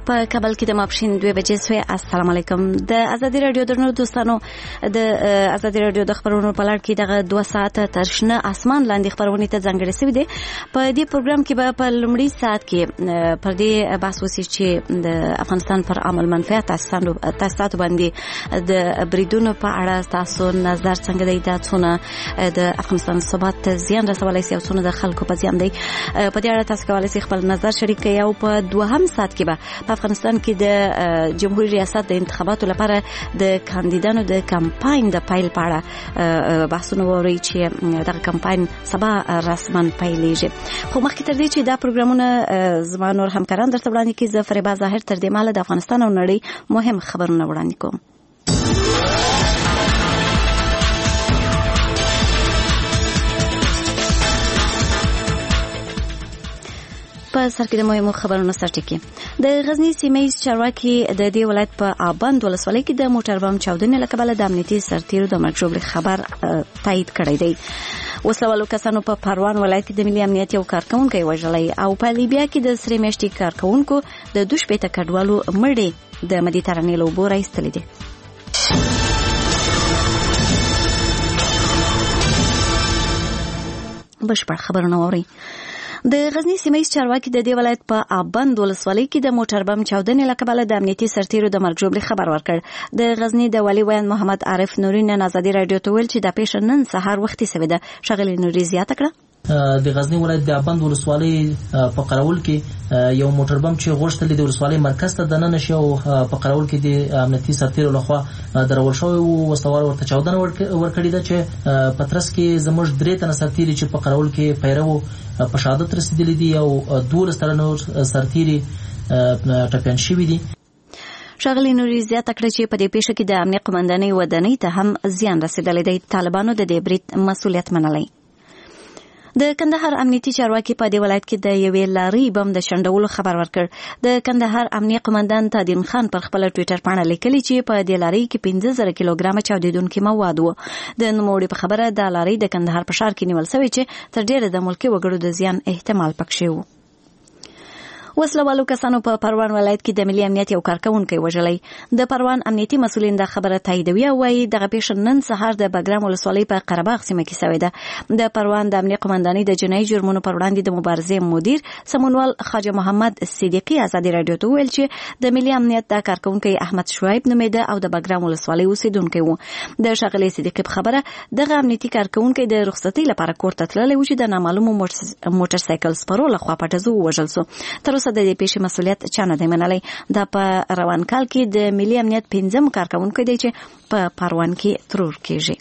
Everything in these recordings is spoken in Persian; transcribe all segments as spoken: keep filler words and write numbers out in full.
په کابل کې د ماپښین دوه بجې سوې. السلام علیکم. د ازادي رادیو درنو دوستانو، د ازادي رادیو د خبرونو په لړ کې دغه دوه ساعته تر شنه اسمان لاندې خبرونه ته ځانګړې شوې دي. په دې پروګرام کې به په لومړي ساعت کې پر دې بحث وشي چې د افغانستان پر عمل منفعت تاسو باندې د بریدونو په اړه تاسو نظر څنګه دی؟ دا څونه د افغانستان ثبات ته زیان رسولی سي او څونه د خلکو په زیان دی؟ په دې اړه تاسو کولی شئ خپل نظر شریک کړئ. او په دوهم ساعت کې به په افغانستان کې د جمهوریت ریاست د انتخاباتو لپاره د کاندیدانو د کمپاین د پایل په اړه بحثونه ووري چې دغه کمپاین سبا رسما پیلېږي. خو مخکې تر دې چې دا پروګرامونه زما نور همکاران درته وړاندې کړي، زه فریبا ظاهر تر دې مهاله د افغانستان او نړۍ مهم خبرونه وړاندې کوم. په سر کې د مهمو خبرونو سرټکی. د غزنی سیمې چارواکي د دې ولایت په آبند ولسوالۍ کې د موټر بم چاودنې له کبله د امنیتي سرتیرو د مرګ ژوبلې خبر تایید کړی دی. وسلوالو کسانو په پروان ولایت کې د ملي امنیت یو کارکونکو وژلی او په لیبیا کې د سری میاشتې کارکونکو د دوه شپېته کډوالو مړي د مدیترانې له اوبو راایستلې دي. بشپړ خبرونه واورئ. د غزنی سیمې چارواکي د دې ولایت په آبند ولسوالۍ کې د موټر بم چاودنې له کبله د امنیتي سرتیرو د مرګ ژوبلې خبر ورکړ. د غزنی د والي ویان محمد عارف نوري نن ازادي رادیو ته ویل چې دا پیښه نن سهار وختي شوې ده. ښاغلي نوري زیاته کړه، د غزنی ولایت د آبند ولسوالۍ په قراول کې یو موټر بم چې غوښتل د ولسوالۍ مرکز ته دننه شو او په قراول کې د امنیتي سرتیرو لخوا درول شوی او وسوال ورته چاودنه ورکړې ده چې پترس کې زموږ درې تنه سرتیري چې په قراول کې پیرو په شهادت رسیدلي دي او دولس تنه نور سرتیري ټپیان شوي دي. ښاغلي نوري زیاته کړه چې په دې پیښه کې د امنیت قومندانۍ ودانۍ ته هم زیان رسیدلی دی. طالبانو د دې برید مسؤلیت منلی. د کندهار امنیتي چارواکي په دې ولایت کې د یوې لارۍ بم د شنډولو خبر ورکړ. د کندهار امنیت قومندان تادین خان پر خپل ټوئیټر باندې لیکلي چې په دې لارۍ کې پنځه زره کیلوګرام چاودیدونکي مواد وو. د نوموړي په خبره د لارۍ د کندهار په ښار کې نیول شوې چې تر ډیره د ملکي وګړو د زیان احتمال پکښې وو. وسلوالو کسانو په پروان ولایت کې د ملي امنیت یو کارکونکو وژلی. د پروان امنیتي مسؤلین د خبره تاییدوي او وايي دغه پیښه نن سهار د بګرام ولسوالۍ په قرهباغ سیمه کې شوې ده. د پروان د امنیت قومندانۍ د جنایي جرمونو پر وړاندې د مبارزې مدیر سمونوال خواجه محمد صدیقي ازادي رادیو ته ویل چې د ملي امنیت د کارکونکو احمد شعیب نومېده او د بګرام ولسوالۍ اوسیدونکی و. د ښاغلي صدیقي په خبره دغه امنیتي کارکونکو د رخصتۍ لپاره کور ته تللی و چې د نامعلومو موټر سایکل سپرو لخوا پټزو ووژل سو. تر د دې پیښې مسؤلیت چا نه دی منلی. دا په روان کال کې د ملي امنیت پنځم کارکونکی دی چې په پروان کې ترور کېږي.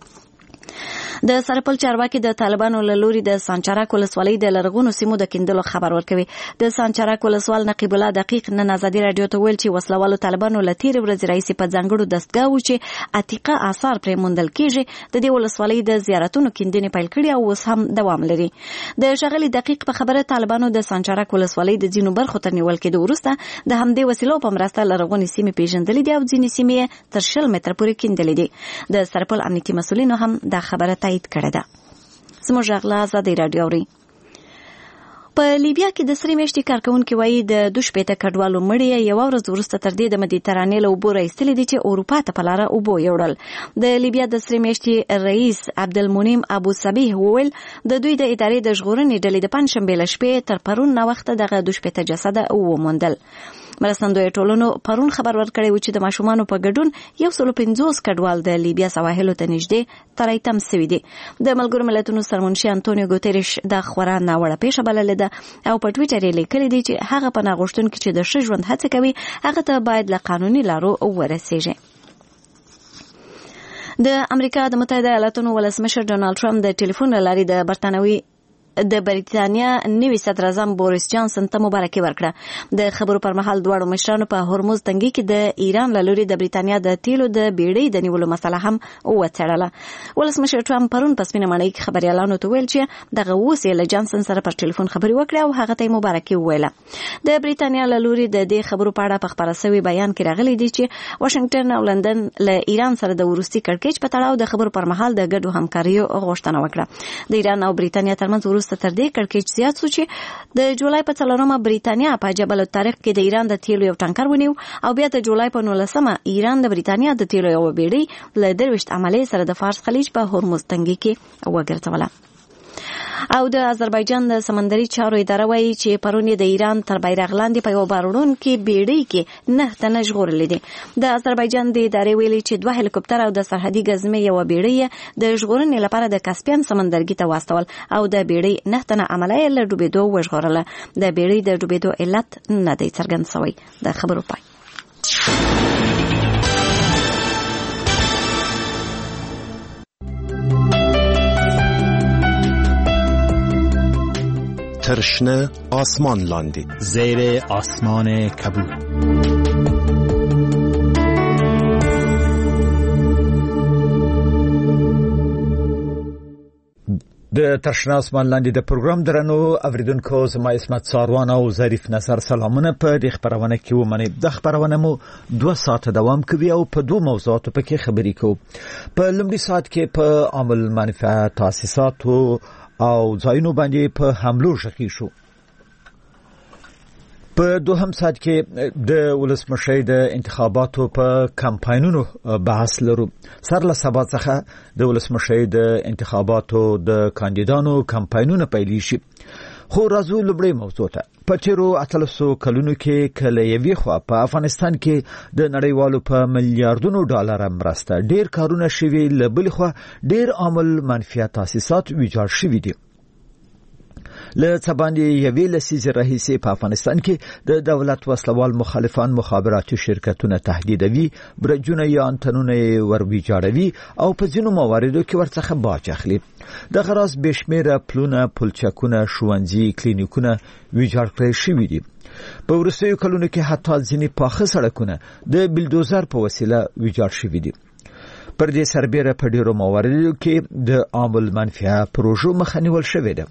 د سرپل چارواکي د طالبانو له لوري د سانچارک ولسوالۍ د لرغونو سیمو د کیندلو خبر ورکوي. د سانچارک ولسوال نقیب الله دقیق نن ازادي رادیو ته ویل چې وسلوالو طالبانو له تیر ورځې راهیسې په ځانګړو دستګاوو چې عتیقه آثار پرې موندل کېږي د دې ولسوالۍ د زیارتونو کیندنې پیل کړي او اوس هم دوام لري. د ښاغلي دقیق په خبره طالبانو د سانچارک ولسوالۍ د ځینو برخو تر نیول کېدو وروسته د همدې وسیلو په مرسته لرغونې سیمې پیژندلې دي او ځینې سیمې تر شل متره پورې کیندلې دي. د سرپل امنیتي مسؤلینو هم دا خبره تایید کړې ده. زموږ غلا ازادي رادیو اوري. په لیبیا کې د سری میاشتې کارکونکي وایي د دوه شپېته کډوالو مړي یوه ورځ وروسته تر دې د مدیترانې له اوبو راایستلي دي چې اروپا ته په لاره اوبو یوړل. د لیبیا د سری میاشتې رئیس عبدالمنیم ابو صبیح وویل د دوی د ادارې د ژغورنې ډلې د پنجشنبې له شپې تر پرون ناوخته دغه دوه شپېته جسده وموندل. مرستندویه ټولنو پرون خبر ورکړی و چې د ماشومانو په ګډون یو سل پنځوس کډوال د لیبیا سواحلو ته نږدې تری تم سوي دي. د ملګرو ملتونو سرمنشي انټونیو ګوتریش دا خورا ناوړه پیښه بللې ده او په ټویټر یې لیکلي دي چې هغه پناه غوښتونکي چې د ښه ژوند هڅه کوي هغه ته باید له قانوني لارو ورسیږي. د امریکا د متحده ایالاتونو ولسمشر ډونالد ټرمپ د ټلیفون له لارې د برتانوي د بریتانیا نوي صدر اعظم بوریس جانسن ته مبارکي ورکړه. د خبرو پر مهال دواړو مشرانو په هرمز تنګي کې د ایران له لوري د بریتانیا د تیلو د بیړۍ د نیولو مسله هم وڅېړله. ولسمشر ټرمپ پرون په سپینه ماڼۍ کې خبریالانو ته ویل چې دغه اوس یې له جانسن سره پر ټلیفون خبرې وکړې او هغه ته یې مبارکي وویله. د بریتانیا له لوري د دې خبرو په اړه په خپاره سوي بیان کې راغلي دي چې واشنګټن او لندن له ایران سره د وروستي کړکېچ په تړاو د خبرو پر مهال د ګډو همکاریو غوښتنه وکړه. د ایران او بریتانیا ترمنځ وروسته تر دې کړکېچ زیات شو چې د جولای په څلورمه بریتانیا په جبل الطارق کې د ایران د تیلو یو ټانکر ونیو او بیا د جولای په نولسمه ایران د بریتانیا د تیلو یو بیړۍ له درویشت عملې سره د فارس خلیج په هرمز تنګي کې وګرځوله. او د آذربایجان د سمندري چارو اداره وایي چې پرون د ایران تر بیرغ لاندې په یو بارون کې بیړۍ کې نه تنه ژغورلې دي. د آذربایجان د ادارې ویلي چې دوه هلیکوپټر او د سرحدي ګزمې یو بیړۍ د ژغورنې لپاره د کاسپین سمندرګي ته واستول او د بیړۍ نه تنه عملیه له ډوبېدو وژغورله. د بیړۍ د ډوبېدو علت نه دی څرګند شوی. د خبرو پای. ترشنه آسمان لاندی زیر آسمان کبود. د ترشنه آسمان لاندې د پروګرام درنو اوریدونکو زما اسمت ساروان او ظریف نظر سلامونه په دې خبرونه کې ومني. د خبرونه مو دوه ساعت دوام کوي او په دوه موضوعاتو پکې خبرې کوو. په لومړي ساعت کې په عامل منفعه تاسیساتو او ځایونو باندې په حملو ژغې شو. په دوهم ساعت کې د ولسمشر د انتخاباتو په کمپاینونو بحث لرو. سر له سبا څخه د ولسمشر د انتخاباتو د کاندیدانو کمپاینونه پیل شي. خو راځو لومړی موضوع ته. په تیرو اتلسو کلونو کې کله یوې خوا په افغانستان کې د نړیوالو په میلیارډونو ډالر مرسته ډیر کارونه شوي، له بلې خوا ډیر عامل منفعه تاسیسات ویجاړ شوي دي. له څه باندې یوې لسیزې راهیسې په افغانستان کې د دولت وسلوال مخالفان مخابراتي شرکتونه تهدیدوي، برجونه یا انتنونه ور ویجاړوي او په ځینو مواردو کې ورڅخه باج اخلي. دغه راز بېشمېره پلونه، پلچکونه، ښوونځي، کلینیکونه ویجاړ کړای شوي دي. په وروستیو کلونو کې حتی ځینې پاخه سړکونه د بلدوزر په وسیله ویجاړ شوي دي. پر دې سربېره په ډېرو مواردو کې د عامل منفعه پروژو مخه نیول شوې ده.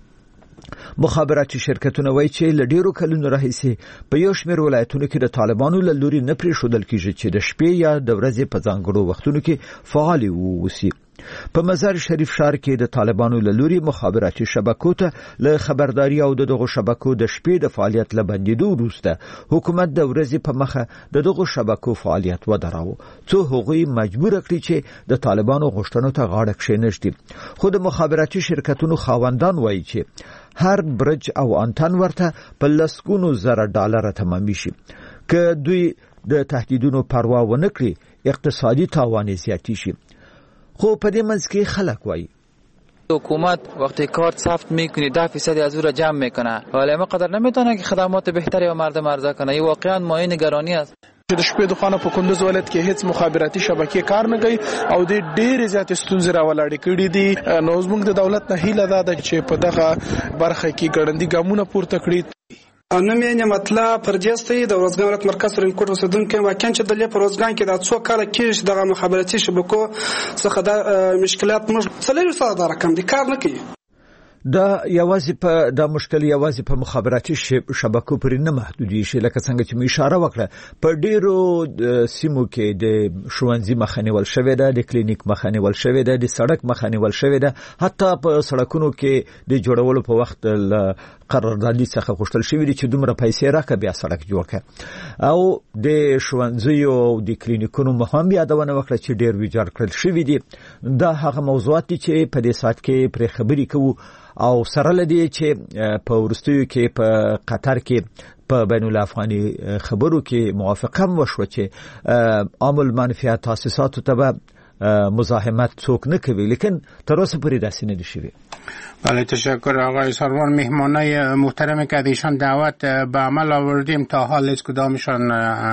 مخابراتي شرکتونه وایي چې له ډیرو کلونو راهیسې په یو شمېر ولایتونو کې د طالبانو له لوري نه پرېښودل کېږي چې د شپې یا د ورځې په ځانګړو وختونو کې فعال واوسي. په مزار شریف ښار کې د طالبانو له لوري مخابراتي شبکو ته له خبرداري او دغه شبکو د شپې د فعالیت له بندېدو وروسته حکومت د ورځې په مخه د دغه شبکو فعالیت ودراوه، څو هغوی مجبور کړي چې د طالبانو غوښتنو ته غاړه کښېنږدي. خو د مخابراتي شرکتونو خاوندان وایي چې هر برج او انتن ورته په لسګونو زره ډالر تمامي شي. که دوی د تهدیدونو پروا ونه کړي اقتصادي تاوان زیاتی شي. خو په دې منځ کې خلک وایي حکومت وقتی کارت ثبت میکنه ده فیصد از او را جمع میکنه، ولی ما قدر نمیتونه که خدمات بهتری به مردم عرضه کنه. این واقعا مایه نگرانی است. د شپې د خانه په کندوز ولایت کې هیڅ مخابراتي شبکې کار نه کوي او د ډېر زیات ستونزې راولاړې کړي دي. نو زموږ د دولت نه هیله ده چې په دغه برخه کې ګړندي ګامونه پورته کړي. نوم یې نعمت الله پردیستی د ورځګان ولایت مرکز رنکوټ اوسیدونکی واقعا چې د لې پروزګان کې د څو کال کې دغه مخابراتي شبکو څخه د مشکلات موږ څلور ساعت د رقم دي کار نه کوي. دا یوازې په د مشکل یوازې په مخابراتي شبکو پورې نه محدودي شي، لکه څنګه چې مې اشاره وکړه په ډیرو سیمو کې د ښوونځي مخه نیول شوې ده، د کلینیک مخه نیول شوې ده، د سړک مخه نیول شوې ده، حتی په سړکونو کې د جوړولو په وخت قراردادي څخه غوښتل شوی دي چې دومره پیسې راکړه بیا سړک جوړ کړه. او د ښوونځیو او د کلینیکونو مهم یادونه وکړه چې ډیر ویجاړ کړل شوی دي. دا هغه موضوعات دي چې په دې ساعت کې پرې خبرې کوو او سره لدی چې په ورستیو کې په قطر کې په بین الافغاني خبرو کې موافقه وشوه چې عامل منفعه تاسیساتو ته مزاحمت څوک نه کوي، لیکن تر اوسه پورې داسې نه دي شوي. بله تشکر آقای سروان. مهمانای محترمی که ایشان دعوت به عمل آوردیم تا حال هیچ کدامشان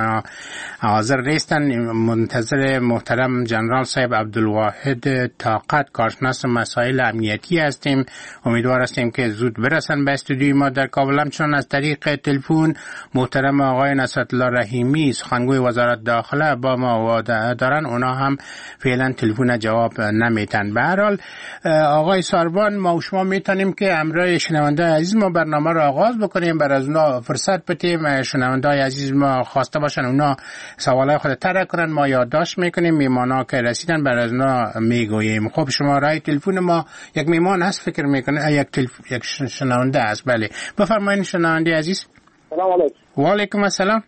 حاضر نیستن. منتظر محترم جنرال صاحب عبدالواحد طاقت کارشناس مسائل امنیتی هستیم. امیدوار هستیم که زود برسن به استودیوی ما در کابل. همچنان از طریق تلفن محترم آقای نصرت الله رحیمی سخنگوی وزارت داخله با ما دارن. اونا هم فعلا تلفن جواب نمیتن. به هر حال آقای ساروان، ما و شما میتونیم که امروز شنونده عزیز ما برنامه را آغاز بکنیم، بر از اونا فرصت بدیم شنونده عزیز ما خواسته باشن اونا سوالای خود طرح کنن، ما یادداشت میکنیم، میمانا که رسیدن بر از اونا میگوییم. خب شما رای تلفن ما یک میمان هست فکر میکنه، یک تلف... یک شنونده است. بله بفرمایید شنونده عزیز. سلام علیکم. و علیکم السلام.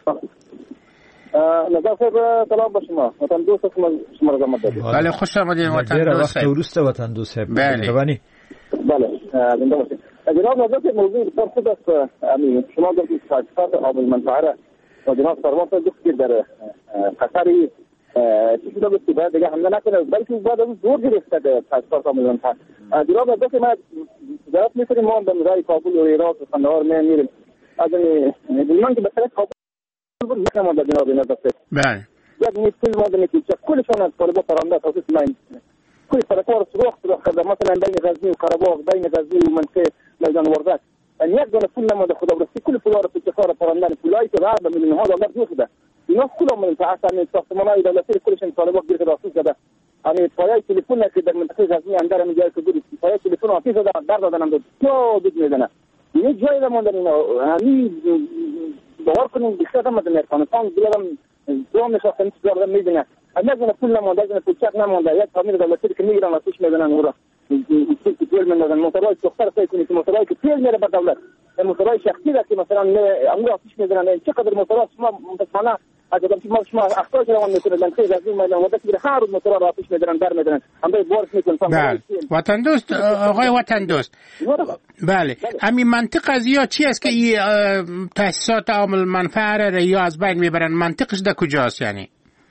نظر صاحب سلام با شما. وطن دوست شما را زحمت دادید. بله خوش آمدید وطن دوست. وقت ورسته وطن دوست. بله. بله. زنده باشید. جناب نظر صاحب موضوع بسیار خوب است. امین شما گفتید تاسیسات آب المنفعه و جناب سروان صاحب گفتید در قطری چیزی رو که باید دیگه حمله نکنه، بلکه باید از دور گرفته در تاسیسات آب المنفعه. جناب نظر صاحب ما تجارت می‌کنیم، ما به رای کابل و هرات و قندهار می‌ریم. از این که مثلا کابل نمی‌مونه در جناب نظر صاحب. بله. یک نیستیز ماده می‌کنه که کلشون از طالبان پرنده تاسیس لاین. كل فرقور سروق خدمة مثلا بين غزني وقربوغ بين غزني ومنطقة ميدان وردات أن يقدر كل ما دخل برسي كل فلورة في الكفارة فرندان كلاي تغاب من هذا ما يوجد ينص كلهم من تعاطى من استخدامنا إذا لا تصير كل شيء طالبوغ غير راسوس هذا يعني فايات تليفوننا كده من منطقة غزني عندنا من جاي كبير فايات تليفون عفيف هذا دار هذا نمد شو بدنا لنا يجي إذا ما عندنا هني بوركن بخدمة مثلا كانوا بلادهم دوم نشاطين تجار ميدنا الناس كلنا ما دازنا في الشارع ما ده يك فاميليا دولتي كمية ما فيش ميدان نورا كتير من الموتورات تختار سيكون الموتورات كتير من الدولة الموتورات شخصية لكن مثلا عمرها فيش ميدان شقدر الموتورات ما متصنع هذا كم ما ما أخطأ لو أن يكون لنخيل هذه ما لو ده كده حارب موتورات فيش ميدان دار ميدان عم بيبورس ميكون بله وطن دوست آقای وطن دوست بله همین منطق از یا چی است که این تأسیسات عامل منفعه را یا از بین میبرن؟ منطقش در کجاست یعنی؟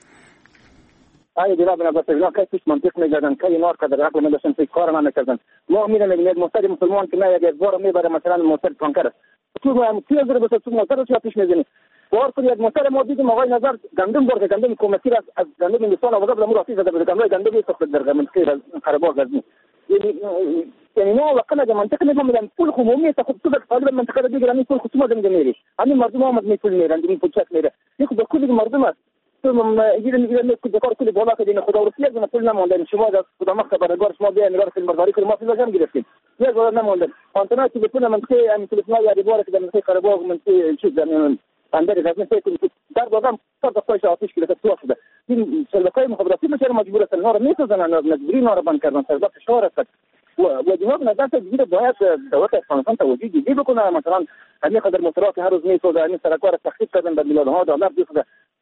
أي جناب أنا بس لا كيف منطقنا جدا كي نار كذا عقل ما دشن في كارنا مثلا ما مين من المستدي مسلمان كنا يجي بورا مي بره مثلا المستدي فانكر شو ما تيجي بس شو مستدي شو فيش مزني بور كل يد مستدي موجود ما غير نظر جندم بور جندم كوميتير جندم من الصالة وقبل مرة في هذا جندم جندم يسقط الدرجة من كذا خربوا غزني يعني يعني ما وقنا منطقنا من كل خمومية تاخذ تبقى طالب المنطقة دي جراني كل خصومة جماهيري عندي مرضى ما مدني كل مير عندي بوتشات مير ياخذ كل المرضى ثم إذا إذا كنت ذكر كل بولاك دينا خدا ورسيا جنا كلنا موندن شو هذا خدا مكتب رجال شو بيا نقدر في المرضى كل ما في لازم جلسين يا جوانا موندن فانتنا تلفون من كي أم تلفون يا رجال كده من كي خربوه من كي شو يعني عندنا لازم كي دار بقام صار كويس عاطيش كده تسوق كده في شركة مخابراتية مش مجبورة النهار ميتة زنا نجبرين نهار بنكرنا سرقة شهرة وجوابنا ده تجديد الضياع دوات الفرنسان توجيهي دي بكون مثلا هني قدر مطرات هروز ميتو ده هني سرقة التخطيط كده بالمليون هذا لا بيفضل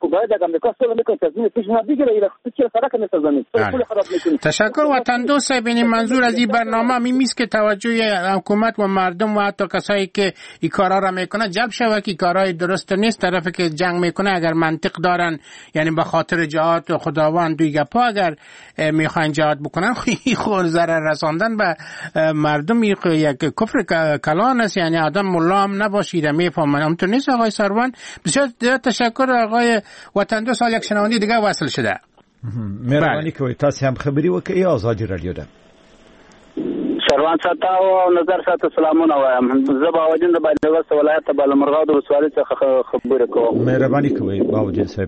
تشکر وطن دوست. ببینیم منظور از این برنامه میمیست که توجه حکومت و مردم و حتی کسایی که این کارا را میکنه جلب شود که کارهای درست نیست. طرفی که جنگ میکنه اگر منطق دارن یعنی به خاطر جهاد خداوند دوی گپا اگر میخواین جهاد بکنن خود ضرر رساندن به مردم یک کفر کلان است. یعنی آدم ملا هم نباشید میفهمن. همونطور نیست آقای سروان؟ بسیار تشکر آقای وطن دوست. یک شنونده دیگه وصل شده. مهربانی کوي تاسو هم خبري وکړئ آزادي رادیو ده. سروان ساته او نظر ساته سلامونه وایم. زبا وجن د بایلوس ولایت بالمرغاو د وسوالۍ څخه خبره کوم. مهرباني کوي باوجین صاحب.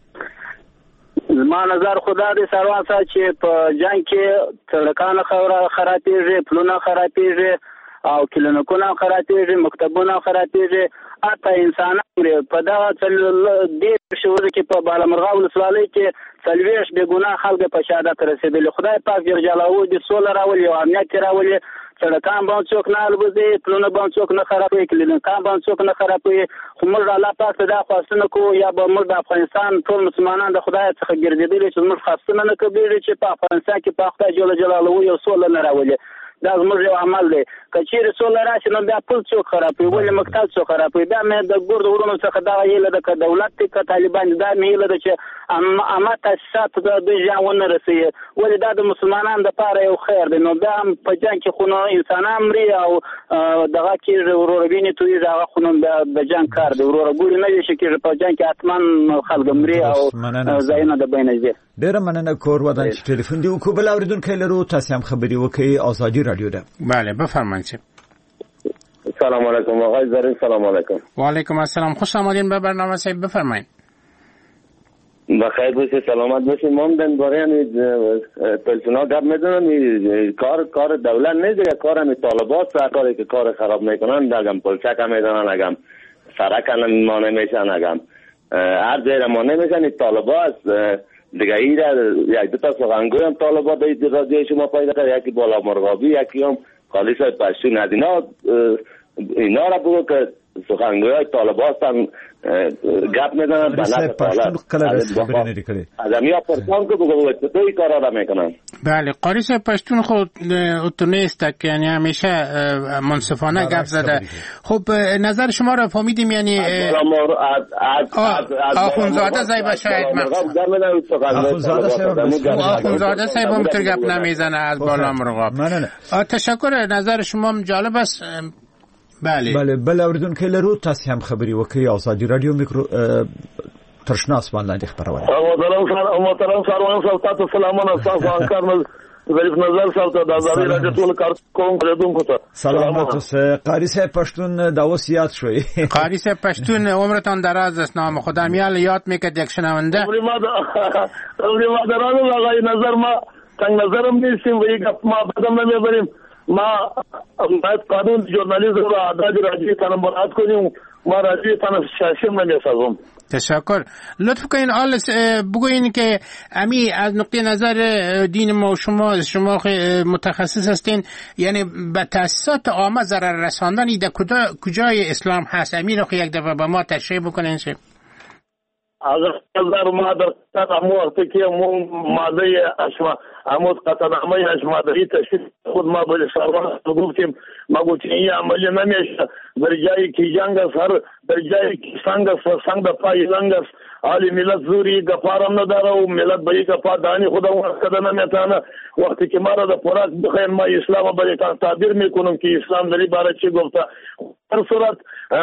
ما نظر خدا دې سروان ساته چې په جنگ کې تړکان خرابېږي، پلونه خرابېږي او کلینیکونه خرابېږي، مکتبونه خرابېږي، اته انسانان په دا څل دې شوزه کې په بالمرغاو ولسوالۍ کې څلويش به ګناه خلک په شهادت رسیدل. خدای پاک دې جلاله دې سول راولي او امنیت راولي. سړکان باندې څوک نه الوزي، پلونه باندې څوک نه خرابوي، کلینیکان باندې څوک نه خرابوي. خو موږ الله پاک ته دا خواستنه کوو یا به موږ د افغانستان ټول مسلمانان د خدای څخه ګرځېدلي چې موږ خواستنه نه کوي چې په افغانستان کې په خدای جل جلاله یو سول نه راولي. دا زموږ یو عمل دی. کچیر سول راشي نو بیا پل څوک خرابوي، ولې مکتب څوک خرابوي. بیا مې د ګورد ورونو څخه دا ویل د دولت ته طالبان دا مې ویل چې اما تاسیسات د ځاونه رسي، ولې دا د مسلمانانو لپاره یو خیر دی. نو بیا په جنگ کې خو نو انسانان مري او دغه کې وروربینې توي دا خو نو د جنگ کار دی. ورور ګوري نه شي چې په جنگ کې اتمن خلک مري او ځایونه د بینه دي. ډیر مننه کور ودان چې ټلیفون دی وکړو. بل اوریدونکو لرو تاسو هم خبري وکړئ آزادي رادیو ده. بله بفرمایید. سلام علیکم آقای زرین. سلام علیکم. و علیکم السلام. خوش آمدین به برنامه صاحب. بفرمایید. بخیر باشید، سلامت باشید. ما هم برای همین تلفن‌ها گپ میزنم. کار کار دولت نیست، کار همین طالبات سرکاری که کار خراب میکنن، اگم پلچک هم میزنن، اگم سرک هم ما نمیشن، اگم هر جای ما نمیشن. این طالبات دیگه ایره یک دو تا سخنگوی هم طالبات در رادیو شما پیدا کرد، یکی بالا مرغابی، یکی هم خالیس پشتون. از اینا اینا را بگو که سخنگوی های طالبات هم گپ میزنن به نفع طالب. از امیا پرسان که بگو چطوری کارا را میکنن. بله، قاری صاحب پشتون خود اتو نیست که یعنی همیشه منصفانه گپ زده. خب نظر شما را فهمیدیم، یعنی آخونزاده زیبا شاید مقصد آخونزاده صاحب هم تر گپ نمیزنه از بالا مرغاب. تشکر، نظر شما جالب است. بله بله بل اوریدون کې لرو تاسو هم خبري وکي او ازادي رادیو میکرو ترشناس باندې خبرونه. محترم محترم سروان صاحب تاسو سلامونه تاسو انکار نو ظریف نظر صاحب ته د ازادي رادیو ټول کار کوم پردون کو ته سلامات اوسه. قاری صاحب پښتون دا وصیت شوی. قاری صاحب پښتون عمرتان دراز است. نام خدام یال یاد میکرد یک شنونده. ما ما درانو آقای نظر ما څنګه نظرم نیسم وی گپ ما بدم نمیبریم. ما باید قانون ژورنالیسم را ادای راجی تنم مراد کنیم. ما راجی تنم شاشم نمیسازم. تشکر. لطف کنین آل بگوین که امی از نقطه نظر دین ما و شما شما متخصص هستین، یعنی به تاسیسات عامه ضرر رساندن در کجای اسلام هست؟ امی رو یک دفعه به ما تشریح بکنین. شه اگر نظر ما در تمام وقتی که ماده اشما امود قطعنامه اشمادری تشکیل خود ما به سروان گفتیم. ما گفتیم این عملی نمیشه. در جایی که جنگ است، هر در جایی که سنگ است و سنگ در پای لنگ است، حالی ملت زوری گفارم نداره و ملت به یک گفار دانی خودم ورکده نمیتانه. وقتی که ما را در پراک بخیر ما اسلام برای تعبیر میکنم که اسلام داری باره چی گفته. در صورت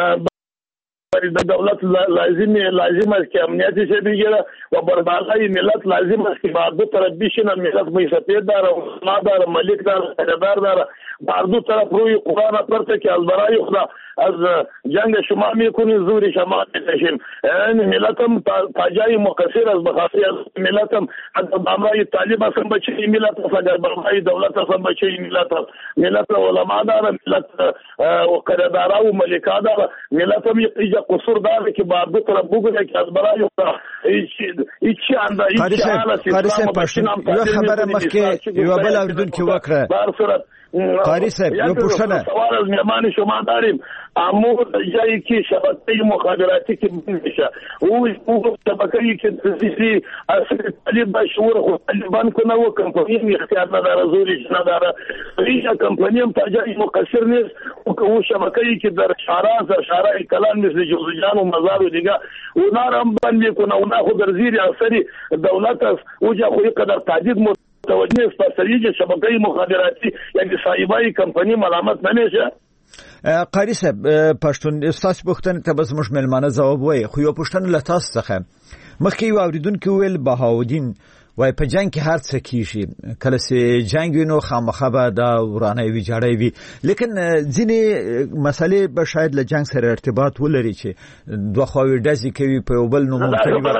د دولت لازم لازم است که امنیتی شه بگیره و بر بالای ملت لازم است که بر دو طرف بشینه. ملت میسپید داره، ما داره، ملک داره، سردار داره. بر دو طرف روی قرآن پرته که از برای خدا از جنگ شما میکنی زوری شما میکشیم. یعنی ملت هم تا جای مقصر از بخاطر ملت هم برای طالب هستن بچه ملت هست، اگر برای دولت هستن بچه ملت هست. ملت علماء داره، ملت قردارا و ملکا داره. ملت هم ایجا قصور داره که بر دو طرف بگونه که از برای خدا ایچی انده ایچی حالت اسلام بچین هم یو خبره مخی یو بل اوریدون که وکره بر صورت قاری صاحب یو پوښتنه سوال از میهمان شما داریم. امور جایی که شبکه مخابراتی که میشه او او شبکه‌ای که تسیسی اصل طالب شعور خود طالبان کنه و کمپانی اختیار نداره، زوریش نداره. این کمپانی هم تا جایی مقصر نیست. او شبکه‌ای که در شهرها در شهرهای کلان مثل جوزجان و مزار و دیگه اونا را هم بند میکنه. اونا خود در زیر اثری دولت است. او جا خود قدر تعدید توجه است پر سریج شبکه مخابراتی یعنی صاحبای کمپانی ملامت نمیشه. قاری صاحب پښتون استاس پوښتنه ته بس مش ملمانه جواب وای خو یو پوښتنه لتاس څخه مخکې یو اوریدونکو ویل بهاودین وای په جنگ کې هر څه کیږي کله چې جنگ وینو خامخه به دا ورانه وی جړې وی لیکن ځینې مسلې به شاید له جنگ سره ارتباط ولري چې دوه خواوې ډزې کوي په یو بل نو ممکن وي.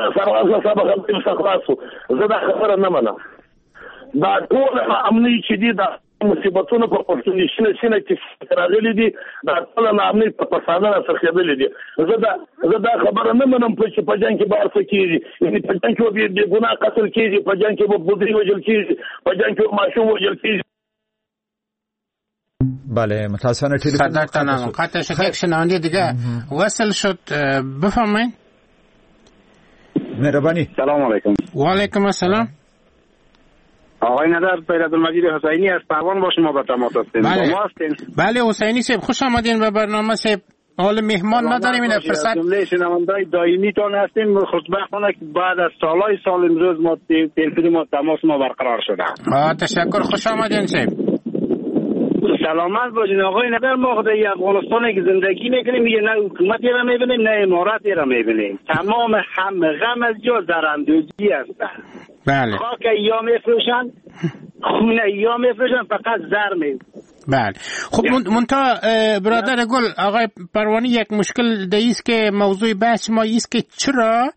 زه دا خبره نه منم. دا ټول امني چې دي دا مصیبتونه په پښتونشنه شنه کې راغلي دي، دا ټول امني په پسانه سرخېدلې دي. زه دا زه دا خبره نه منم چې په جنگ کې بار څه کیږي. یعنی په جنگ کې به ګناه قتل کیږي، په جنگ کې به بودري وجل کیږي، په جنگ کې ماشوم وجل کیږي. بله متاسفانه تلفن صدقتان قطع شد. یک شنونده دیگه وصل شد، بفرمایید. مهربانی. سلام علیکم. و علیکم السلام. آقای نظر پیرعبدالمجید حسینی از پروان با شما به تماس هستیم. بله. بله حسینی صاحب خوش آمدین به برنامه صاحب. حال مهمان نداریم این فرصت. جمله شنوندای دائمی تان هستیم. خوشبختانه که بعد از سالهای سال امروز ما تلفن ما تماس ما برقرار شده. آه تشکر، خوش آمدین صاحب. سلامت باشین آقای نظر. ما خدای افغانستانی که زندگی میکنیم میگه نه حکومتی را میبینیم نه اماراتی را میبینیم. تمام هم غم از جا در اندوزی هستن. بله. خاک یا میفروشن، خونه یا میفروشن، فقط زر می. بله. خب منتها برادر گل آقای پروانی یک مشکل دیست که موضوع بحث ما ایست که چرا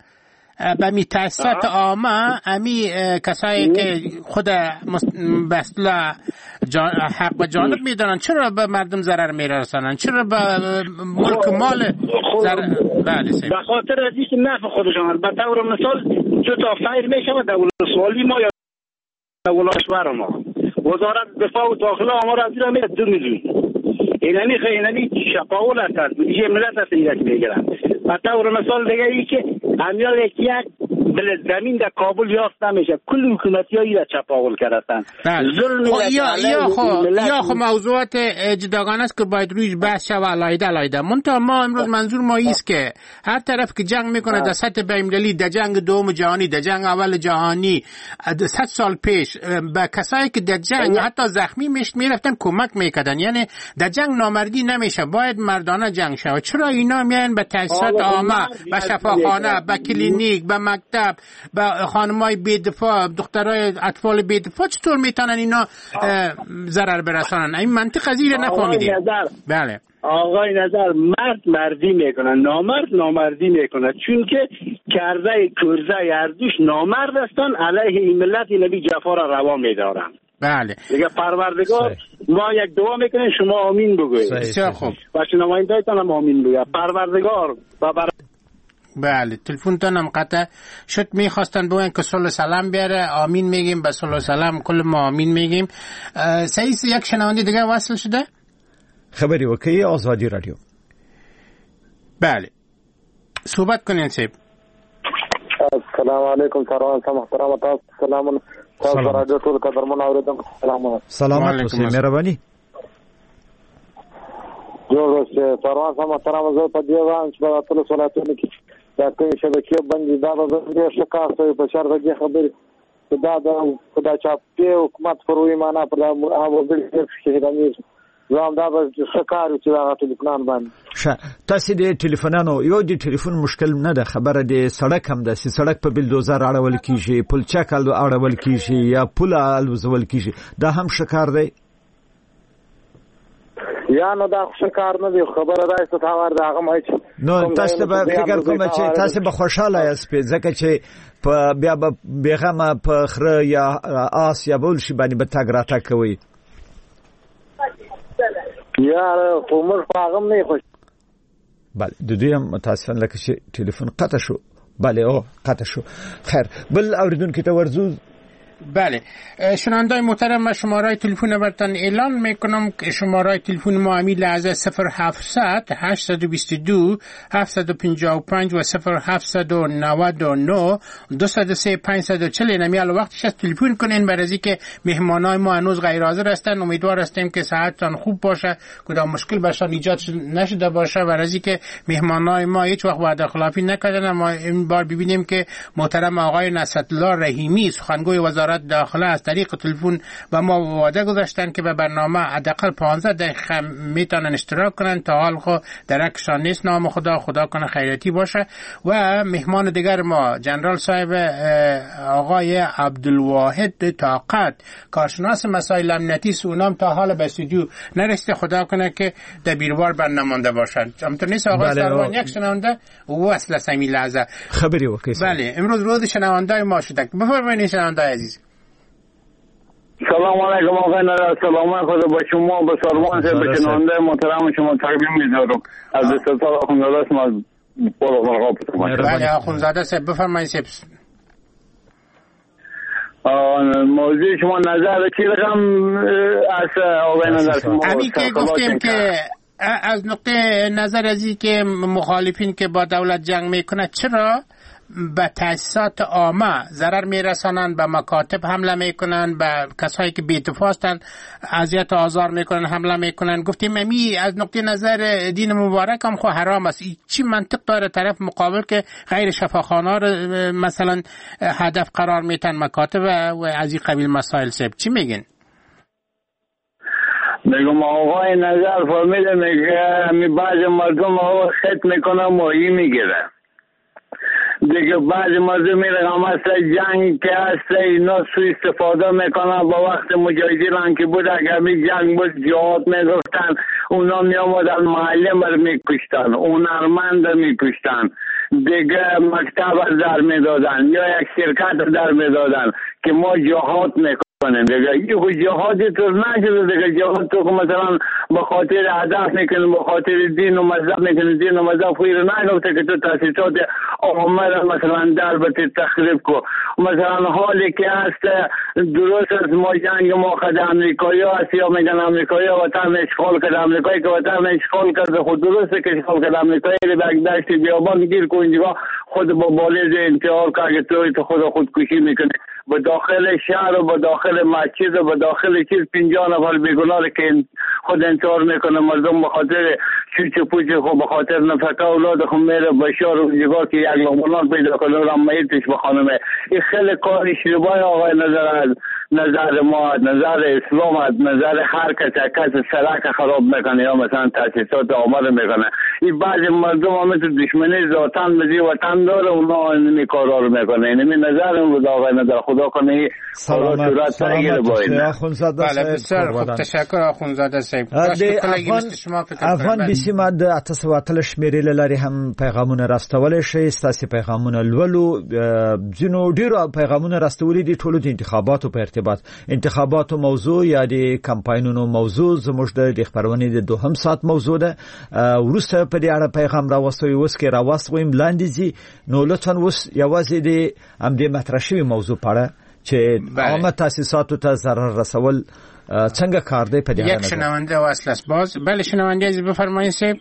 به می تاسیسات عامه امی کسایی که خود به اصطلاح حق به جانب میدارن چرا به مردم ضرر میرسانن؟ چرا به ملک مال ضرر؟ بله سید. به خاطر از اینکه نفع خودشان. البته طور مثال دو تا فایر میشه و دولت سوالی ما یا دولت کشور ما وزارت دفاع و داخله ما را از این میاد دو میلیون اینانی خیلی شفاول هستند دیگه ملت هست ایرک میگیرن. و طور مثال دیگه ای که امیال یک بل زمین در کابل یافت نمیشه کل حکومتی هایی را چپاول کردن. یا یا خو یا خو موضوعات جداگانه است که باید رویش بحث شود علایده علایده. منتها ما امروز منظور ما ایست که هر طرف که جنگ میکنه در سطح بین‌المللی، در جنگ دوم جهانی، در جنگ اول جهانی صد سال پیش به کسایی که در جنگ حتی زخمی میشد میرفتن کمک میکردن. یعنی در جنگ نامردی نمیشه، باید مردانه جنگ شود. چرا اینا میان به تاسیسات عامه، به شفاخانه، به کلینیک، به مکتب، به خانمای بی‌دفاع، دخترای اطفال بی‌دفاع چطور میتونن اینا ضرر برسانن؟ این منطق از این نفهمیدیم. بله آقای نظر، مرد مردی میکنن، نامرد نامردی میکنن، چون که کرده کرزه اردوش نامرد هستن، علیه این ملت نبی جفا را روا میدارن. بله دیگه پروردگار ما یک دعا میکنیم شما آمین بگویید. بسیار خوب. و شنونده‌تان هم آمین بگوید. پروردگار و بر... بله تلفنتون هم قطع شد. میخواستن بگن که صلح سلام بیاره، آمین میگیم، به صلح سلام کل ما آمین میگیم. سعیس یک شنونده دیگه وصل شده؟ خبری وکی آزادی رادیو. بله صحبت کنین سیب. السلام علیکم سروان سم محترم تاسو سلام تاسو رادیو ټول قدرمن اوریدم. سلام سلام علیکم مهرباني جوړ اوسه سروان سم محترم زه په دی وان چې په ټول صلاتونو کې دا کوي شبکې باندې دا به شکاسته په شر دغه خبرې دا د خدای چا په حکومت پروي معنا پر هغه وګړي چې هیراني زم دا به شکارو چې هغه ټلیفون باندې ش تاسو دې ټلیفونانو یو دې ټلیفون مشکل نه ده، خبره دې سړک هم ده، سړک په بلدوزر اړول کیږي، پل چکل اړول کیږي یا پل الوزول کیږي، دا هم شکار دی یا نو دا شکار نه دی. خبره راځي ته ور دا هغه مې نو تاسو به فکر کوم چې تاسو به خوشاله یاست ځکه چې په بیا به بیغمه په خره یا آس یا بول شي باندې به تاګ راته کوي. یا عمر پاغم نه خوش. بله د دوی هم متاسفانه لکه چې ټلیفون قطع شو. بله او قطع شو. خیر بل اوریدونکو ته ورزو. بله شنوندای محترم، شماره تلفن براتون اعلان میکنم که شماره تلفن ما همین لحظه صفر هفتصد هشتصد و بیست و دو هفتصد و پنجاه و پنج و صفر هفتصد و نود و نه دویست و سه پانصد و چهل. نمیال وقتش از تلفن کنین برای که مهمانای ما هنوز غیر حاضر هستن. امیدوار هستیم که صحتتان خوب باشه، کدام مشکل برشان ایجاد نشده باشه، برای که مهمانای ما هیچ وقت وعده خلافی نکردن. ما این بار ببینیم که محترم آقای نصرت‌الله رحیمی سخنگوی وزارت داخله از طریق تلفن و ما وعده گذاشتن که به برنامه حداقل پانزده دقیقه میتونن اشتراک کنن. تا حال خو درکشان نیست. نام خدا خدا کنه خیرتی باشه. و مهمان دیگر ما جنرال صاحب آقای عبدالواحد طاقت، کارشناس مسائل امنیتی، اونام تا حال به استودیو نرسیده. خدا کنه که در بیروار برنامه باشن. همونطور نیست آقای سروان یک شنونده و اصل سمی لحظه خبری وکیل. بله امروز روز شنونده ما شده. بفرمایید شنونده عزیز. سلام علیکم آقای نظر، سلام خدا با شما، به سروان سے به شنونده محترم شما تقدیم می‌دارم. از استاد آخوندزاده شما بالا مرحبا بفرمایید. بله آخوندزاده صاحب بفرمایید. موضوع شما نظر چی رقم از آقای نظر شما؟ همین که گفتیم که از نقطه نظر از این که مخالفین که با دولت جنگ میکنه چرا به تاسیسات عامه ضرر میرسانند، به مکاتب حمله میکنند، به کسایی که بی‌دفاع هستند اذیت و آزار میکنند حمله میکنند. گفتیم امی از نقطه نظر دین مبارک هم خو حرام است. چی منطق داره طرف مقابل که غیر شفاخانه را مثلا هدف قرار میتن مکاتب و از این قبیل مسائل؟ سب چی میگین؟ میگم آقای نظر فهمیده میگه می بعض مردم ها خط میکنه ماهی میگیره. دیگه بعضی مردم میرن مثلا جنگ که هست اینا سو استفاده میکنن. با وقت مجاهدین که بود اگر می جنگ بود جهاد میگفتن اونا می آمدن محله مر میکشتن، اون ارمند میکشتن، دیگه مکتب در میدادن یا یک شرکت در میدادن که ما جهاد میکنیم دیگه. یه جهادی تو نشده دیگه. جهاد تو که مثلا به خاطر هدف میکنی، به خاطر دین و مذهب میکنی، دین و مذهب خویر نگفته که تو تاسیسات عامه مثلا در بتی تخریب کو. مثلا حالی که هست درست از ما جنگ ما خد امریکایی هست یا میگن امریکایی وطن اشغال کرد، امریکایی که وطن اشغال کرد خود درسته که اشغال کرد، امریکایی رو به دشت بیابان گیر کو اینجا خود با بالز انتحار که اگه توی تو خود خودکشی میکنه به داخل شهر و به داخل مسجد و به داخل چیز پنجاه نفر بیگناه که خود انتحار میکنه. مردم به خاطر چوچ پوچ خود به خاطر نفقه اولاد خود میره بشار و جگار که یک لغمانان پیدا کنه و میتش بخانمه. این خیلی کار اشتباه آقای نظر نظر ما، نظر اسلام، نظر هر کس کس سرک خراب میکنه یا مثلا تاسیسات آماده میکنه. این بعضی مردم هم تو دشمنی ذاتن مزی وطن داره اونا اینمی کارا رو میکنه. اینمی نظر بود آقای نظر خدا کنه سلامت سلامت آخونزاده صاحب. خوب تشکر آخونزاده صاحب. افغان بیسی ماده اتصواتل شمیرې لري هم پیغامونه راستول شي، ستاسو پیغامونه لولو جنو ډیرو پیغامونه راستولې دي ټولو د انتخاباتو په ارتباط انتخاباتو موضوع یا د کمپاینونو موضوع زموږ د خبرونه د دوهم ساعت موضوع ده. ورسته په دې اړه پیغام راوستوي اوس کې راوستویم لاندې نو لطفا اوس یوازې د ام دې مطرح شوی موضوع پاره چې عامه تاسیساتو ته ضرر رسول څنګه کار دی په دې اړه. یک شنونده وصل است باز. بله شنونده عزیز بفرمایید سه.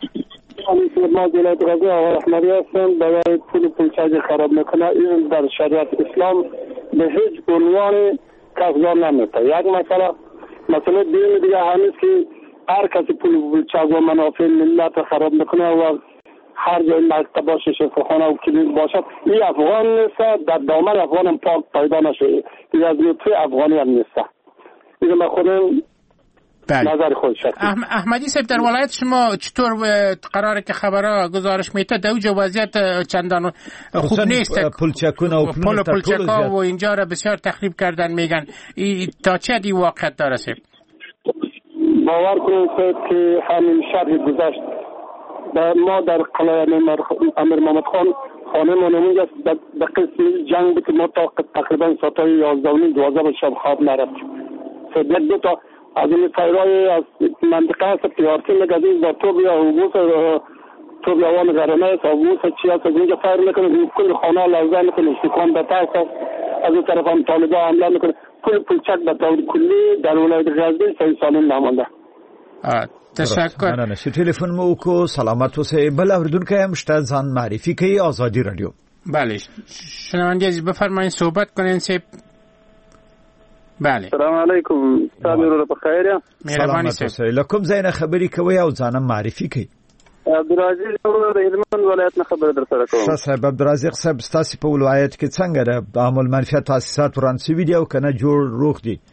ما ولایت غزنی آقای احمدی هستم. برای پول پولچاج خراب میکنه این در شریعت اسلام به هیچ عنوان کفزار نمیشه. یک مسئله مسئله دین دیگه همیست که هر کسی پول پولچاج و منافع ملت خراب میکنه و هر جای مکتب باشه، شفاخانه و کلینیک باشد، این افغان نیست، در دامن افغان هم پاک پیدا نشه. این از لطفه افغانی هم نیست. این ما خودم نظر خود شد. احم... احمدی صاحب در ولایت شما چطور قراره که خبرها گزارش میته؟ دوجه وضعیت چندان خوب نیست. پلچکونه و پل پلچکا و اینجا را بسیار تخریب کردن میگن. ای تا چه دی واقعیت داره صاحب؟ باور کنید که همین شرح گذشت ما در قلعه امیر محمد خان خانه ما نمونگه در قسم جنگ بود که ما تا تقریبا ساعتای یازده و نیم دوازده شب خواب نرفتیم. یک دو تا از این فایرهای از منطقه هست پیارتی مگزین با تو بیا اوبوس تو بیا وان غرمه است اوبوس چی هست از اینجا فایر میکنه کل خانه لرزه میکنه استکان به تاست از این طرف هم طالبه حمله میکنه کل پلچک به طور کلی در ولایت غزنی صحیح سالم نمانده. تشکر. مننه. شو تلفن مو کو سلامت اوسئ. بل اوریدونکو هم شته ځان معرفي کوي آزادی رادیو. بله شنونده عزیز بفرمایید صحبت کنین سه. بله سلام علیکم. تاسو ورو په خیر یا؟ سلامت اوسئ. لکم زین خبري کوي او ځان معرفي کوي. عبدالرزاق ورو د هلمند ولایت نه خبر در سره کوم. صاحب عبدالرزاق صاحب ستاسو په ولایت کې څنګه د عامل منفعت تاسیسات ورانسي ویډیو کنه جوړ روغ دي؟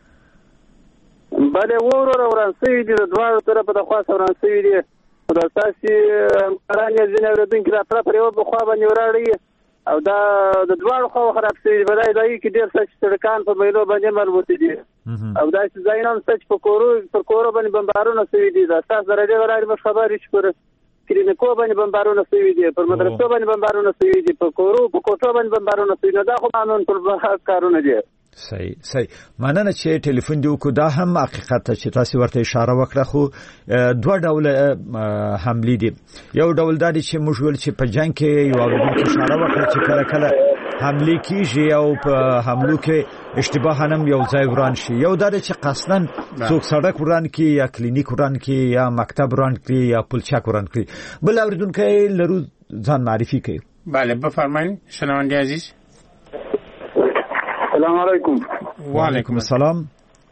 بله ورو ورانسي دي د دوه طرفه د خاص ورانسي دي. د تاسو قرانه ځینې ورته کې را پر یو بخوا باندې وراړي او دا د دوه خو خراب شي بلای دای کې ډیر څه سړکان په میلو باندې مربوط دي او دا چې ځاینام څه په کورو په کورو باندې بمبارونه شوي دي. دا تاسو درې وراري مخ خبرې شپره کلینیکو باندې بمبارونه شوي دي، پر مدرسو باندې بمبارونه شوي دي، په کورو په کوټو باندې بمبارونه شوي دي. دا خو قانون پر کارونه دي. صحیح صحیح. مننه چې ټلیفون دی وکړو. دا هم حقیقت چې تاسو ورته اشاره وکړه خو دوه ډول حملې دي. یو ډول دا دی چې موږ ول چې په جنگ کې یو اوریدونکو اشاره وکړه چې کله کله حملې کیږي او په حملو کې اشتباه هم یو ځای وران شي. یو دا دی چې قصداً څوک سړک وران کړي یا کلینیک وران کړي یا مکتب وران کړي یا پلچک وران کړي. بل اوریدونکو لرو ځان معرفي کوي. بله بفرمایید شنونده عزیز. السلام علیکم. و علیکم السلام.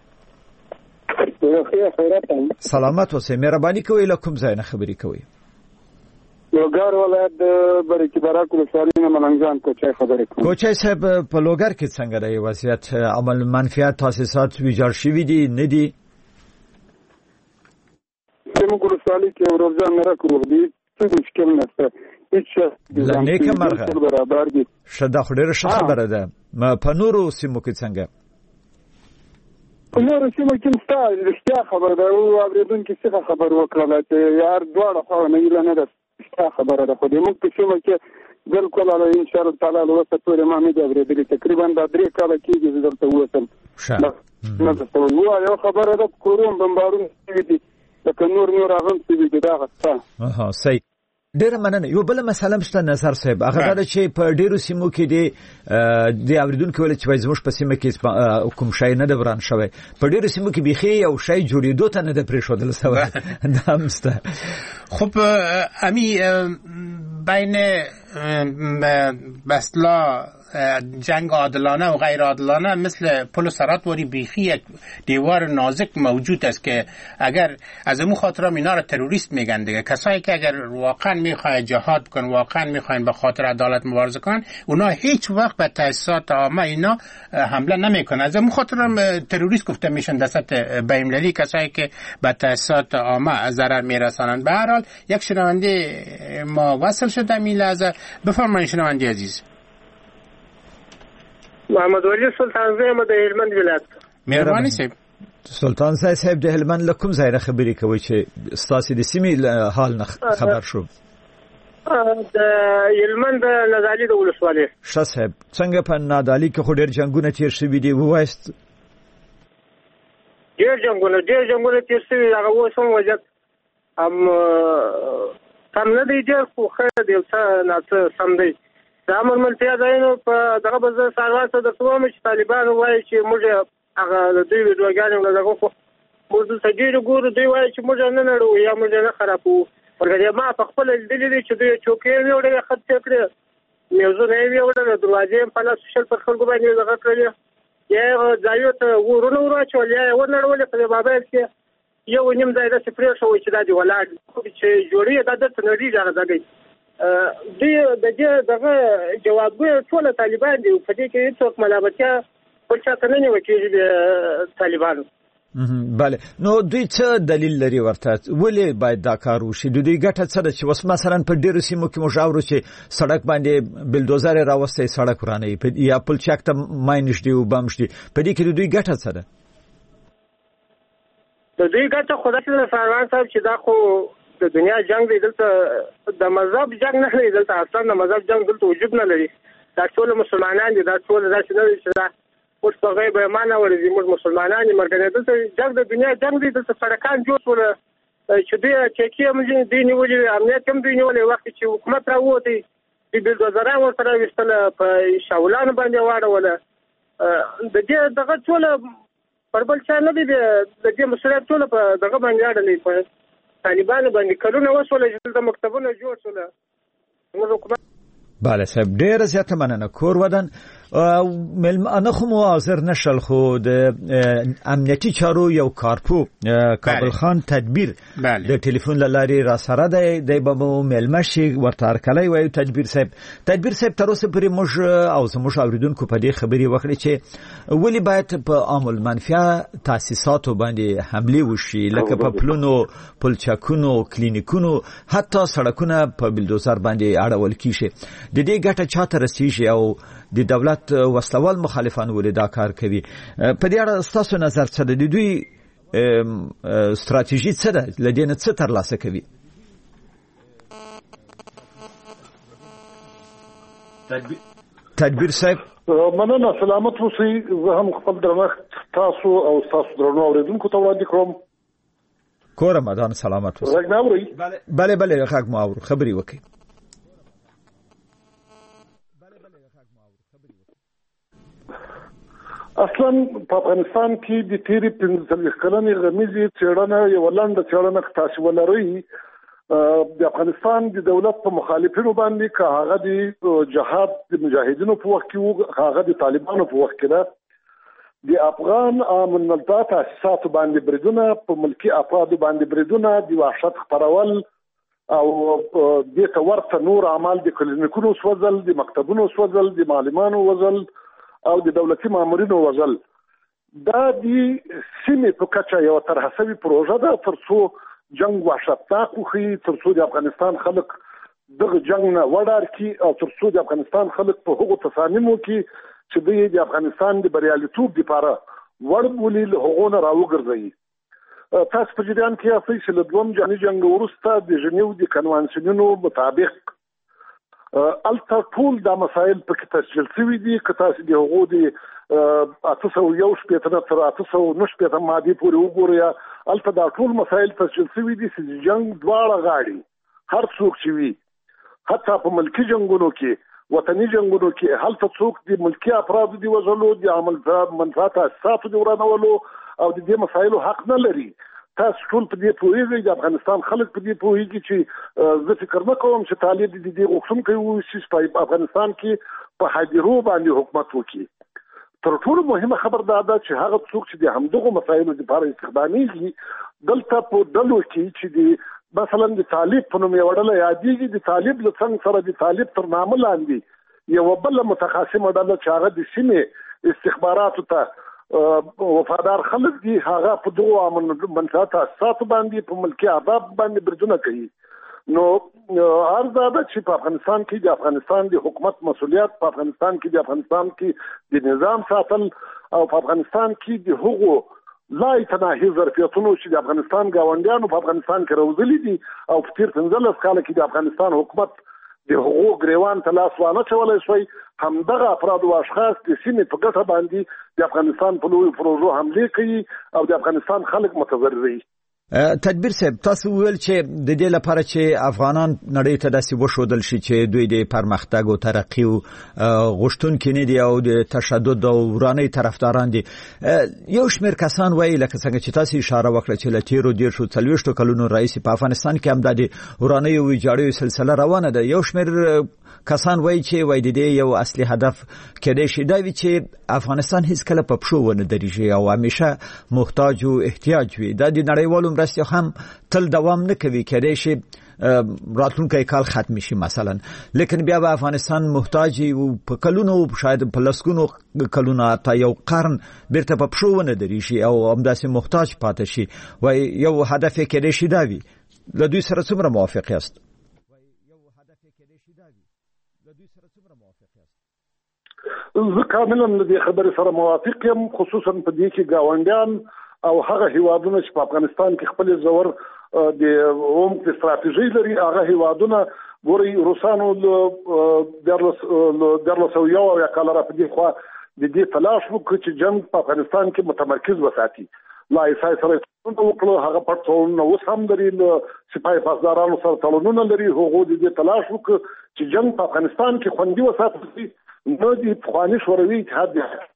سلامت اوسئ. مهرباني کوئ له کوم ځای نه خبرې کوئ؟ لوګر ولایت د برکی برک ولسوالۍ نه ملنګجان کوچای خبرې کوم. کوچای صاحب په لوګر کې څنګه دی وضعیت؟ عمل منفعت تاسیسات ویجاړ شوي دي نه دي؟ زموږ ولسوالۍ کې ورځان نه راکوي دي څه مشکل نشته هیڅ نیکه مرغه برابر دي. شدا خو ډېره ښه خبره ده. په نورو سیمو کې څنګه؟ په نورو سیمو کې ستا رښتیا خبره ده او اورېدونکي څه خبر وکړله چې یار دواړه خواونه هیله نه ده رښتیا خبره ده. خو د موږ په سیمه کې بالکل ان شاء الله تعالی له وسه پورې ما نه دي اورېدلي. تقریبا دا درې کاله کېږي چې دلته ووتم. نه درته وایي یوه خبره ده کورونه بمبارونه شوي دي لکه نور نور هغه هم شوي دي دغه ستا صحیح. ډېره مننه. یو بله مسله هم شته نظر صاحب، هغه دا ده چې په ډېرو سیمو کې د اورېدونکي ویل چې وایي زموږ په سیمه کې کوم شی نه ده وران شوی، په ډېرو سیمو کې بیخي یو شی جوړېدو ته نه ده پرېښودل شوی. دا هم شته. خب امی بین بسلا جنگ عادلانه و غیر عادلانه مثل پل سراتواری بیخی یک دیوار نازک موجود است که اگر از اون خاطر اینا رو تروریست میگن دیگه. کسایی که اگر واقعا میخواد جهاد کنن، واقعا میخواین به خاطر عدالت مبارزه کنن، اونا هیچ وقت به تاسیسات عامه اینا حمله نمیکنن. از اون خاطر تروریست گفته میشن دست بین‌المللی کسایی که به تاسیسات عامه ضرر میرسانن. به هر حال یک شنونده ما وصل شده این لحظه. بفرمایید شنونده عزیز. محمد ولی سلطان زی مده هلمند ولایت. مهرباني صاحب. سلطان زی صاحب د هلمند له کوم ځای خبرې کوي چې ستاسو د سیمې حال نه خبر شو؟ د هلمند نادعلي د ولسوالۍ. ښه صاحب، څنګه په نادعلي کې خو ډېر جنګونه تیر شوي دي ووایست؟ ډېر جنګونه ډېر جنګونه تیر شوي، هغه اوس هم وضعیت هم سم نه دی ډېر خو ښه دی، څه نه سم دی. دا مرمنتیا ځایونو په دغه به زه ساروان ته درته وایم چې طالبان وایي چې موږ هغه د دوی ویډیوګانې او دغه خو موږ دلته ډېرې ګورو، دوی وایي چې موږ نه نړوو یا موږ نه خرابوو. ورګه ما په خپله لیدلي دي چې دوی چوکۍ یې ویوړلې خط یې کړې، میزونه یې ویوړل، دروازې یې په لاس شل پر خلکو باندې دغه کړلې، یا یې ځایو ته ورونه ور واچول یا یې ونړولې. په دې موبایل کې یو نیم ځای داسې پرېښوی چې دا دې ولاړ چې جوړي دا درته نړېږي هغه ځای. دوی د دې دغه جوابګوی ټول طالبان دي، په دې کې هیڅوک ملامتیا بل چا ته نه نیول کېږي د طالبانو. بله، نو دوی څه دلیل لري ورته ولې باید دا کار وشي؟ د دوی ګټه څه ده چې اوس مثلا په ډېرو سیمو کې موږ اورو چې سړک باندې بلدوزر یې راوستی سړک ورانوي یا پلچک ته ماین ږدي او بم ږدي، په دې کې د دوی ګټه څه ده؟ د دوی ګټه خو داسې ده سروان صاحب چې دا خو د دنیا جنگ دی، دلته د مذهب جنگ نه دی، دلته اصلا د مذهب جنگ دلته وجود نه لري. دا ټول مسلمانان دي، دا ټول داسې نه دي چې دا اوس په غیب ایمان ورځي موږ مسلمانان یو مرګ. دلته جنگ د دنیا جنگ دی، دلته سړکان جوړ شول چې دوی چکې هم دوی نیولې، امنیت هم دوی نیولې. وخت چې حکومت راووتی د بلدوزران ورسره ویشتله، په شاولانو باندې واړوله. د دې دغه ټوله پر بل چا نه دی، د دې مسؤلیت ټوله په دغه باندې اړولې، په طالبانو باندې. کلونه وشوله چې دلته مکتبونه جوړ شوله. موږ حکومت بله صاحب، ډېره زیاته مننه. کور ودان مېلمانه خو مو حاضر نشل، خو د امنیتي چارو یو کارپو کابل خان تدبیر د ټلیفون له لارې را سره دی، دی به مو مېلمه شي، ورته هرکلی وایو تدبیر صاحب. تدبیر صاحب تر اوسه پورې موږ او زموږ اورېدونکو په دې خبرې وکړې چې ولې باید په عام المنفعه تاسیساتو باندې حملې وشي، لکه په پلونو، پلچکونو، کلینیکونو، حتی سړکونه په بلدوزر باندې اړول کیږي. د دې ګټه چاته رسیږي او د دولت وسلوال مخالفان ولې دا کار کوي؟ په دې اړه ستاسو نظر څه ده؟ د دوی ستراتیژي څه ده؟ له دې نه څه ترلاسه کوي؟ تدبیر صاحب مننه، سلامت اوسئ. زه هم خپل درنښت تاسو او تاسو درنو اورېدونکو ته وړاندې کوم. کور رمضان سلامت اوسئ. غږ نه اورئ؟ بله بله غږ مو اورو، خبرې وکړئ. اصلا په افغانستان کې د تیرې پنځه څلوېښت کلنې غمیزې څېړنه یوه لنډه څېړنه که تاسې ولرئ، د افغانستان د دولت په مخالفینو باندې، که هغه د جهاد د مجاهدینو په وخت کې وو، که هغه د طالبانو په وخت کې ده، د افغان عام الملتا تاسیساتو باندې بریدونه، په ملکي افرادو باندې بریدونه، د وحشت خپرول او دې ته ورته نور اعمال، د کلینیکونو سوځل، د مکتبونو سوځل، د معلمانو وژل او د دولتي مامورینو وژل. دا د سیمې په کچه یوه طرحه شوې پروژه ده تر څو جنگ وحشتناک وخی ترڅو د افغانستان خلک دغه جنگ نه وډار کی او ترڅو د افغانستان خلک په هغو تصامیمو کې چې دوی د افغانستان د بریالیتوب لپاره وړ بولي له هغو نه راوګرځوي. تاسو په جریان کې یاستئ چې له دویم جهاني جنګ وروسته د ژنیو د کنوانسیونونو مطابق الته ټول دا مسایل پکې تسجیل شوي دي. که تاسو د هغو د اته سوه یو شپېته نه تر اته سوه نهه شپېته مادې پورې وګورئ، الته دا ټول مسایل تسجیل شوي دي چې د جنګ دواړه غاړې هر څوک چې وي، حتی په ملکی جنگونو کې، وطني جنگونو کې، هلته څوک د ملکی افرادو دی وژلو، د عمل منفعت اساساتو دی ورانولو او د دې مسایلو حق نه لري. تاسو ټول په دې پوهیږئ، د افغانستان خلک په دې پوهیږي چې زه فکر نه کوم چې طالب د دې غوښتونکی وي چې په افغانستان کې په حاضرو باندې حکومت وکړي. تر ټولو مهمه خبر دا ده چې هغه څوک چې د همدغو مسایلو لپاره استخدامیږي دلته په ډلو کې چې د مثلا د طالب په نوم یوه ډله یادېږي، د طالب له څنګ سره د طالب تر نامه لاندې یوه بله متخاصمه ډله چې هغه د سیمې استخباراتو ته وفادار خلک دي، هغه په دغو منفعت اساساتو باندې په ملکي اهداف باندې بریدونه کوي. نو عرض دا ده چې په افغانستان کې د افغانستان د حکومت مسؤلیت، په افغانستان کې د افغانستان کې د نظام ساتل او په افغانستان کې د هغو لا تناهي ظرفیتونو چې د افغانستان ګاونډیانو په افغانستان کې روزلي دي او په تیر پنځلس کاله کې د افغانستان حکومت د هغو ګریوان ته لاس وانه چولی شوی، همدغه افراد او اشخاص د سیمې په ګټه باندې د افغانستان په لویو پروژو حملې کوي او د افغانستان خلک متضرروي. تدبیر صاحب، تاسو ویل چې د دې لپاره چې افغانان نړۍ ته داسې وښودل شي چې دوی د پرمختګ او ترقي او غوښتونکي نه دي او د تشدد او ورانۍ طرفداران دي. یو شمېر کسان وایي لکه څنګه چې تاسو اشاره وکړه چې له تېرو دېرشو څلوېښتو کلونو راهیسې په افغانستان کې هم د ورانۍ او ویجاړیو سلسله روانه ده. یو شمېر کسان وایي چې وایي د دې یو اصلي هدف کېدای شي دا وي چې افغانستان هیڅکله په پښو ونه درېږي او همیشه محتاج او احتیاج وي. دا د نړیوالو مرستې هم تل دوام نه کوي، کېدای شي راتلونکی کال ختم شي مثلا، لیکن بیا به افغانستان محتاج او په کلونو شاید په لسګونو کلونو تا یو قرن بیرته په پښو ونه درېږي او همداسې محتاج پاتې شي. وایي یو هدف یې کېدای شي دا وي. له دوی سره څومره موافق یاست؟ زه کاملا له دې خبرې سره موافق یم، خصوصا په دې کې ګاونډیان او هغه هیوادونه چې په افغانستان کې خپل زور د عمق استراتیژي لري، هغه هیوادونه ګوري روسانو دیارلس سوه یو اویا کاله را په دې خوا د دې تلاش وکړ چې جنګ په افغانستان کې متمرکز وساتي. لا ایسای سره وکړو، هغه پټ تړونونه اوس هم لري، له سپاه پاسدارانو سره تړونونه لري. هغوی د دې تلاش وکړ چې جنګ په افغانستان کې خوندي وساتل شي. نو د پخواني شوروي اتحاد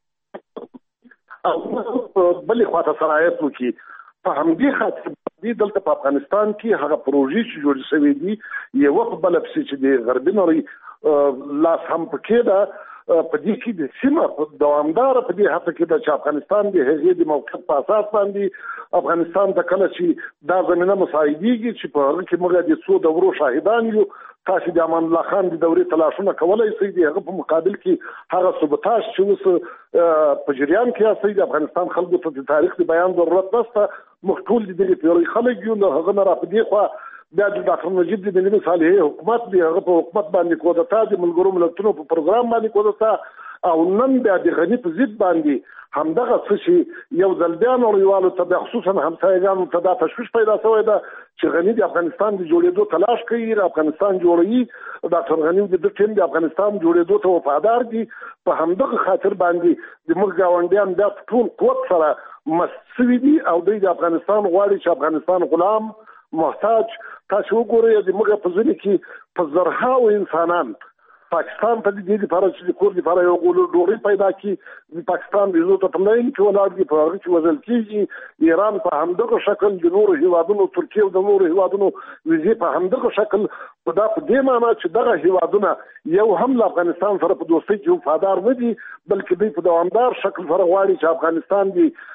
او بلې خواته سرایت وکړي. په همدې خاطر دلته په افغانستان کې هغه پروژې چې جوړې شوې دي یوه په بله پسې چې د غربي نړۍ لاس هم پکې ده. په دې کې د سیمه دوامداره په دې هڅه کې ده چې افغانستان د هغې د موقعیت په اساس باندې افغانستان ته کله چې دا زمینه مساعدېږي چې په هغه کې موږ د څو دورو شاهدان یو. تاسو د امان الله خان د دورې تلاشونه کولای شئ، د هغه په مقابل کې هغه سبوتاژ چې اوس په جریان کې یاستئ، د افغانستان خلکو ته د تاریخ د بیان ضرورت نشته. موږ ټول د دغې پیړۍ خلک یو، له هغه نه را په دې خوا بیا د ډاکټر نجیب د ملي مصالحې حکومت دی، هغه په حکومت باندې کودتا، د ملګرو ملتونو په پروګرام باندې کودتا، او نن بیا د غني په ضد باندې همدغه څه چې یو ځل بیا نړیوالو ته خصوصا همسایګانو ته دا تشویش پیدا شوی ده چې غني د افغانستان د جوړېدو تلاش کوي، افغانستان جوړوي. ډاکټر غني د دې ټیم د افغانستان جوړېدو ته وفادار دي. په همدغه خاطر باندې د موږ ګاونډیان بیا ټول قوت سره مستوي دي او دوی د افغانستان غواړي چې افغانستان غلام محتاج. تاسو وګورئ د موږ په ځینې کې په زرهاو انسانان پاکستان ته د دې لپاره چې د کور لپاره یو ګولو ډوډۍ پیدا کړي، د پاکستان د ویزو ته په لاین کې ولاړ دي، په هغه کې وژل کېږي. ایران په همدغه شکل د نورو هیوادونو، ترکیه او د نورو هیوادونو ویزې په همدغه شکل. په دا په دې معنا چې دغه هیوادونه یو هم له افغانستان سره په دوستۍ کې وفادار نه دي، بلکې دوی په دوامدار شکل سره غواړي چې افغانستان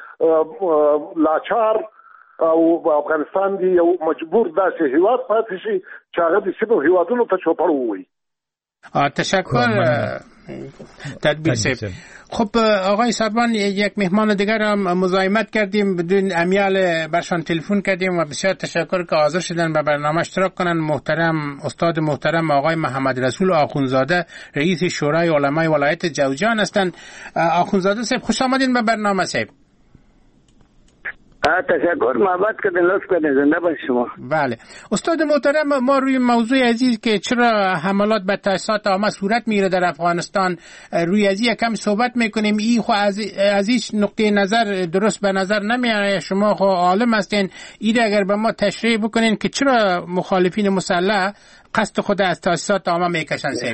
دی لاچار او افغانستان دی یو مجبور داسې هیواد پاتې شي چې هغه د سیمو هیوادونو ته چوپړ ووایي. تشکر تدبیر سیب. خب آقای سربان، یک مهمان دیگر هم مزاحمت کردیم، بدون امیال برشان تلفن کردیم و بسیار تشکر که حاضر شدن به برنامه اشتراک کنن. محترم استاد محترم آقای محمد رسول آخونزاده، رئیس شورای علمای ولایت جوزجان هستند. آخونزاده صاحب خوش آمدین به برنامه صاحب. تشکر، محبت کردین، لطف کردین، زنده باشید شما. بله استاد محترم، ما روی موضوع عزیز که چرا حملات به تاسیسات عامه صورت میگیره در افغانستان، روی از این کم صحبت میکنیم. این خو از از هیچ نقطه نظر درست به نظر نمیاد. شما خو عالم هستین، این اگر به ما تشریح بکنین که چرا مخالفین مسلح قصد خود از تاسیسات عامه میکشن صاحب؟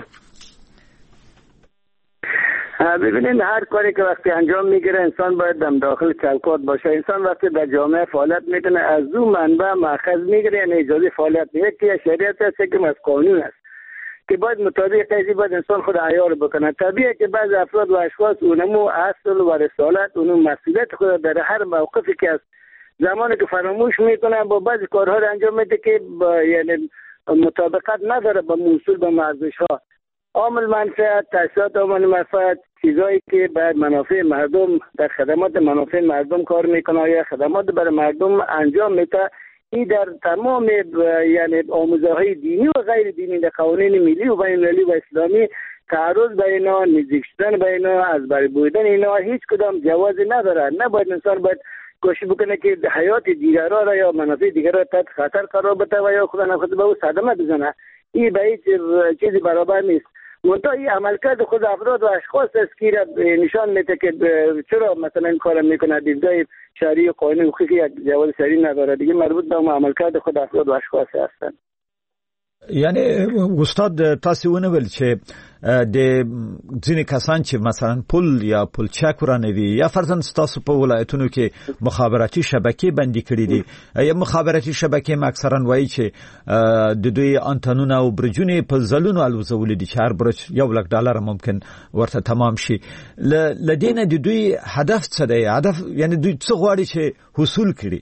ببینید، هر کاری که وقتی انجام میگیره انسان باید در داخل چوکات باشه. انسان وقتی در جامعه فعالیت میکنه از اون منبع ماخذ میگیره، یعنی اجازه فعالیت. یکی شریعت هست که از قانون است که باید مطابق قضیه باید انسان خود عیار بکنه. طبیعه که بعض افراد و اشخاص اونمو اصل و رسالت اونم مسئولیت خود در هر موقفی که از زمانی که فراموش میکنه با بعضی کارها رو انجام میده که یعنی مطابقت نداره با اصول و ارزش ها. عامل منفعت، تاسیسات عامل منفعت، چیزایی که بر منافع مردم در خدمات منافع مردم کار میکنه یا خدمات برای مردم انجام میده، این در تمام یعنی آموزه‌های دینی و غیر دینی در قوانین ملی و بین المللی و اسلامی تعارض بین اینا، نزدیک شدن بین اینا، از بر بودن اینا هیچ کدام جوازی نداره. نباید انسان باید کوشش بکنه که حیات دیگران را یا منافع دیگران را تحت خطر قرار بده و یا خدا نخواهد به او صدمه بزنه. این به هیچ چیزی برابر نیست. منتها این عملکرد خود افراد و اشخاص است که نشان میده که چرا مثلا این کار میکنه. دیدگاه شرعی و قانونی و حقوقی یک جواز شرعی نداره دیگه، مربوط به عملکرد خود افراد و اشخاص هستند. یعنی استاد تاسو ونول چې د ځینې کسان چې مثلا پل یا پلچک ورانوي یا فرضاً تاسو په ولایتونو کې مخابراتي شبکې بندي کړې دي، یا مخابراتي شبکې اکثرا وایي چې د دوی انټنونه او برجونه په ځلونو الوزول دي چې هر برج یو لک ډالر ممکن ورته تمام شي. لدینه د دوی هدف څه دی؟ هدف یعنی دوی څه غواړي چې حصول کړي؟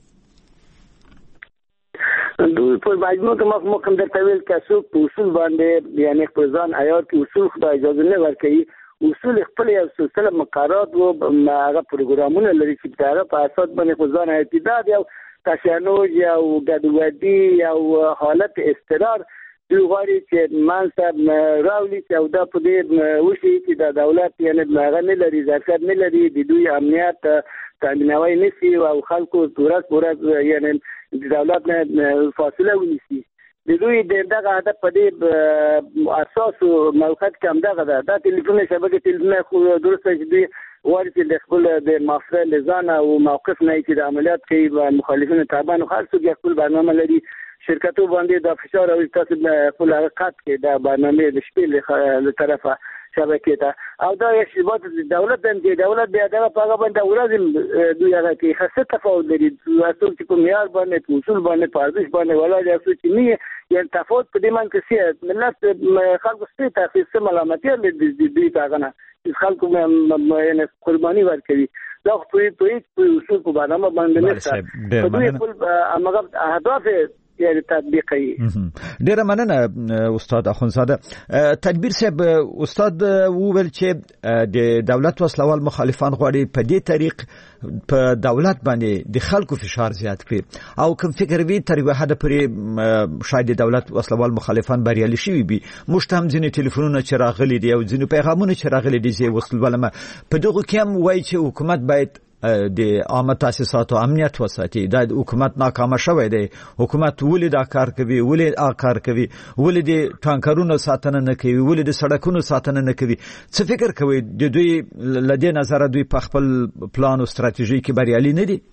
دوی په مجموع کې مخکې در تویل که څوک په اصول باندې یعنی خپل ځان عیار کې اصول خدای اجازه نه ورکوي. اصول خپل یو سلسله مقررات و هغه پروګرامونه لري چې په هغه په اساس باندې خپل ځان اعتداد یا تشنج یا ګډوډي یا حالت استقرار دوی غواړي چې منصب راولي چې دا په دې وشي چې د دولت یعنی هغه نه لري، ظرفیت نه لري، د دوی امنیت تامینوي نشي او خلکو ورځ ورځ یعنی د دولت نه فاصله ونیسي. د دوی دغه هدف په دې اساس موقعیت کې همدغه ده. دا ټلیفون شبکه ټلیفون خو درسته چې دوی غواړي چې د خپل د مافره لزان او موقف نه چې د عملیات کوي و مخالفین طبعا خو هر څوک خپل برنامه لري. شرکتو باندې د فشار او تاسو خپل حقیقت کې د برنامه د شپې له طرفه شبکه ته او دا یو شیبات دولت د دولت بیا دغه په هغه باندې ورازم دوی هغه کې خاصه تفاوت لري. تاسو چې په معیار باندې اصول باندې پاردش باندې ولاړ یاست چې نه یعنی تفاوت په دې من کې سي ملت خلکو ستې تاسو ملامتي لري د دې تاغنه خلکو یعنی قرباني ورکوي. دا خو په اصول په برنامه باندې نه په دوی خپل هغه اهداف یعنی تطبیقی. ډیره مننه استاد اخونزاده. تدبیر صاحب، استاد وویل چې د دولت وسلوال مخالفان غواړي په دې طریق په دولت باندې د خلکو فشار زیات کړي او کوم فکر وی تر یو حد پورې شاید دولت وسلوال مخالفان بریالي شي وي. موږ هم ځینې ټلیفونونه چې راغلي دي او ځینې پیغامونه چې راغلي دي چې وصل ولما په دغه کې هم وایي چې حکومت باید د عامه تاسیساتو امنیت وساتي. دا حکومت ناکامه شوی دی. حکومت ولې دا کار کوي؟ ولې دا کار کوي؟ ولې د ټانکرونو ساتنه نه کوي؟ ولې د سړکونو ساتنه نه کوي؟ څه فکر کوي د دوی لدې نظر دوی په خپل پلان او ستراتیژي کې بریالي نه دي؟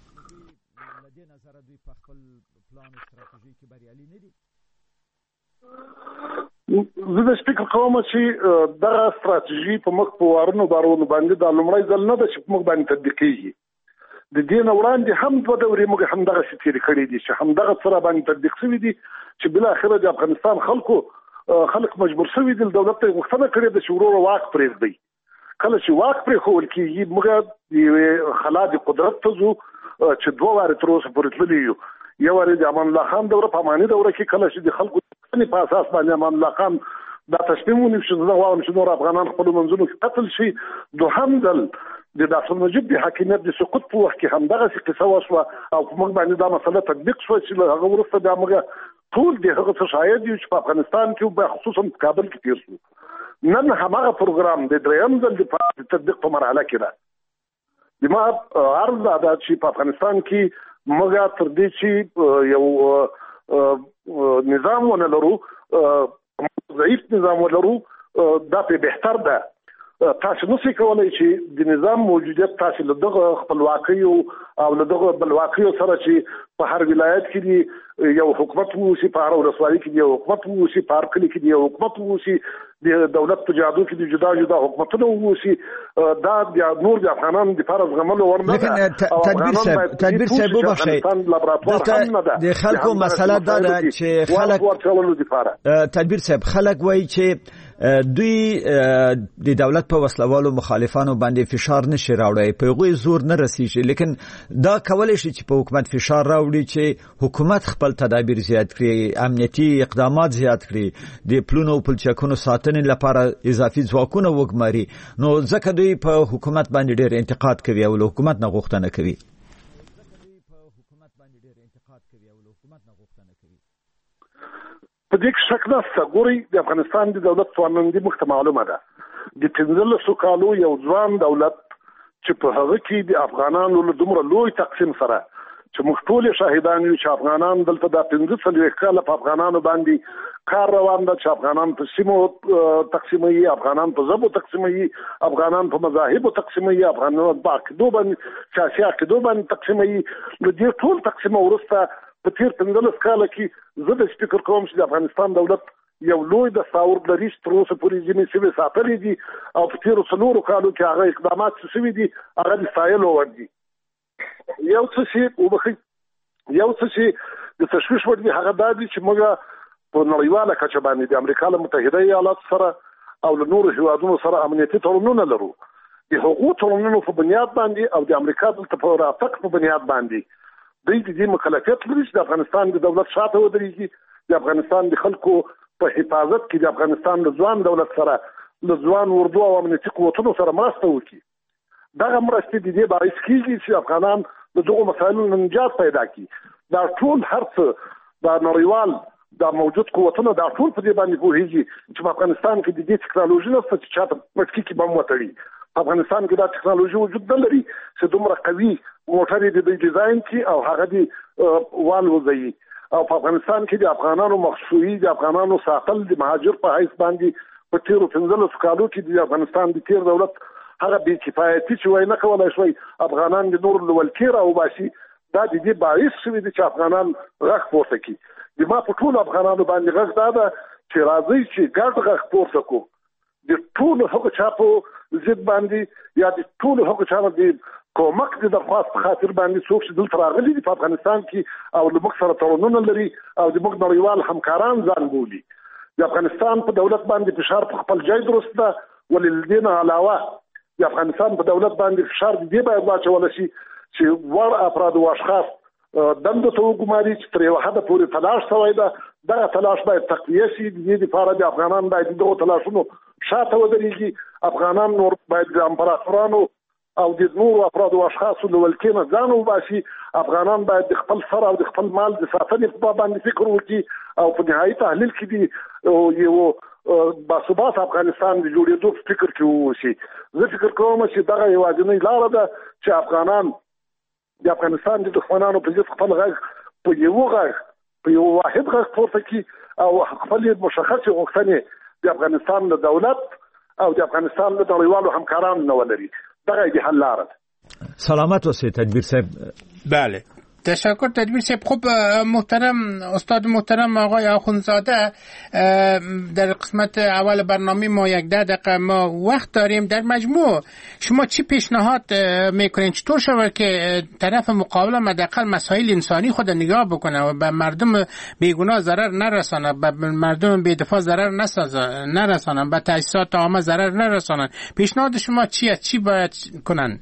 زه د فکر کوم چې دا ستراتیژي په مخ په وارونو بارونو باندې د لومړی ځل نه ده چې په مخ باندې تطبیق کیږي. د دې نه وړاندې هم دوه دورې موږ هم دغه شی تیر کړی دي چې هم دغه سره باندې تطبیق شوی دي چې بل اخر د افغانستان خلکو خلک مجبور شوی دي دولت ته غوښتنه کړې ده چې ورور واک پرېږدي. کله چې واک پرې خول کیږي موږ د خلاد قدرت ته ځو چې دوه واره تر اوسه پورې تللی یو. یو واره د امان الله خان دوره په معنی دوره کې کله چې د خلکو په اساس باندې امان الله خان دا تصمیم ونیو چې زه غواړم چې نور افغانان خپل منځونو کې قتل شي. دوهم ځل د ډاکټر نجیب د حاکمیت د سقوط په وخت کې هم دغه قصه وشوه او په موږ باندې دا مسله تطبیق شوه چې له هغه وروسته بیا موږ ټول د هغه څه شاهد یو چې په افغانستان کې په خصوصا په کابل کې تیر شو. نن هماغه پروګرام د دریم ځل د تطبیق په مرحله کې ده. د ما عرض دا چې په افغانستان کې موږ تر دې چې یو نظام ونه لرو، ضعیف نظام ولرو، دا په بهتر ده. تاسو نو څه کولای چې د نظام موجودیت تاسو له دغه خپلواکۍ او له دغه بلواکۍ سره چې په هر ولایت کې یو حکومت ووسی، په هر ولسوالۍ کې یو حکومت ووسی، په هر کلی کې یو حکومت ووسی، د دولت په جادو کې د جدا جدا حکومتونه ووسی. دا د نور د افغانانو د فرض غملو ورنه ده. تدبیر صاحب تدبیر صاحب وبخښئ، د خلکو مسله دا ده چې خلک تدبیر صاحب خلک وایي چې دوی د دولت په وسلوالو مخالفانو باندې فشار نشي راوړي، په هغوی زور نه رسیږي، لیکن دا کولای شي چې په حکومت فشار راوړي چې حکومت خپل تدابیر زیات کړي، امنیتي اقدامات زیات کړي، د پلونو او پلچکونو ساتنې لپاره اضافي ځواکونه وګماري. نو ځکه دوی په حکومت باندې ډېر انتقاد کوي او له حکومت نه غوښتنه کوي. په دې کې شک نشته. ګورئ، د افغانستان د دولت توانمندي موږ ته معلومه ده. د پنځلسو کالو یو ځوان دولت چې په هغه کې د افغانانو له دومره لوی تقسیم سره چې موږ ټول شاهدان یو چې افغانان دلته د پنځه څلوېښت کاله په افغانانو باندې کار روان ده، چې افغانان په سیمو تقسیموي، افغانان په ژبو تقسیموي، افغانان په مذاهبو تقسیموي، افغانان په عقیدو باندې سیاسي عقیدو باندې تقسیموي. له دې ټول تقسیمه وروسته په تیر پنځلس کاله کې زه د فکر کوم چې د افغانستان دولت یو لوی دستاور لري چې تر اوسه پورې ځینې سیمې ساتلې دي او په تیرو څلورو کالو کې هغه اقدامات چې شوي دي هغه د ستایلو وړ دي. یو څه چې وبخښئ یو څه چې د تشویش وړ دي هغه دا دي چې موږ په نړیواله کچه باندې د امریکا له متحده ایالاتو سره او له نورو هیوادونو سره امنیتي تړونونه لرو. د هغو تړونونو په بنیاد باندې او د امریکا دلته په راتګ په بنیاد باندې دوی د دې مکلفیت لري چې د افغانستان د دولت شاته ودرېږي، د افغانستان د خلکو په حفاظت کې د افغانستان د ځوان دولت سره له ځوان اردو او امنیتي قوتونو سره مرسته وکړي. دغه مرستې د دې باعث کېږي چې افغانان د دغو مسایلو نه نجات پیدا کړي. دا ټول هر څه دا نړیوال دا موجود قوتونه دا ټول په دې باندې پوهېږي چې په افغانستان کې د دې ټکنالوژي نشته چې چاته پټکي کې بم وتړي. افغانستان کې دا ټکنالوژي وجود نه لري چې دومره قوي موټرې د ډیزاین کې او هغه دی والوځي. او په افغانستان کې د افغانانو مخصوصي د افغانانو ساتل د مهاجر په حیث باندې په تیرو پنځلسو کالو کې د افغانستان د تیر دولت هغه بې کفایتي چې وای نه کولای شوی افغانان د نور له ولکې راوباسي. دا د دې باعث شوي دي چې افغانان غږ پورته کړي. د ما په ټولو افغانانو باندې غږ دا ده چې راځئ چې ګډ غږ پورته کړو د ټولو هغو چا په ضد باندې یا د ټولو هغو چا د کومک د درخواست په خاطر باندې څوک چې دلته راغلي دي په افغانستان کې او له موږ سره تړونونه لري او د موږ نړیوال همکاران ځان بولي. د افغانستان په دولت باندې فشار په خپل ځای درست ده، ولې له دې نه علاوه د افغانستان په دولت باندې فشار د دې باید واچولی شي چې وړ افراد او اشخاص دندو ته وګماري چې تر یوه حده پورې تلاش شوی ده. دغه تلاش باید تقویه شي. د دې لپاره د افغانان باید دغو تلاشونو شاته ودرېږي. افغانان نور باید د امپراتورانو او د نورو افراد او اشخاصو له ولکې نه ځان وباسي. افغانان باید د خپل سر او د خپل مال د ساتنې په باندې فکر وکړي او په نهایي تحلیل کې دي یو باثبات افغانستان د جوړېدو په فکر کې واوسي. زه فکر کوم چې دغه یوازینۍ لاره ده چې افغانان د افغانستان د دښمنانو په ضد خپل غږ په یو غږ په یو واحد غږ پورته کړي او خپل مشخصې غوښتنې د افغانستان د دولت او د افغانستان د نړیوالو همکارانو نه ولري. دغه د حل لاره ده. سلامت اوسئ تدبیر صاحب. بله تشکر تدبیر صاحب. خب محترم استاد محترم آقای آخوندزاده، در قسمت اول برنامه ما یک ده دقیقه ما وقت داریم. در مجموع شما چی پیشنهاد میکنین چطور شود که طرف مقابل حداقل مسائل انسانی خود نگاه بکنه و به مردم بیگناه ضرر نرسانه، به مردم بی‌دفاع ضرر نرسانه، به تأسیسات عامه ضرر نرسانه؟ پیشنهاد شما چیه؟ چی باید کنن؟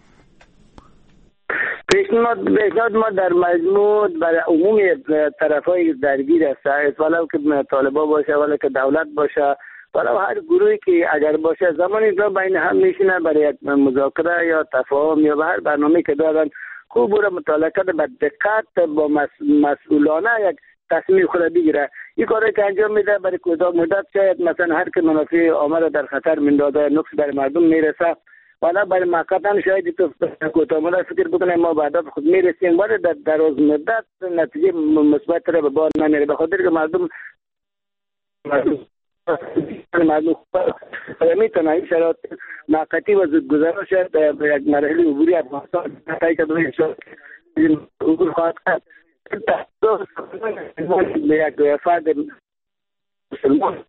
پیشنهاد پیشنهاد ما در مجموع برای عموم طرفای درگیر است، ولو که طالبان باشه ولو که دولت باشه حالا هر گروهی که اگر باشه زمانی را بین هم میشینه برای یک مذاکره یا تفاهم یا به هر برنامه که دارن خوب رو مطالعه کرده به دقت با مسئولانه یک تصمیم خود بگیره. این کاری که انجام میده برای کوتاه مدت شاید مثلا هر که منافع عامه را در خطر میندازه، نقص در مردم میرسه، حالا برای موقتا شاید تو کوتاه مدت فکر بکنه ما به هدف خود میرسیم، ولی در دراز مدت نتیجه مثبت را به بار نمیاره، به خاطر که مردم مردم مردم میتونه این شرایط موقتی و زودگذرا شاید به یک مرحله عبوری افغانستان نتایی که دوی شد عبور خواهد کرد به یک فرد مسلمان.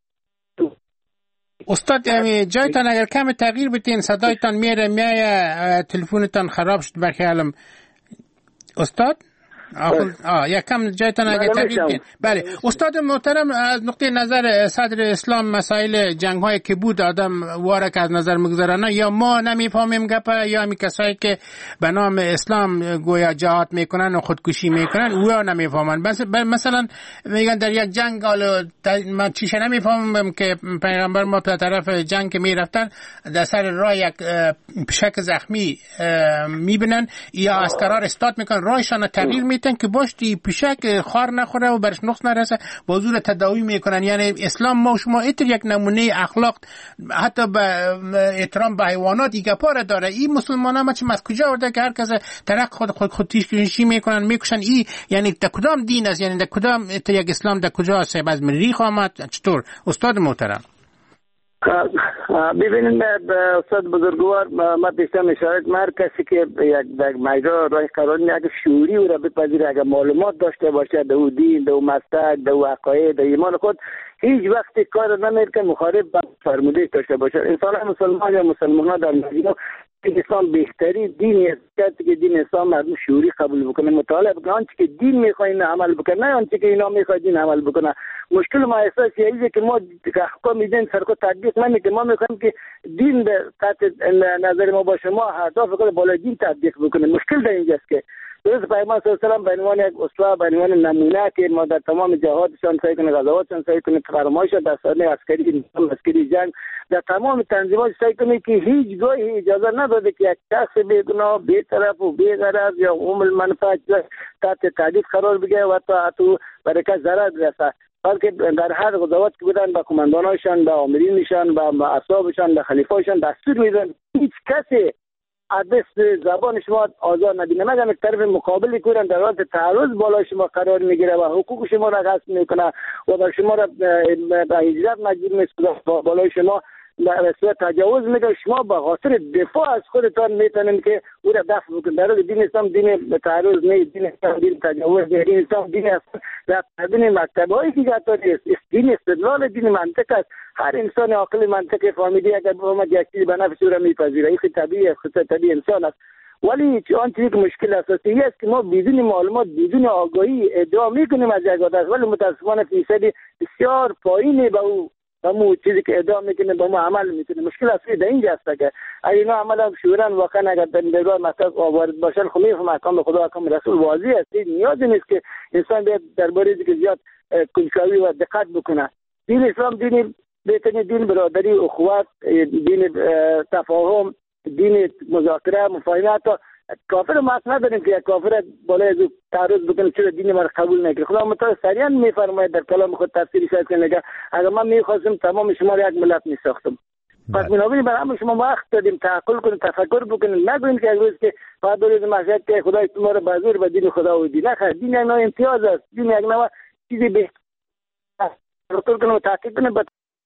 استاد جایتان اگر کم تغییر بتین صدایتان میره میایه، تلفونتان خراب شد برخیالم استاد. آه یک کم جایتان اگه تغییر بدین. بله استاد محترم، از نقطه نظر صدر اسلام مسائل جنگ های که بود آدم وارک از نظر مگذارن، یا ما نمیفهمیم گپه یا همی کسایی که به نام اسلام گویا جهاد میکنن و خودکشی میکنن اویا نمیفهمن. مثلا میگن در یک جنگ، من چیشه نمیفهمم که پیغمبر ما به طرف جنگ که میرفتن در سر راه یک پشک زخمی میبینن یا اسکرار استاد میکنن راهشان تغییر می که باشتی پیشک خار نخوره و برش نقص نرسه با زور تداوی میکنن. یعنی اسلام ما شما ایتر یک نمونه اخلاق حتی به احترام به حیوانات ایگه پاره داره. این مسلمان ها چه از کجا ورده که هر کس ترک خود خود خود تیشکنشی میکنن میکشن؟ ای یعنی در کدام دین است؟ یعنی در کدام ایتر یک اسلام در کجا است؟ از مریخ آمد چطور استاد محترم؟ ببینید استاد بزرگوار، ما پیشتر اشاره کردم هر کسی که یک در میدان راه قرار نیست اگه شعوری او را بپذیره، اگه معلومات داشته باشه در او دین، در او مسلک، در او عقاید، در ایمان خود، هیچ وقت کار نمیره که مخالف با فرموده داشته باشه. انسان مسلمان یا مسلمان ها در مدینه اسلام بهتری دینی است که دین اسلام مردم شعوری قبول بکنه، مطالعه بکنه، آنچه که دین میخواد این عمل بکنه، نه آنچه که اینا میخواد این عمل بکنه. مشکل ما اساسی اینه که ما احکام دین سرکو تطبیق نمیکنیم. ما میخوایم که دین به قطع نظر ما باشه، ما اهداف خود بالای دین تطبیق بکنیم. مشکل در اینجاست که درست پیامبر صلی الله علیه و آله به عنوان یک اسوه، به عنوان نمونه که ما در تمام جهادشان سعی کنیم، غزواتشان سعی کنیم، فرمایشات در صحنه عسکری عسکری جنگ در تمام تنظیمات سعی کنیم که هیچ گاهی اجازه نداده که یک شخص بیگناه، بی‌طرف و بی‌غرض یا عموم المنفعت تحت تهدید قرار بگیره و تا برکت ضرر برسه. بلکه در هر غزوات که بودن با کمانداناشان، با آمرینشان، با اصحابشان، با خلیفه‌شان دستور میدن هیچ کسی از زبان شما آزاد نبینه، مگر یک طرف مقابلی کنن در حالت تعرض بالای شما قرار میگیره و حقوق شما را غصب میکنه و بر شما را به هجرت مجبور میکنه، بالای شما به صورت تجاوز میکنه. شما به خاطر دفاع از خودتان میتونید که او را دفع بکنید. در حالی دین اسلام دین تعرض نه، دین اسلام دین تجاوز نه، دین اسلام دین است در تدین مکتب‌هایی که جاتاری است، دین استدلال، دین منطق است. هر انسان عاقل منطقی فهمیده اگر به ما یک چیز به نفع او را میپذیره، این طبیعی است، طبیعی انسان است. ولی آن چیزی که مشکل اساسی است که ما بدون معلومات، بدون آگاهی ادعا میکنیم از یک عادت، ولی متاسفانه فیصد بسیار پایینی به او و مو چیزی که ادعا میکنه با ما عمل میکنه. مشکل اصلی در اینجا است که اگر اینا عمل هم شورن واقعا اگر در درگاه مطلب وارد باشن، خب میفهم احکام خدا، احکام رسول واضح است. نیازی نیست که انسان بیاد درباره اینکه زیاد کنجکاوی و دقت بکنه. دین اسلام دین بهترین دین برادری، اخوت، دین تفاهم، دین مذاکره، مفاهمت. کافر ما اصلا نداریم که یک کافر بالای از تعرض بکنه چرا دین ما قبول نکنه. خدا متعال سریعا میفرماید در کلام خود تفسیری شاید کنه که اگر من میخواستم تمام شما را یک ملت میساختم. پس بنابراین برای شما وقت دادیم تعقل کنید، تفکر بکنید، نگویید که یک روز که بعد روز محشر که خدای شما را به زور به دین خدا ودی. نه، دین یک نوع امتیاز است، دین یک نوع چیزی بهتر است. تفکر کنید و تحقیق کنید.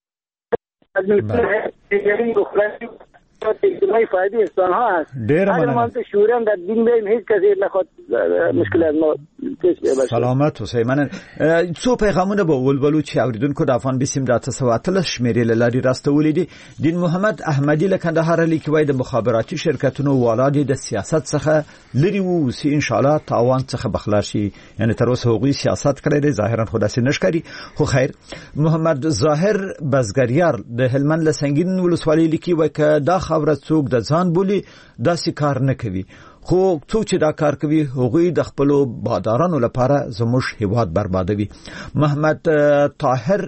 از این اخلاقی اجتماعی فایده انسان ها هست. اگر ما شورم در دین بیم هیچ کسی نخواد مشکل از ما پیش بشه. سلامت حسین من څو پیغامونه به ولولو چې اوریدونکو د افغان بیسیم د تسواتل شمیرې لاري راستولې دي. دین محمد احمدی له کندهار لیکوي د مخابراتي شرکتونو والادي د سیاست څخه لري وو سي ان شاء الله تاوان څخه بخلار شي. یعنی تر اوسه هغوی سیاست کړی دی، ظاهرا خو داسې نشکاري. خو خیر، محمد ظاهر بزګریار د هلمند له سنگین ولسوالۍ لیکي که دا خبره څوک د ځان بولی داسې کار نه کوي، خو څوک چې دا کار کوي هغوی د خپلو بادارانو لپاره زموږ هیواد بربادوي. محمد طاهر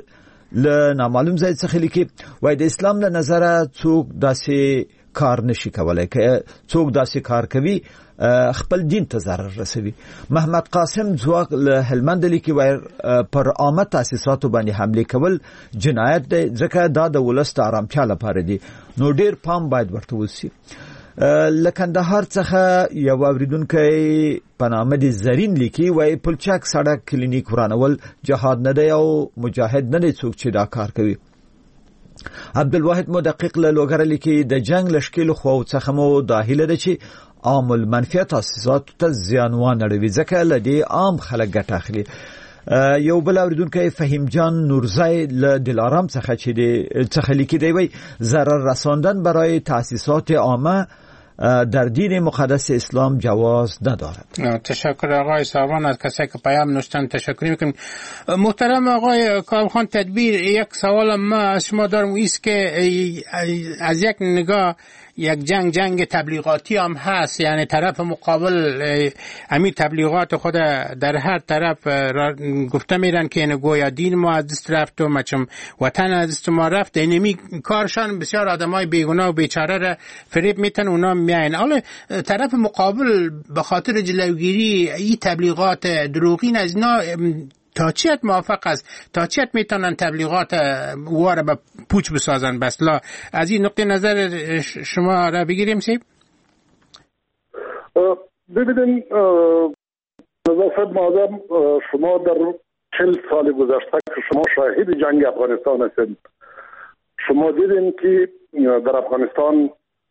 له نامعلوم ځای څخه لیکي وای د اسلام له نظره څوک داسې کار نشي کولای که څوک داسې کار کوي خپل دین ته ضرر رسوي. محمد قاسم ځواک له هلمند لیکي وای پر عامه تاسیساتو باندې حمله کول جنایت دی ځکه دا د ولس د آرامتیا لپاره دی نو ډیر پام باید ورته وشي. لکندهار څخه یو اوریدونکو په نامه د زرین لیکي وای پلچک سړک کلینیک ورانول جهاد نه دی او مجاهد نه دی څوک چې دا کار کوي. عبدالواحد مدقق له لوګر لیکي د جنگ لشکل خو څخه مو داخله ده چې عام المنفعه تاسیسات ته زیانوان اړوي ځکه لدی عام خلک ګټه اخلي. یو بل اوریدونکو فهیم جان نورزای له دلارام څخه چې د څخه لیکي دی وای ضرر رساندن برای تاسیسات عامه در دین مقدس اسلام جواز ندارد. تشکر آقای ساروان از کسی که پیام نوشتن تشکر میکنم. محترم آقای کامخان تدبیر یک سوال ما از شما دارم ایست که از یک نگاه یک جنگ جنگ تبلیغاتی هم هست یعنی طرف مقابل امی تبلیغات خود در هر طرف گفته میرن که این گویا دین ما از دست رفت و مچم وطن از دست ما رفت اینمی کارشان بسیار آدمای بیگناه و بیچاره را فریب میتن اونا میاین. حالا طرف مقابل به خاطر جلوگیری این تبلیغات دروغین از اینا تا چیت موافق است تا چیت میتونن تبلیغات واره به پوچ بسازن بس لا از این نقطه نظر شما را بگیریم سیب؟ ببینید نظافت مادم شما در چل سال گذشته که شما شاهد جنگ افغانستان هستید شما دیدین که در افغانستان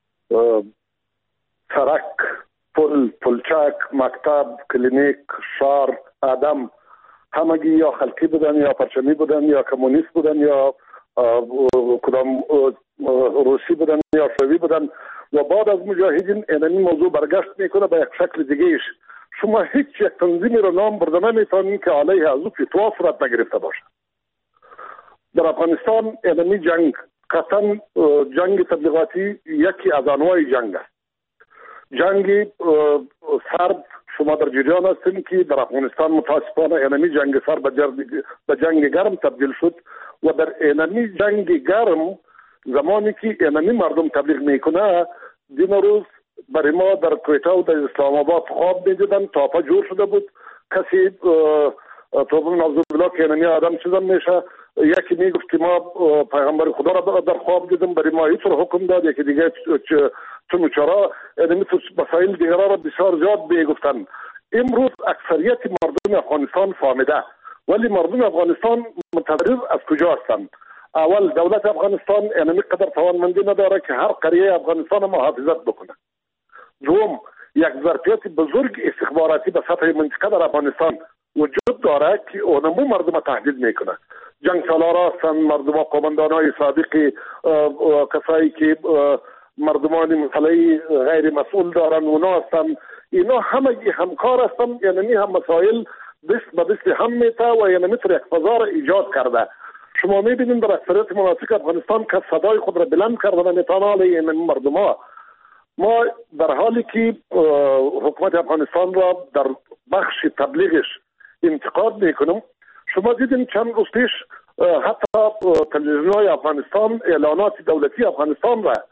سرک پل پلچک مکتب کلینیک شهر آدم همگی یا خلقی بودن یا پرچمی بودن یا کمونیست بودن یا کدام روسی بودن یا شوی بودن و بعد از مجاهدین اینمی موضوع برگشت میکنه به یک شکل دیگهش. شما هیچ یک تنظیمی رو نام برده نمیتونین که علیه از او فتوا صورت نگرفته باشه. در افغانستان اینمی جنگ قطعا جنگ تبلیغاتی یکی از انواع جنگ است. جنگ سرد شما در جریان هستین که در افغانستان متاسفانه اینمی جنگ سر به جنگ گرم تبدیل شد و در اینمی جنگ گرم زمانی که اینمی مردم تبلیغ میکنه دین روز برای ما در کویته و در اسلام آباد خواب میدیدن تاپا جور شده بود کسی توبه نوزو بلا که اینمی آدم چیزم میشه یکی میگفت که ما پیغمبر خدا را در خواب دیدم برای ما اینطور حکم داد یکی دیگه چون چرا اینمی مسائل دیگر را بسیار زیاد میگفتن. امروز اکثریت مردم افغانستان فهمیده ولی مردم افغانستان متضرر از کجا هستند؟ اول دولت افغانستان اینمی قدر توانمندی نداره که هر قریه افغانستان محافظت بکنه. دوم یک ظرفیت بزرگ استخباراتی به سطح منطقه در افغانستان وجود داره که اونمو مردم تهدید میکنه. جنگ سالارا هستند مردم قومندانای صادقی کسایی که مردمان مسئله غیر مسئول دارن اونا هستن اینا همگی همکار هستن یعنی هم مسائل دست به دست هم میته و یعنی مثل یک فضا را ایجاد کرده. شما میبینید در اکثریت مناطق افغانستان که صدای خود را بلند کرده نمیتونه علیه این مردم ها. ما در حالی که حکومت افغانستان را در بخش تبلیغش انتقاد میکنم شما دیدین چند روز پیش حتی تلویزیون‌های افغانستان اعلانات دولتی افغانستان را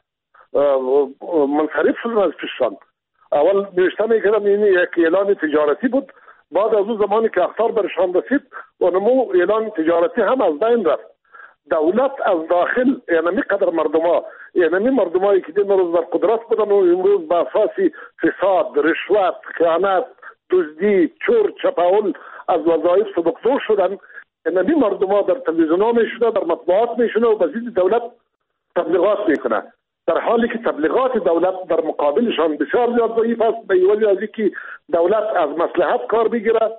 منصرف شدن از پیششان. اول نوشته میکردم این یک اعلان تجارتی بود بعد از اون زمانی که اخطار برشان رسید اونمو اعلان تجارتی هم از بین رفت. دولت از داخل اینمی قدر مردم ها اینمی مردم هایی که دین روز در قدرت بودن و امروز به اساسی فساد رشوت خیانت دزدی چور چپاول از وظایف سبکدور شدن اینمی مردم ها در تلویزیون ها میشونه در مطبوعات میشونه و بزید دولت تبلیغات میکنه در حالی که تبلیغات دولت در مقابلشان بسیار زیاد ضعیف است به وجه از اینکه دولت از مصلحت کار میگیره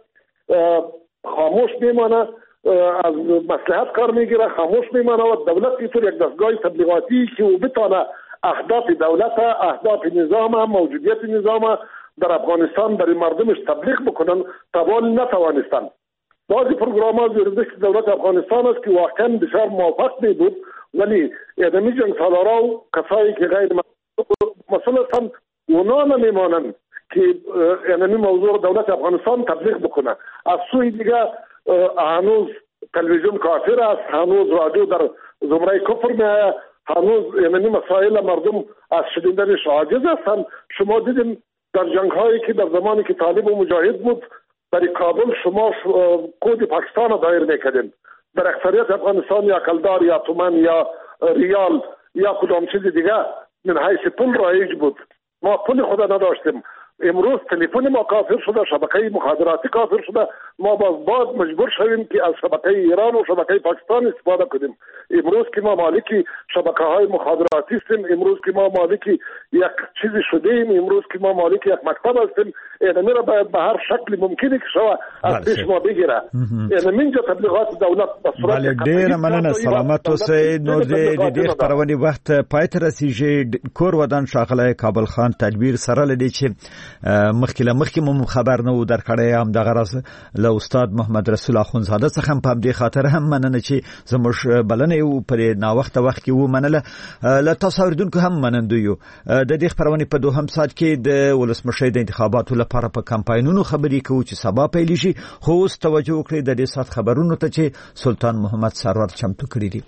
خاموش میمانه از مصلحت کار میگیره خاموش میمانه و دولت اینطور یک دستگاه تبلیغاتی که او بتانه اهداف دولت اهداف نظام موجودیت نظام در افغانستان برای مردمش تبلیغ بکنن توان نتوانستن. بعضی پروگرام ها زیرزش دولت افغانستان است که واقعا بسیار موفق می بود ولی ادمی جنگ سالارا و کسایی که غیر مسئول هستند اونا نمیمانند که ادمی موضوع دولت افغانستان تبلیغ بکنه. از سوی دیگه هنوز تلویزیون کافر است، هنوز رادیو در زمره کفر میآید، هنوز یعنی مسائل مردم از شنیدنش عاجز هستند. شما دیدین در جنگ هایی که در زمانی که طالب و مجاهد بود در کابل شما کود پاکستان را دایر میکردین، در اکثریت افغانستان یا کلدار یا تومن یا ریال یا کدام چیز دیگه من حیث پول رایج بود. ما پول خدا نداشتیم. امروز تلفن ما کافر شده، شبکه مخابراتی کافر شده، ما باز باز مجبور شویم که از شبکه ایران و شبکه پاکستان استفاده کنیم. امروز که ما مالکی شبکه های مخابراتی هستیم، امروز که ما مالکی یک چیزی شدیم، امروز که ما مالکی یک مکتب هستیم، اینمی را به هر شکل ممکنه که شما از پیش ما بگیره. اینمی اینجا تبلیغات دولت به صورت بله ډیر مننه. سلامت اوسئ. نو د دې خبرونې وخت پای ته رسیږي. کور ودان ښاغلی کابل خان تدبیر سره لدی چې مخکې له مخکې مو خبر نه و درکړی، هم دغه راز له استاد محمد رسول اخوندزاده څخه هم په دې خاطر هم مننه چې زموږ بلنه یو پر ناوخته وخت کې و منله. له تاسو اوریدونکو هم منندو یو. د دې خبرونې په دوهم ساعت کې د ولسمشر د انتخاباتو لپاره په کمپاینونو خبرې کوو چې سبا پیل شي، خو اوس توجه وکړئ د دې ساعت خبرونو ته چې سلطان محمد سرور چمتو کړی دي.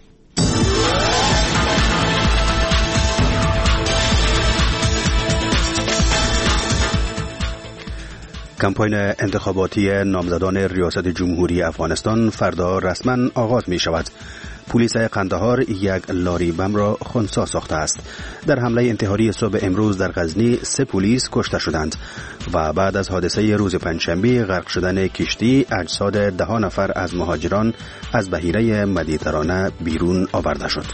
کمپاین انتخاباتی نامزدان ریاست جمهوری افغانستان فردا رسما آغاز می شود. پلیس قندهار یک لاری بم را خنثی ساخته است. در حمله انتحاری صبح امروز در غزنی سه پلیس کشته شدند و بعد از حادثه روز پنجشنبه غرق شدن کشتی اجساد ده نفر از مهاجران از بحیره مدیترانه بیرون آورده شد.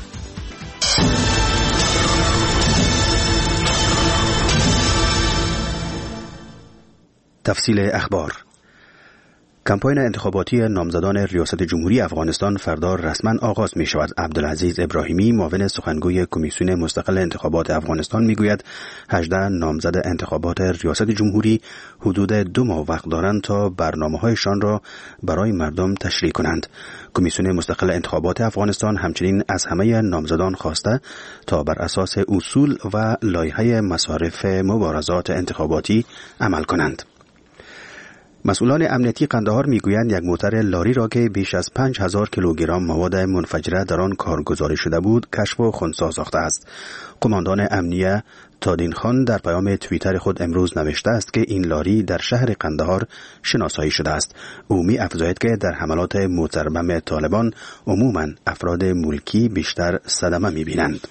تفصیل اخبار. کمپاین انتخاباتی نامزدان ریاست جمهوری افغانستان فردا رسما آغاز می شود. عبدالعزیز ابراهیمی معاون سخنگوی کمیسیون مستقل انتخابات افغانستان می گوید هجده نامزد انتخابات ریاست جمهوری حدود دو ماه وقت دارند تا برنامه‌هایشان را برای مردم تشریح کنند. کمیسیون مستقل انتخابات افغانستان همچنین از همه نامزدان خواسته تا بر اساس اصول و لایحه مصارف مبارزات انتخاباتی عمل کنند. مسئولان امنیتی قندهار میگویند یک موتر لاری را که بیش از پنج هزار کیلوگرم مواد منفجره در آن کارگزاری شده بود کشف و خنثی ساخته است. قماندان امنیه تادین خان در پیام توییتر خود امروز نوشته است که این لاری در شهر قندهار شناسایی شده است. او می افزاید که در حملات موتربم طالبان عموماً افراد ملکی بیشتر صدمه می بینند.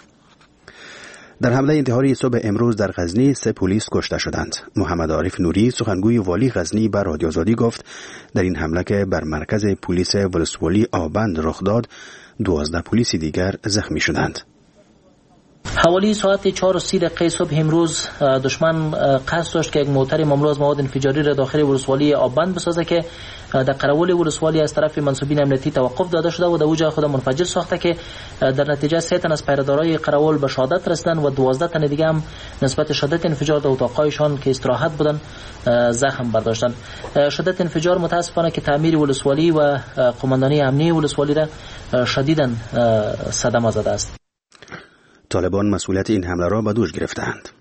در حمله انتحاری صبح امروز در غزنی سه پلیس کشته شدند. محمد عارف نوری سخنگوی والی غزنی بر رادیو آزادی گفت در این حمله که بر مرکز پلیس ولسوالی آبند رخ داد دوازده پلیس دیگر زخمی شدند. حوالی ساعت چهار و سی دقیقه صبح امروز دشمن قصد داشت که یک موتر مملو از مواد انفجاری را داخل ولسوالی آبند بسازه که در قراول ولسوالی از طرف منصوبین امنیتی توقف داده شده و در اوج خود منفجر ساخته که در نتیجه سه تن از پیره‌دارای قراول به شهادت رسیدند و دوازده تن دیگه هم نسبت شدت انفجار در اتاقایشان که استراحت بودند زخم برداشتند. شدت انفجار متاسفانه که تعمیر ولسوالی و قماندانی امنیتی ولسوالی را شدیداً صدمه زده است. طالبان مسئولیت این حمله را به دوش گرفتند.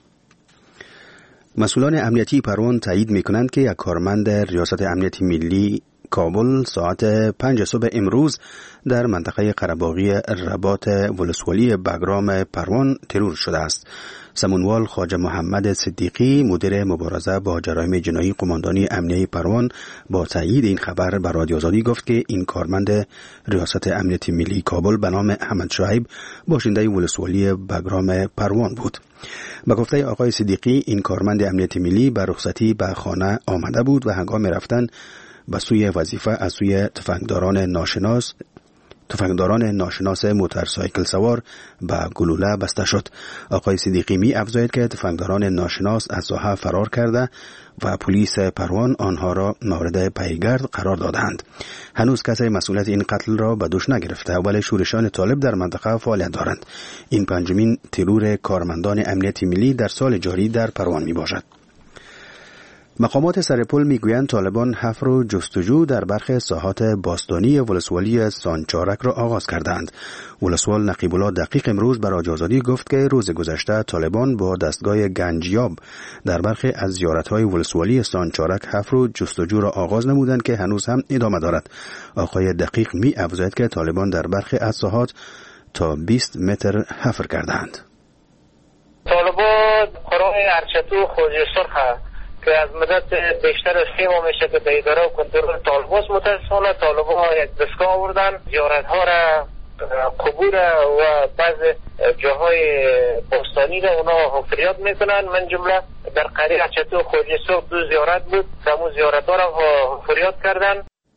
مسئولان امنیتی پروان تایید می‌کنند که یک کارمند ریاست امنیت ملی کابل ساعت پنج صبح امروز در منطقه قره‌باغی رباط ولسوالی بگرام پروان ترور شده است. سمونوال خواجه محمد صدیقی مدیر مبارزه با جرایم جنایی قماندانی امنیتی پروان با تایید این خبر به رادیو آزادی گفت که این کارمند ریاست امنیت ملی کابل به نام احمد شعیب باشنده ولسوالی بگرام پروان بود. به گفته آقای صدیقی این کارمند امنیت ملی به رخصتی به خانه آمده بود و هنگام رفتن به سوی وظیفه از سوی تفنگداران ناشناس تفنگداران ناشناس موتورسایکل سوار به گلوله بسته شد. آقای صدیقی می افزاید که تفنگداران ناشناس از ساحه فرار کرده و پلیس پروان آنها را مورد پیگرد قرار دادند. هنوز کسی مسئولیت این قتل را به دوش نگرفته ولی شورشان طالب در منطقه فعالیت دارند. این پنجمین ترور کارمندان امنیت ملی در سال جاری در پروان می باشد. مقامات سرپل میگویند طالبان حفر و جستجو در برخی ساحات باستانی ولسوالی سانچارک را آغاز کردند. ولسوال نقیب الله دقیق امروز برای آزادی گفت که روز گذشته طالبان با دستگاه گنجیاب در برخی از زیارت‌های ولسوالی سانچارک حفر و جستجو را آغاز نمودند که هنوز هم ادامه دارد. آقای دقیق می افزاید که طالبان در برخی از ساحات تا بیست متر حفر کردند. طالبان قرار ارچتو خوجه سرخه که از مدت بیشتر از سه ماه میشه که به اداره و کنترل طالبان متاسفانه طالبان یک دستگاه آوردن، زیارت ها را قبور و بعض جاهای باستانی را اونا فریاد میکنن. من جمله در قریه ارچتو خوجه سرخ دو زیارت بود، همون زیارت ها را فریاد کردن.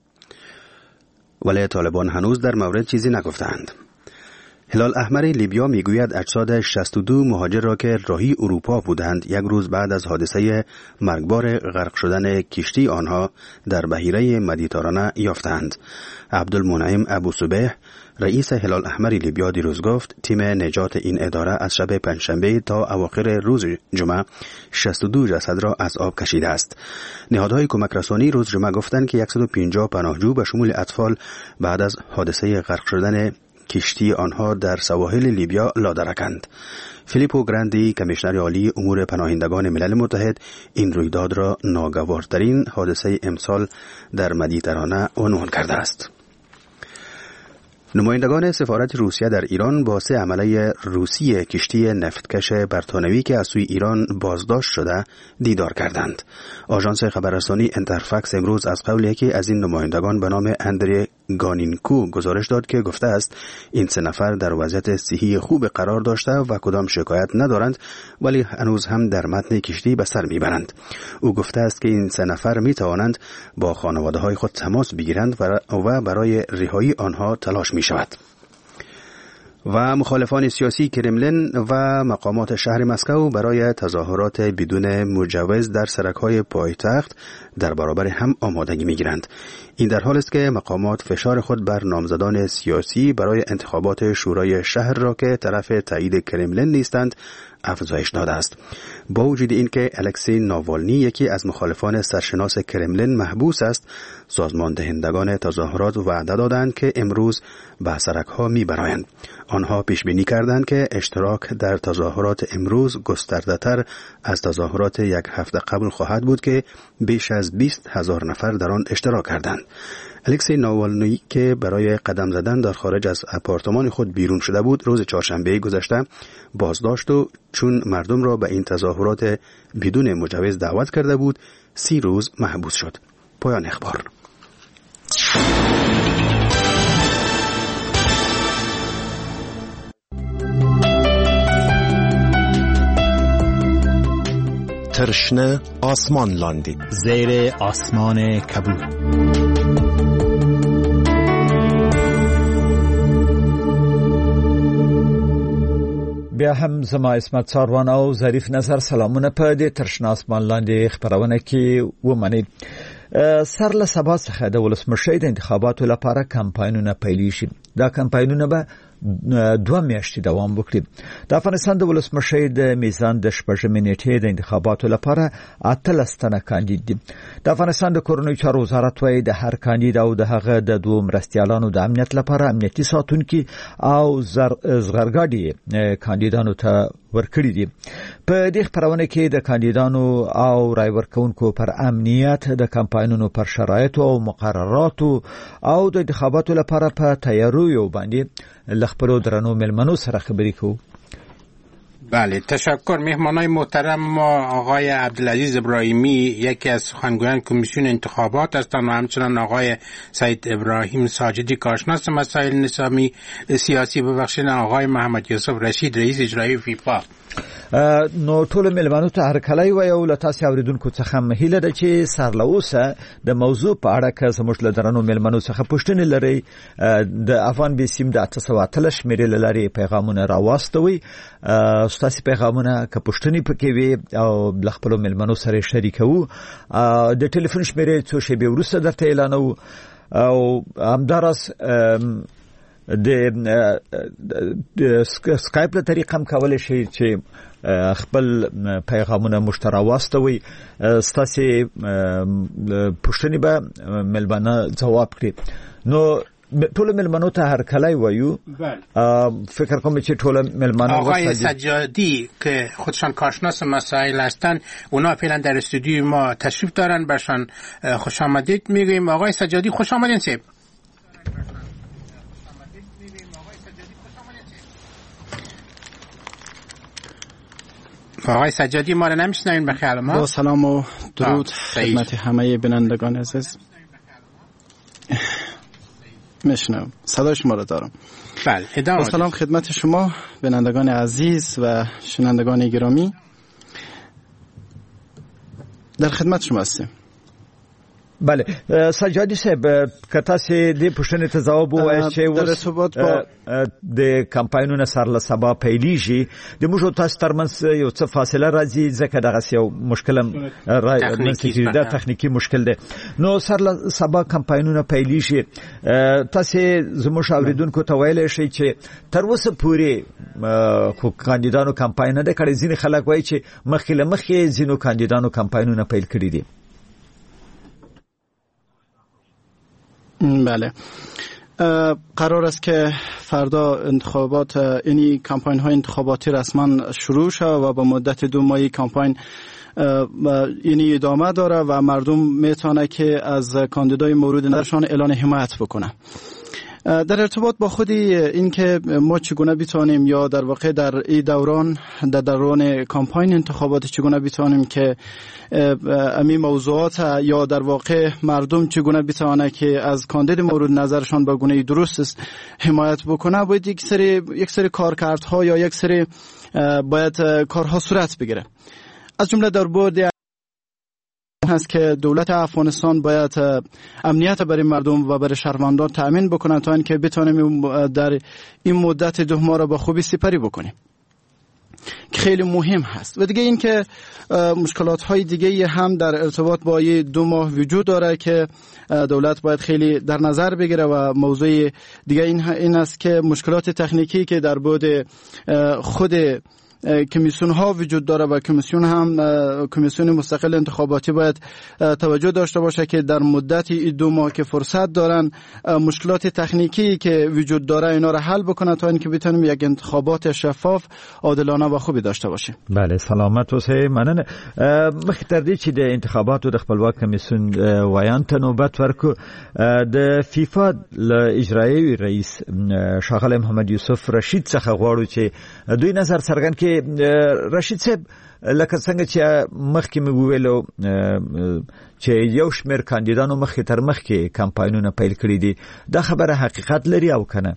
ولی طالبان هنوز در مورد چیزی نگفتند. هلال احمر لیبیا میگوید اجساد شصت و دو مهاجر را که راهی اروپا بودند یک روز بعد از حادثه مرگبار غرق شدن کشتی آنها در بحیره مدیترانه یافتند. عبدالمنعم ابو صبیح رئیس هلال احمر لیبیا دیروز گفت تیم نجات این اداره از شب پنجشنبه تا اواخر روز جمعه شصت و دو جسد را از آب کشیده است. نهادهای کمک رسانی روز جمعه گفتند که صد و پنجاه پناهجو به شمول اطفال بعد از حادثه غرق شدن کشتی آنها در سواحل لیبیا لادرکند. فیلیپو گراندی کمیشنر عالی امور پناهندگان ملل متحد این رویداد را ناگوارترین حادثه امسال در مدیترانه عنوان کرده است. نمایندگان سفارت روسیه در ایران با سه عمله روسی کشتی نفتکش برتانوی که از سوی ایران بازداشت شده دیدار کردند. آژانس خبررسانی انترفکس امروز از قول یکی از این نمایندگان به نام اندری گانینکو گزارش داد که گفته است این سه نفر در وضعیت صحی خوب قرار داشته و کدام شکایت ندارند ولی هنوز هم در متن کشتی به سر میبرند. او گفته است که این سه نفر می توانند با خانواده های خود تماس بگیرند و برای رهایی آنها تلاش می شود. و مخالفان سیاسی کرملین و مقامات شهر مسکو برای تظاهرات بدون مجوز در سرک‌های پایتخت در برابر هم آمادگی می‌گیرند. این در حالی است که مقامات فشار خود بر نامزدان سیاسی برای انتخابات شورای شهر را که طرف تایید کرملین نیستند افزایش داده است. با وجود اینکه الکسی ناوالنی یکی از مخالفان سرشناس کرملین محبوس است، سازمان دهندگان تظاهرات وعده دادند که امروز به سرک‌ها می‌برایند. آنها پیش بینی کردند که اشتراک در تظاهرات امروز گسترده‌تر از تظاهرات یک هفته قبل خواهد بود که بیش از بیست هزار نفر در آن اشتراک کردند. الکسی ناوالنی که برای قدم زدن در خارج از آپارتمان خود بیرون شده بود روز چهارشنبه گذشته بازداشت و چون مردم را به این تظاهرات بدون مجوز دعوت کرده بود سی روز محبوس شد. پایان اخبار. ترشنه آسمان لاندی زیر آسمان کبود. بیا هم زما اسمت ساروان او ظریف نظر سلامونه په دې ترشنه آسمان لاندې خبرونه کې ومني. سر له سبا څخه د ولسمشر د انتخاباتو لپاره کمپاینونه پیل شي. دا کمپاینونه به دوه میاشتې دوام وکړي. د افغانستان د ولسمشر د میزان د شپږمې نیټې د انتخاباتو لپاره اتلس تنه کاندید دي. د افغانستان د کورنیو چارو وزارت وايي د هر کاندید او د هغه د دوه مرستیالانو د امنیت لپاره امنیتي ساتونکي او زغرګاډي کاندیدانو ته ورکړي دي. په دې خبرونه کې د کاندیدانو او رای ورکونکو پر امنیت د کمپاینونو پر شرایطو او مقرراتو او د انتخاباتو لپاره په تیاریو باندې لخبرو درنو ملمنو سره خبرې کوو. بله، تشکر. مهمانای محترم ما آقای عبدالعزیز ابراهیمی یکی از سخنگویان کمیسیون انتخابات هستند و همچنان آقای سید ابراهیم ساجدی کارشناس مسائل نظامی سیاسی ببخشید آقای محمد یوسف رشید رئیس اجرایی فیفا. نو ټول ملمنو ته هر کله وي او لتاسو اوریدونکو څخه مهیله ده چې سرلوسه د موضوع په اړه که زموږ له درنو ملمنو څخه پوښتنه لري د افغان بي سیم د اته سوه اتلس شمیرې لري پیغامونه راوستوي. تاسو پیغامونه که پوښتنې پکې وي او د خپل ملمنو سره شریکو. د ټلیفون شمیرې څو شی به ورسره درته اعلانو او همدارس د سکایپ له طریقه هم کولای شي چې خپل پیغامونه مشترک واستوي ستاسو پښتني به ملبانه جواب کړي. نو ټول ملمنو ته هر کلای وایو. فکر کوم چې ټول ملمنو آقای سجادی که خودشان کارشناس مسائل هستند اونا فعلا در استودیوی ما تشریف دارن، برشان خوش آمدید میگیم. آقای سجادی خوش آمدین. سیب آقای سجادی ما رو نمیشنوین به خیال ما. با سلام و درود خدمت همه بینندگان عزیز. میشنم صدای شما رو دارم. بله ادامه. با سلام خدمت شما بینندگان عزیز و شنوندگان گرامی، در خدمت شما هستیم. بله سجادی صاحب که تاسو دې پوښتنې ته ځواب ووایئ چې اوس د کمپاینونو سره له سبا پیلېږي، د موږ تاسو ترمنځ یو څه فاصله راځي ځکه دغسې یو مشکل هم منځته دا تخنیکي مشکل دی. نو سره له سبا کمپاینونه پیلېږي، تاسو زموږ اورېدونکو ته ویلی شئ چې تر اوسه پورې خو کاندیدانو کمپاین نه دی کړی. ځینې خلک وایي چې مخکې له مخکې ځینو کاندیدانو کمپاینونه پیل کړي دي. بله قرار است که فردا انتخابات اینی کمپاین های انتخاباتی رسما شروع شد و با مدت دو ماهی کمپاین اینی ادامه داره و مردم میتونه که از کاندیدای مورد نظرشان اعلان حمایت بکنه. در ارتباط با خودی این که ما چگونه بتوانیم یا در واقع در این دوران در دوران کمپاین انتخابات چگونه بتوانیم که امی موضوعات یا در واقع مردم چگونه بتوانه که از کاندید مورد نظرشان به گونه درست است حمایت بکنه، باید یک سری یک سری کارکردها یا یک سری باید کارها صورت بگیره. از جمله در بعد هست که دولت افغانستان باید امنیت برای مردم و برای شهروندان تأمین بکنه تا اینکه بتونیم در این مدت دو ماه را با خوبی سپری بکنیم که خیلی مهم هست. و دیگه این که مشکلات های دیگه هم در ارتباط با این دو ماه وجود داره که دولت باید خیلی در نظر بگیره و موضوع دیگه این این است که مشکلات تکنیکی که در بعد خود کمیسیون ها وجود داره و کمیسیون هم کمیسیون مستقل انتخاباتی باید توجه داشته باشه که در مدت دو ماه که فرصت دارن مشکلات تکنیکی که وجود داره اینا رو حل بکنه تا اینکه بتونیم یک انتخابات شفاف، عادلانه و خوبی داشته باشیم. بله سلامت اوسئ. مننه. مخکې تر دې چې د انتخاباتو د خپلواک کمیسیون ویان ته نوبت ورکو، د فیفا له اجرایي رئیس ښاغلی محمد یوسف رشید څخه غواړو چې دوی نظر څرګند کړي. رشید صاحب لکه څنګه چې مخکې مې وویلو چې یو شمېر کاندیدانو مخکې تر مخکې کمپاینونه پیل کړي دي، دا خبره حقیقت لري او که نه؟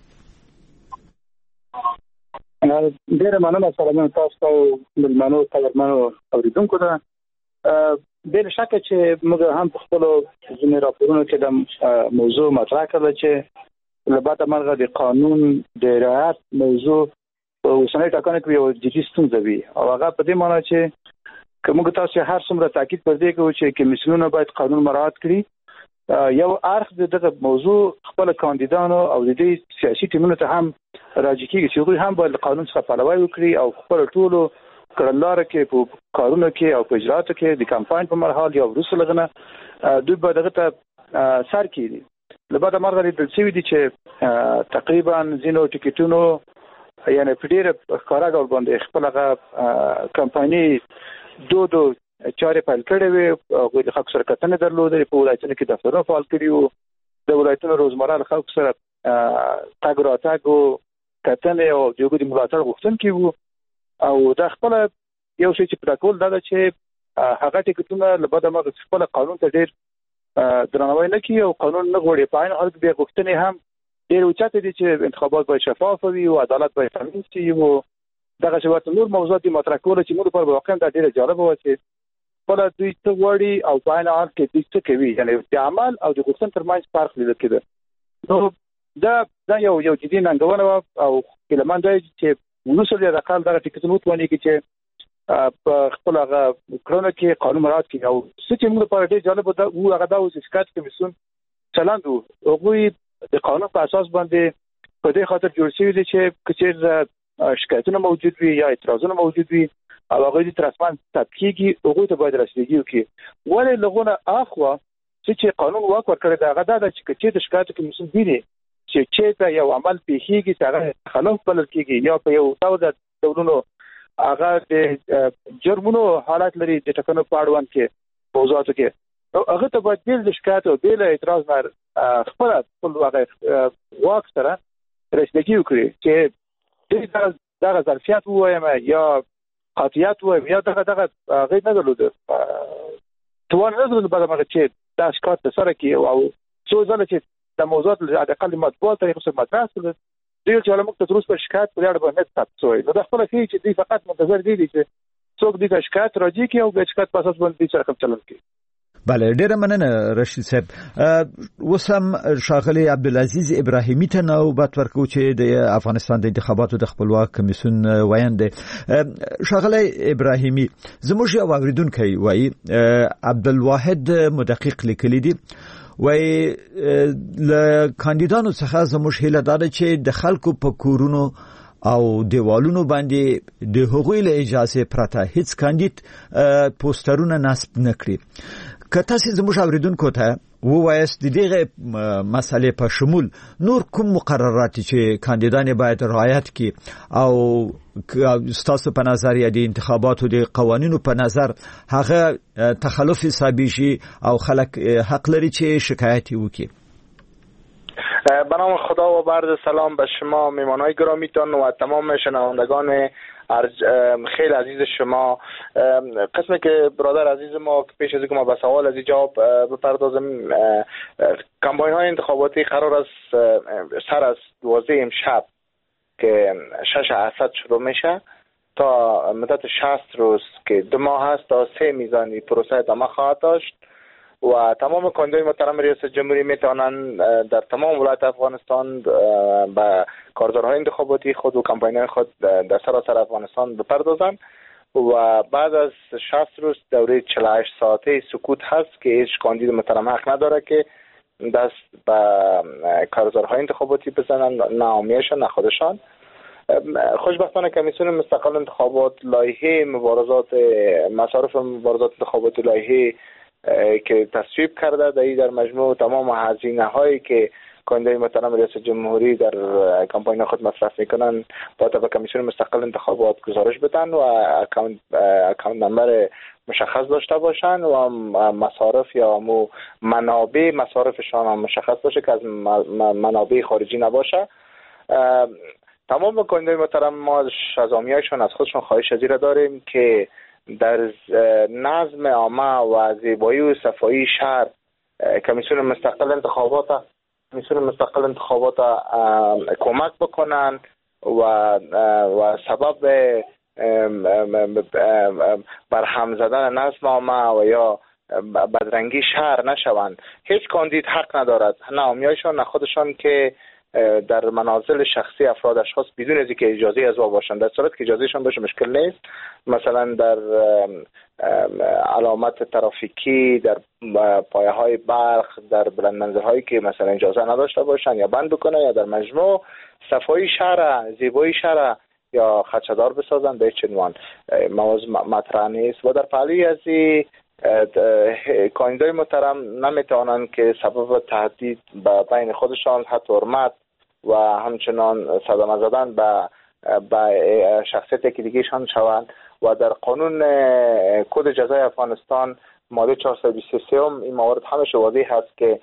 ډېره مننه سلامونه تاسو ته او مېلمنو قدرمنو اورېدونکو ته. بې شکه چې موږ هم په خپلو ځینې راپورونو کې د موضوع مطرح کړله چې له بده مرغه د قانون د رعایت موضوع په اوسنۍ ټاکنو کې یو جدي ستونزه وي او هغه په دې معنی چې که موږ تاسو هر څومره تاکید پر دې کوو چې کمیسیونونه باید قانون مراعات کړي، یو اړخ دغه موضوع خپل کاندیدانو او د دې سیاسي ټیمونو ته هم راځي کېږي چې دوی هم باید قانون څخه پلوي وکړي او خپل ټولو کړنلاره کې په کارونو کې او په اجرااتو کې د کمپاین په مرحله یا وروسته لغنه دوی به دغه ته سر کړي. له بده مرغه لیدل شوي دي چې تقریبا ځینو ټیکټونو یعنی په ډېره ښکاره ډول باندې خپل هغه کمپایني دودو چارې پیل کړې وې، هغوی د خلکو سره کتنې درلودې، په ولایتونو کې دفترونه فعال کړي وو، د ولایتونو روزمره له خلکو سره تګ راتګ او کتنې او د هغوی د ملاتړ غوښتونکي وو. او دا خپله یو شی چې پیدا کول دا ده چې هغه ټیکټونه له بده مرغه خپله قانون ته ډېر درناوی نه کوي او قانون نه غواړي. په عین حال کې بیا غوښتنې هم ډېر اوچتې دي چې انتخابات باید شفاف وي او عدالت باید تامین شي او دغسې ورته نور موضوعات دي مطرح کول چې موږ لپاره واقعا دا ډېره جالبه وه چې خپله دوی څه غواړي او په عین حال کې دوی څه کوي، یعنې د عمل او د غوښتنې تر منځ فرق لیدل کېده. نو دا دا یو یو جدي ننګونه وه او هیله مند دی چې وروسته د اقل دغه ټیکټونه وتوانېږي چې په خپل هغه کړنو کې قانون مراعات کړي. او څه چې موږ لپاره ډېر جالبه و هغه دا و چې شکایت کمیسیون چلند و، هغوی د قانون په اساس باندې په دې خاطر جوړ شوي دي چې که چېرته شکایتونه موجود وي یا اعتراضونه موجود وي او هغه دې رسما تطبیقي هغه ته باید رسیدګي وکړي. ولې لغونه اخوا چې قانون واک ورکړی دا غدا د چې د شکایت کمیسیون دی چې چې ته یو عمل پیښیږي چې هغه خلاف بلل کیږي یا په یو ډول ډولونو هغه د جرمونو حالت لري د ټکنو په اړوند کې موضوعاتو کې هغه ته باید بیل د شکایت او بیل اعتراض نه خپل خپل واک سره رسیدګي وکړي چې دغه دغه ظرفیت وایم یا قاطعیت وایم یا دغه دغه غیر نه درلوده توان نه درلوده بعد ما چې دا شکایت سره کې او څو ځله چې د موضوعات له اقل مطبوعات طریقو سره مطرح کړل دوی چې موږ ته تروس پر شکایت په اړه باندې تاسو نو د خپل فی چې دوی فقط منتظر دي چې څوک دې شکایت راځي کې او د شکایت په اساس باندې سره کوم چلن کوي. بله ډیره مننه رشید صاحب. وسم شاغلی عبدالعزیز ابراهیمی ته نوبت ورکو چې د افغانستان د انتخاباتو د خپلواک کمیسیون وینده. شاغلی ابراهیمی زموږ یو اوریدونکی وایي عبدالواحد مدقق لیکلی دی وای ل کاندیدانو څخه زموږ هیله ده چې د خلکو په کورونو او دیوالونو باندې د حقوقي له اجازه پرته هیڅ کاندید پوسټرونه نصب نکړي. که تاسو زموږ اوریدونکو ته ووایست د دغه مسلې په شمول نور کوم مقررات چې کاندیدان باید رعایت کړي او ستاسو په نظر یا د انتخاباتو د قوانینو په نظر هغه تخلف حسابي شي او خلک حق لري چې شکایت وکړي. به نام خدا و برد سلام به شما میمانای گرامیتان و تمام شنوندگان خیلی عزیز شما. قسمی که برادر عزیز ما پیش از اینکه ما به سوال از جواب بپردازم، کمپاین های انتخاباتی قرار است سر از دوازده امشب که شش اسد شروع میشه تا مدت شصت روز که دو ماه هست تا سه میزانی پروسه ادامه خواهد داشت و تمام کاندیدای محترم ریاست جمهوری میتونن در تمام ولایت افغانستان به کارزارهای انتخاباتی خود و کمپاین‌های خود در سراسر افغانستان بپردازن و بعد از شصت روز دوره چهل و هشت ساعته سکوت هست که هیچ کاندید محترم حق نداره که دست به کارزارهای انتخاباتی بزنن، نه عامیشان نه خودشان. خوشبختانه کمیسیون مستقل انتخابات لایحه مبارزات مصارف مبارزات انتخاباتی لایحه که تصویب کرده در در مجموع تمام هزینه هایی که کاندیدای محترم ریاست جمهوری در کمپاین خود مصرف میکنن باید به کمیسیون مستقل انتخابات گزارش بدن و اکانت اکانت نمبر مشخص داشته باشن و مصارف یا مو منابع مصارفشان هم مشخص باشه که از منابع خارجی نباشه. تمام کاندیدای محترم ما شزامیایشون از خودشون خواهش زیرا داریم که در نظم عامه و زیبایی و صفایی شهر کمیسیون مستقل انتخابات کمیسیون مستقل انتخابات کمک بکنن و و سبب برهم زدن نظم عامه و یا بدرنگی شهر نشوند. هیچ کاندید حق ندارد، نه عامیایشان نه خودشان، که در منازل شخصی افراد اشخاص بدون از اینکه اجازه از او باشند. در صورت که اجازهشان باشه مشکل نیست، مثلا در علامت ترافیکی، در پایه های برق، در بلند منزل‌هایی که مثلا اجازه نداشته باشند یا بند بکنه، یا در مجموع صفایی شهر زیبایی شهر یا خدشه‌دار بسازند، به هیچ عنوان موضوع مطرح نیست. و در پهلوی از کاندیدای محترم نمیتوانند که سبب تهدید به بین خودشان، حتی حرمت و همچنان صدمه زدن به به شخصیت یکی دیگه‌شان شوند. و در قانون کد جزای افغانستان ماده چهارصد و بیست و سه این موارد همیشه واضح هست که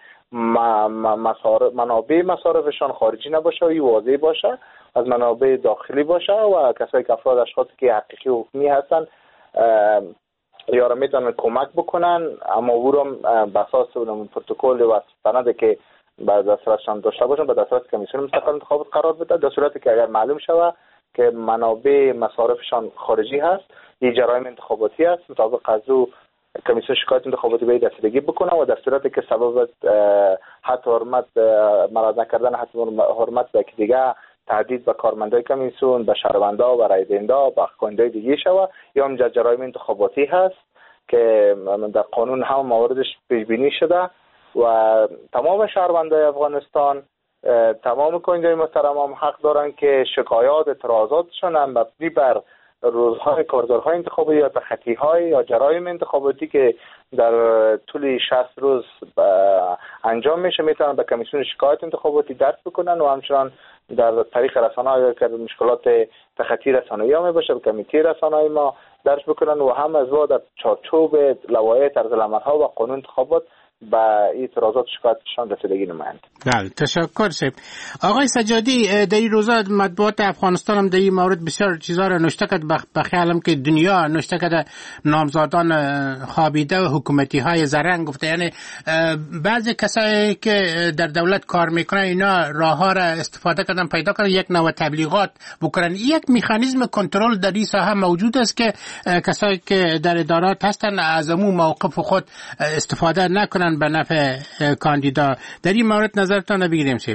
منابع مصارفشان خارجی نباشه و واضح باشه، از منابع داخلی باشه و کسایی که افراد اشخاصی که حقیقی و حکمی هستن یا را میتونن کمک بکنن، اما او را به اساس اون پروتکل و سند که به دسترسشان داشته باشن به دسترس کمیسیون مستقل انتخابات قرار بده. در صورتی که اگر معلوم شود که منابع مصارفشان خارجی هست، یک جرایم انتخاباتی است، مطابق از او کمیسیون شکایت انتخاباتی به رسیدگی بکنه و در صورتی که سبب حتی حرمت مراعات نکردن حتی حرمت به دیگه، تهدید به کارمندای کمیسیون، به شهروندا و رای دهندا، به کاندیدای دیگه شوه، یا هم جرایم انتخاباتی هست که در قانون هم مواردش پیش بینی شده و تمام شهروندای افغانستان، تمام کاندیدای محترم هم حق دارن که شکایات اعتراضاتشون هم مبنی بر روزهای کارزارهای انتخاباتی یا تخطی‌های یا جرایم انتخاباتی که در طول شصت روز انجام میشه میتونن به کمیسیون شکایت انتخاباتی درج بکنن و همچنان در طریق رسانه‌های که مشکلات تخطی رسانه‌ای ها میباشه به کمیته رسانه‌ای ما درج بکنن و هم از با در چارچوب لوایح طرزالعمل‌ها و قانون انتخابات به اعتراضات شکایتشان رسیدگی نمایند. بله تشکر سید. آقای سجادی در این روزا مطبوعات افغانستان هم در این مورد بسیار چیزا را نوشته کرد، به خیالم که دنیا نوشته کرده نامزادان خوابیده و حکومتی های زرنگ گفته، یعنی بعضی کسایی که در دولت کار میکنن اینا راه ها را استفاده کردن پیدا کردن یک نوع تبلیغات بکنن. یک مکانیزم کنترل در این ساحه موجود است که کسایی که در ادارات هستن از عموم موقف خود استفاده نکنن به نفع کاندیدا. در این مورد نظرتان بگیریم سیب.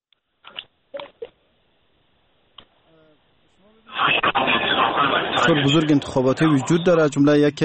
بسیار بزرگ انتخاباتی وجود داره، جمله یک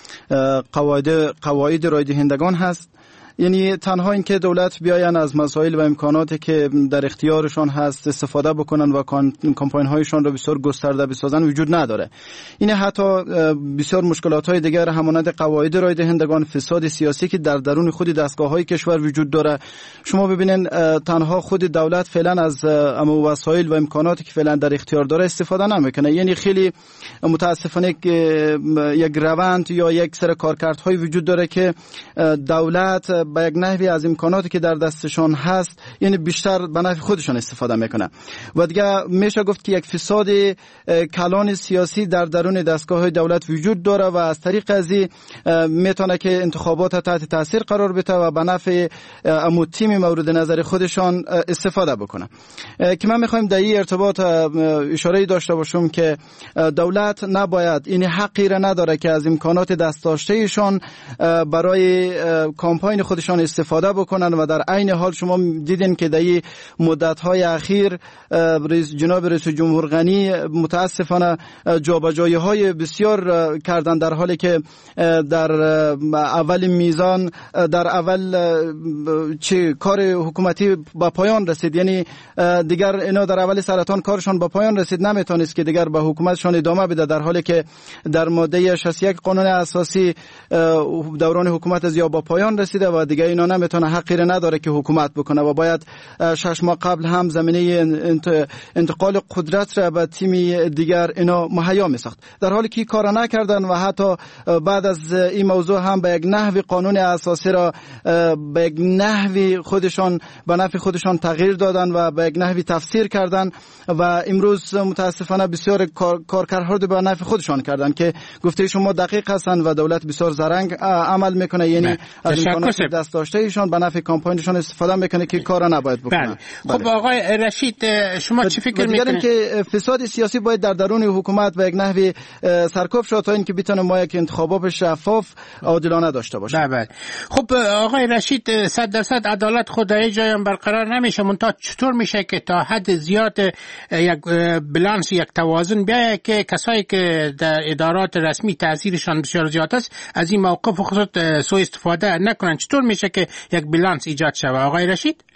قواعد قواعد رای دهندگان هست. یعنی تنها اینکه دولت بیاین از مسائل و امکاناتی که در اختیارشان هست استفاده بکنن و کمپاین هایشان را بسیار گسترده بسازن وجود نداره. این حتی بسیار مشکلات های دیگر همانند قواعد رای دهندگان، فساد سیاسی که در درون خود دستگاه های کشور وجود داره. شما ببینین تنها خود دولت فعلا از اما وسایل و امکاناتی که فعلا در اختیار داره استفاده نمیکنه. یعنی خیلی متاسفانه یک روند یا یک سر کارکردهای وجود داره که دولت با یک نحوی از امکاناتی که در دستشان هست یعنی بیشتر به نفع خودشان استفاده میکنه و دیگه میشه گفت که یک فساد کلان سیاسی در درون دستگاه دولت وجود داره و از طریق ازی میتونه که انتخابات تحت تاثیر قرار بده و به نفع امو تیم مورد نظر خودشان استفاده بکنه. که من میخوایم در این ارتباط اشاره داشته باشم که دولت نباید این حقی را نداره که از امکانات دست داشته ایشان برای کمپاین خودشان استفاده بکنن و در عین حال شما دیدین که در این مدت‌های اخیر جناب رئیس جمهور غنی متاسفانه جابجایی‌های بسیار کردن، در حالی که در اول میزان در اول چه کار حکومتی با پایان رسید، یعنی دیگر اینا در اول سرطان کارشان با پایان رسید، نمیتونست که دیگر به حکومتشان ادامه بده، در حالی که در ماده شصت و یک قانون اساسی دوران حکومت از یا با پایان رسیده و دیگه اینا نمیتونه حقی را نداره که حکومت بکنه و باید شش ماه قبل هم زمینه انتقال قدرت را به تیم دیگر اینا مهیا میساخت، در حالی که کار نکردن و حتی بعد از این موضوع هم به یک نحوی قانون اساسی را به یک نحوی خودشان به نفع خودشان تغییر دادن و به یک نحوی تفسیر کردن و امروز متاسفانه بسیار کارکردها به نفع خودشان کردن که گفته شما دقیق هستن و دولت بسیار زرنگ عمل میکنه، یعنی از امکانات دست داشته ایشان به نفع کمپاینشان استفاده میکنه که کارا نباید بکنه. خب بله. آقای رشید شما چی فکر میکنید که فساد سیاسی باید در درون حکومت به یک نحوی سرکوب شد تا اینکه بتونه ما یک انتخابات شفاف عادلانه داشته باشیم؟ بله. خب آقای رشید صد درصد عدالت خدای جای هم برقرار نمیشه، منتها چطور میشه که تا حد زیاد یک بالانس یک توازن بیاید که کسایی که در ادارات رسمی تاثیرشان بسیار زیاد است از این موقف خود سوء استفاده نکنن؟ چطور میشه که یک بالانس ایجاد شود آقای رشید؟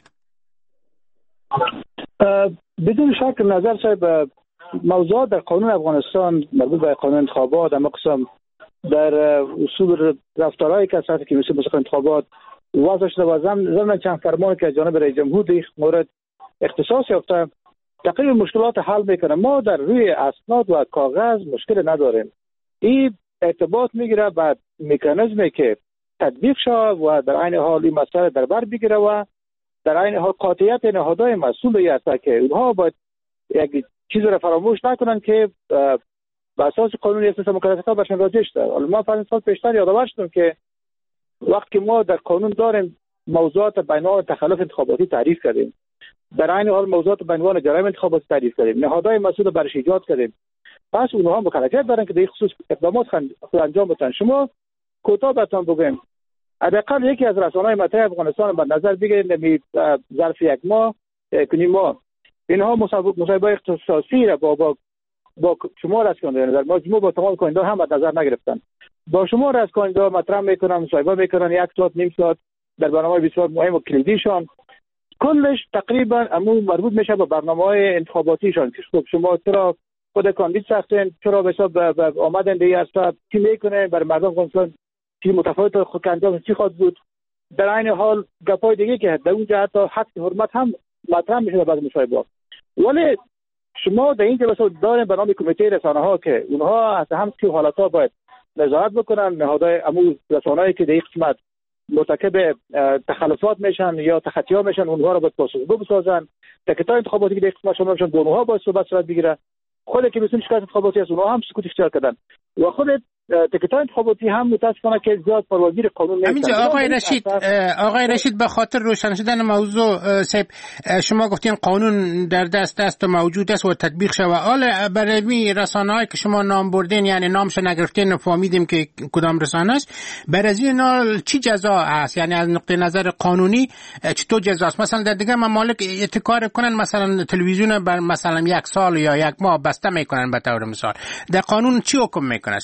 بدون شک نظر صاحب موضوعات در قانون افغانستان مربوط به قانون انتخابات در مقسم در اصول رفتارهای کساتی که مثل مثل انتخابات وضع شده و ضمن چند فرمانی که جانب رئیس جمهور در مورد اختصاص یافته تقریبا مشکلات حل میکنه. ما در روی اسناد و کاغذ مشکل نداریم، این ارتباط میگیره به مکانیزمی که تطبیق شود و در عین حال این مسئله در بر بگیره و در عین حال قاطعیت نهادهای مسئول است که اونها باید یک چیز را فراموش نکنن که به اساس قانون اساس مکلفیت‌ها برشان راجع شده. حالا ما پنج سال پیشتر یادآور شدم که وقتی ما در قانون داریم موضوعات به عنوان تخلف انتخاباتی تعریف کردیم، در عین حال موضوعات به عنوان جرایم انتخاباتی تعریف کردیم، نهادهای مسئول برش ایجاد کردیم، پس اونها مکلفیت دارن که در این خصوص اقدامات خود انجام بدن. شما کوتاه بهتون بگم حداقل یکی از رسانه‌های مطرح افغانستان به نظر بگیرید ظرف یک ماه کنیم ما اینها مصاحبه اختصاصی را با با با شما رسانه‌های در مجموع با تمام کاندیدا هم به نظر نگرفتن، با شما از کاندیدا مطرح میکنن، مصاحبه میکنن یک ساعت نیم ساعت در برنامه بسیار مهم و کلیدیشان، کلش تقریبا عموم مربوط میشه به برنامه‌های انتخاباتیشان که شما چرا خود کاندید ساختن، چرا به حساب آمدن دیگه اصلا چی میکنه برای مردم افغانستان، چی متفاوت خود انجام چی خواهد بود. در این حال گپای دیگه که در اونجا حتی حق حرمت هم مطرح میشه در بعض مصاحبه‌ها. ولی شما در اینجا مثلا دارین به نام کمیته رسانه ها که اونها از هم که حالتها باید نظارت بکنن، نهادهای امور رسانه‌ای که در این قسمت مرتکب تخلفات میشن یا تخطی‌ها میشن اونها رو باید پاسخگو بسازن. تکتای انتخاباتی که در این قسمت شما میشن با اونها باید صحبت صورت بگیره. خود که مثلا شکایت انتخاباتی از اونها هم سکوت اختیار کردن و خود تکتای انتخاباتی هم متاسفانه که زیاد پرواگیر قانون نیستن. همینجا آقای رشید آقای رشید به خاطر روشن شدن موضوع سیب شما گفتین قانون در دست است و موجود است و تطبیق شود. حالا برای می رسانه‌ای که شما نام بردین یعنی نامش نگرفتین فهمیدیم که کدام رسانه است، برای این چی جزا است؟ یعنی از نقطه نظر قانونی چطور جزا است؟ مثلا در دیگه ممالک اتکار کنن مثلا تلویزیون بر مثلا یک سال یا یک ماه بسته میکنن به طور مثال، در قانون چی حکم میکنه؟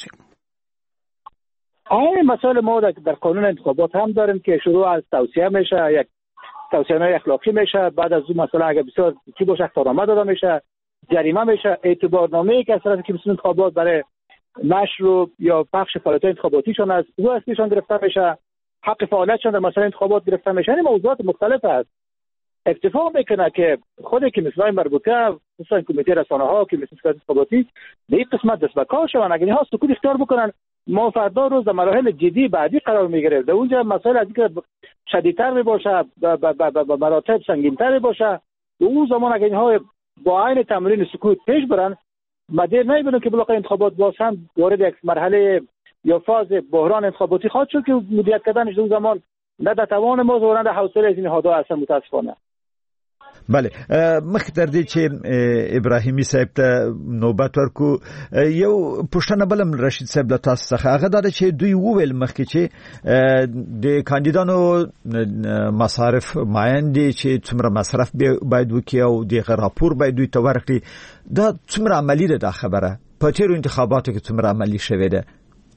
آه مسائل ما در قانون انتخابات هم داریم که شروع از توصیه میشه، یک توصیه‌های اخلاقی میشه، بعد از اون مثلا اگه بسیار چی باشه غرامت داده میشه، جریمه میشه، اعتبارنامه‌ای که از طرف کمیسیون انتخابات برای نشر یا پخش فعالیت انتخاباتیشون از او ازشون گرفته میشه، حق فعالیتشون در مسائل انتخابات گرفته میشه. این موضوعات مختلف است. اکتفا میکنه که خود کمیسیون مربوطه مثلا کمیته رسانه‌ها که کمیسیون انتخاباتی به این قسمت دست به کار شون، اگه اینها سکوت اختیار بکنن ما فردا روز در مراحل جدی بعدی قرار میگیره. در اونجا مسائل از اینکه شدیدتر می باشه، به مراتب سنگین‌تر می باشه، و اون زمان اگه اینها با عین تمرین سکوت پیش برن مدیر نمیبینه که بلاخره انتخابات باز هم وارد یک مرحله یا فاز بحران انتخاباتی خواهد شد که مدیریت کردنش اون زمان نه در توان ما و نه در حوصله از این هادا اصلا متاسفانه. بله مخ در دې چې ابراهیمي صاحب ته نوبت ورکو یو پښتنه بلم رشید صاحب له تاسو څخه هغه دا چې دوی وویل مخکې چې د کاندیدانو مصارف معین دي چې څومره مصرف باید وکړي او د راپور باید دوی ته ورکړي. دا څومره عملی ده دا خبره په تیرو انتخاباتو کې څومره عملی شوې ده؟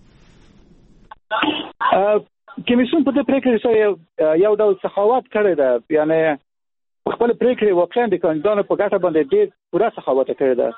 کمیسیون په دې پریکړه سره یو ډول سخاوت کړی ده، یعنی خپل پریکړې واقعا د کاندیدانو په ګټه باندې ډېر پوره سخاوت کړی ده.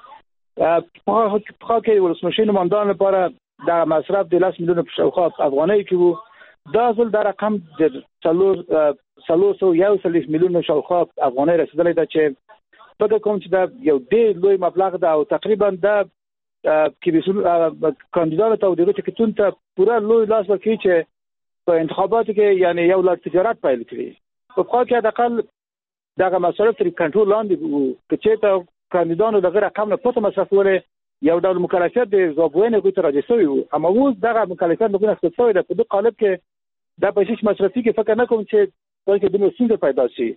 په خو کې ولسمشر نمایندان لپاره د مصرف د لاس میلیون شاوخوا افغانۍ کې وو، دا ځل د رقم د څلور څلور سوه یو څلوېښت میلیون شاوخوا افغانۍ رسیدلی ده چې فکر کوم چې دا یو ډېر لوی مبلغ ده او تقریبا دا کمیسیون کاندیدانو ته او د ټکټونو ته پوره لوی لاس ورکوي چې په انتخاباتو کې یعنی یو لړ تجارت پیل کړي. په خو کې حداقل دغه مصارف تر کنټرول لاندې وو که چېرته کاندیدانو دغه رقم نه پته مصرفولی یو ډول مکلفیت د ضابطې هغوی ته راجع شوی وو، اما اوس دغه مکلفیت له اخیستل شوی ده. په دې قالب کې دا پیسې چې مصرفي کې فکر نه کوم چې بلکې دومره ستونزه پیدا شي.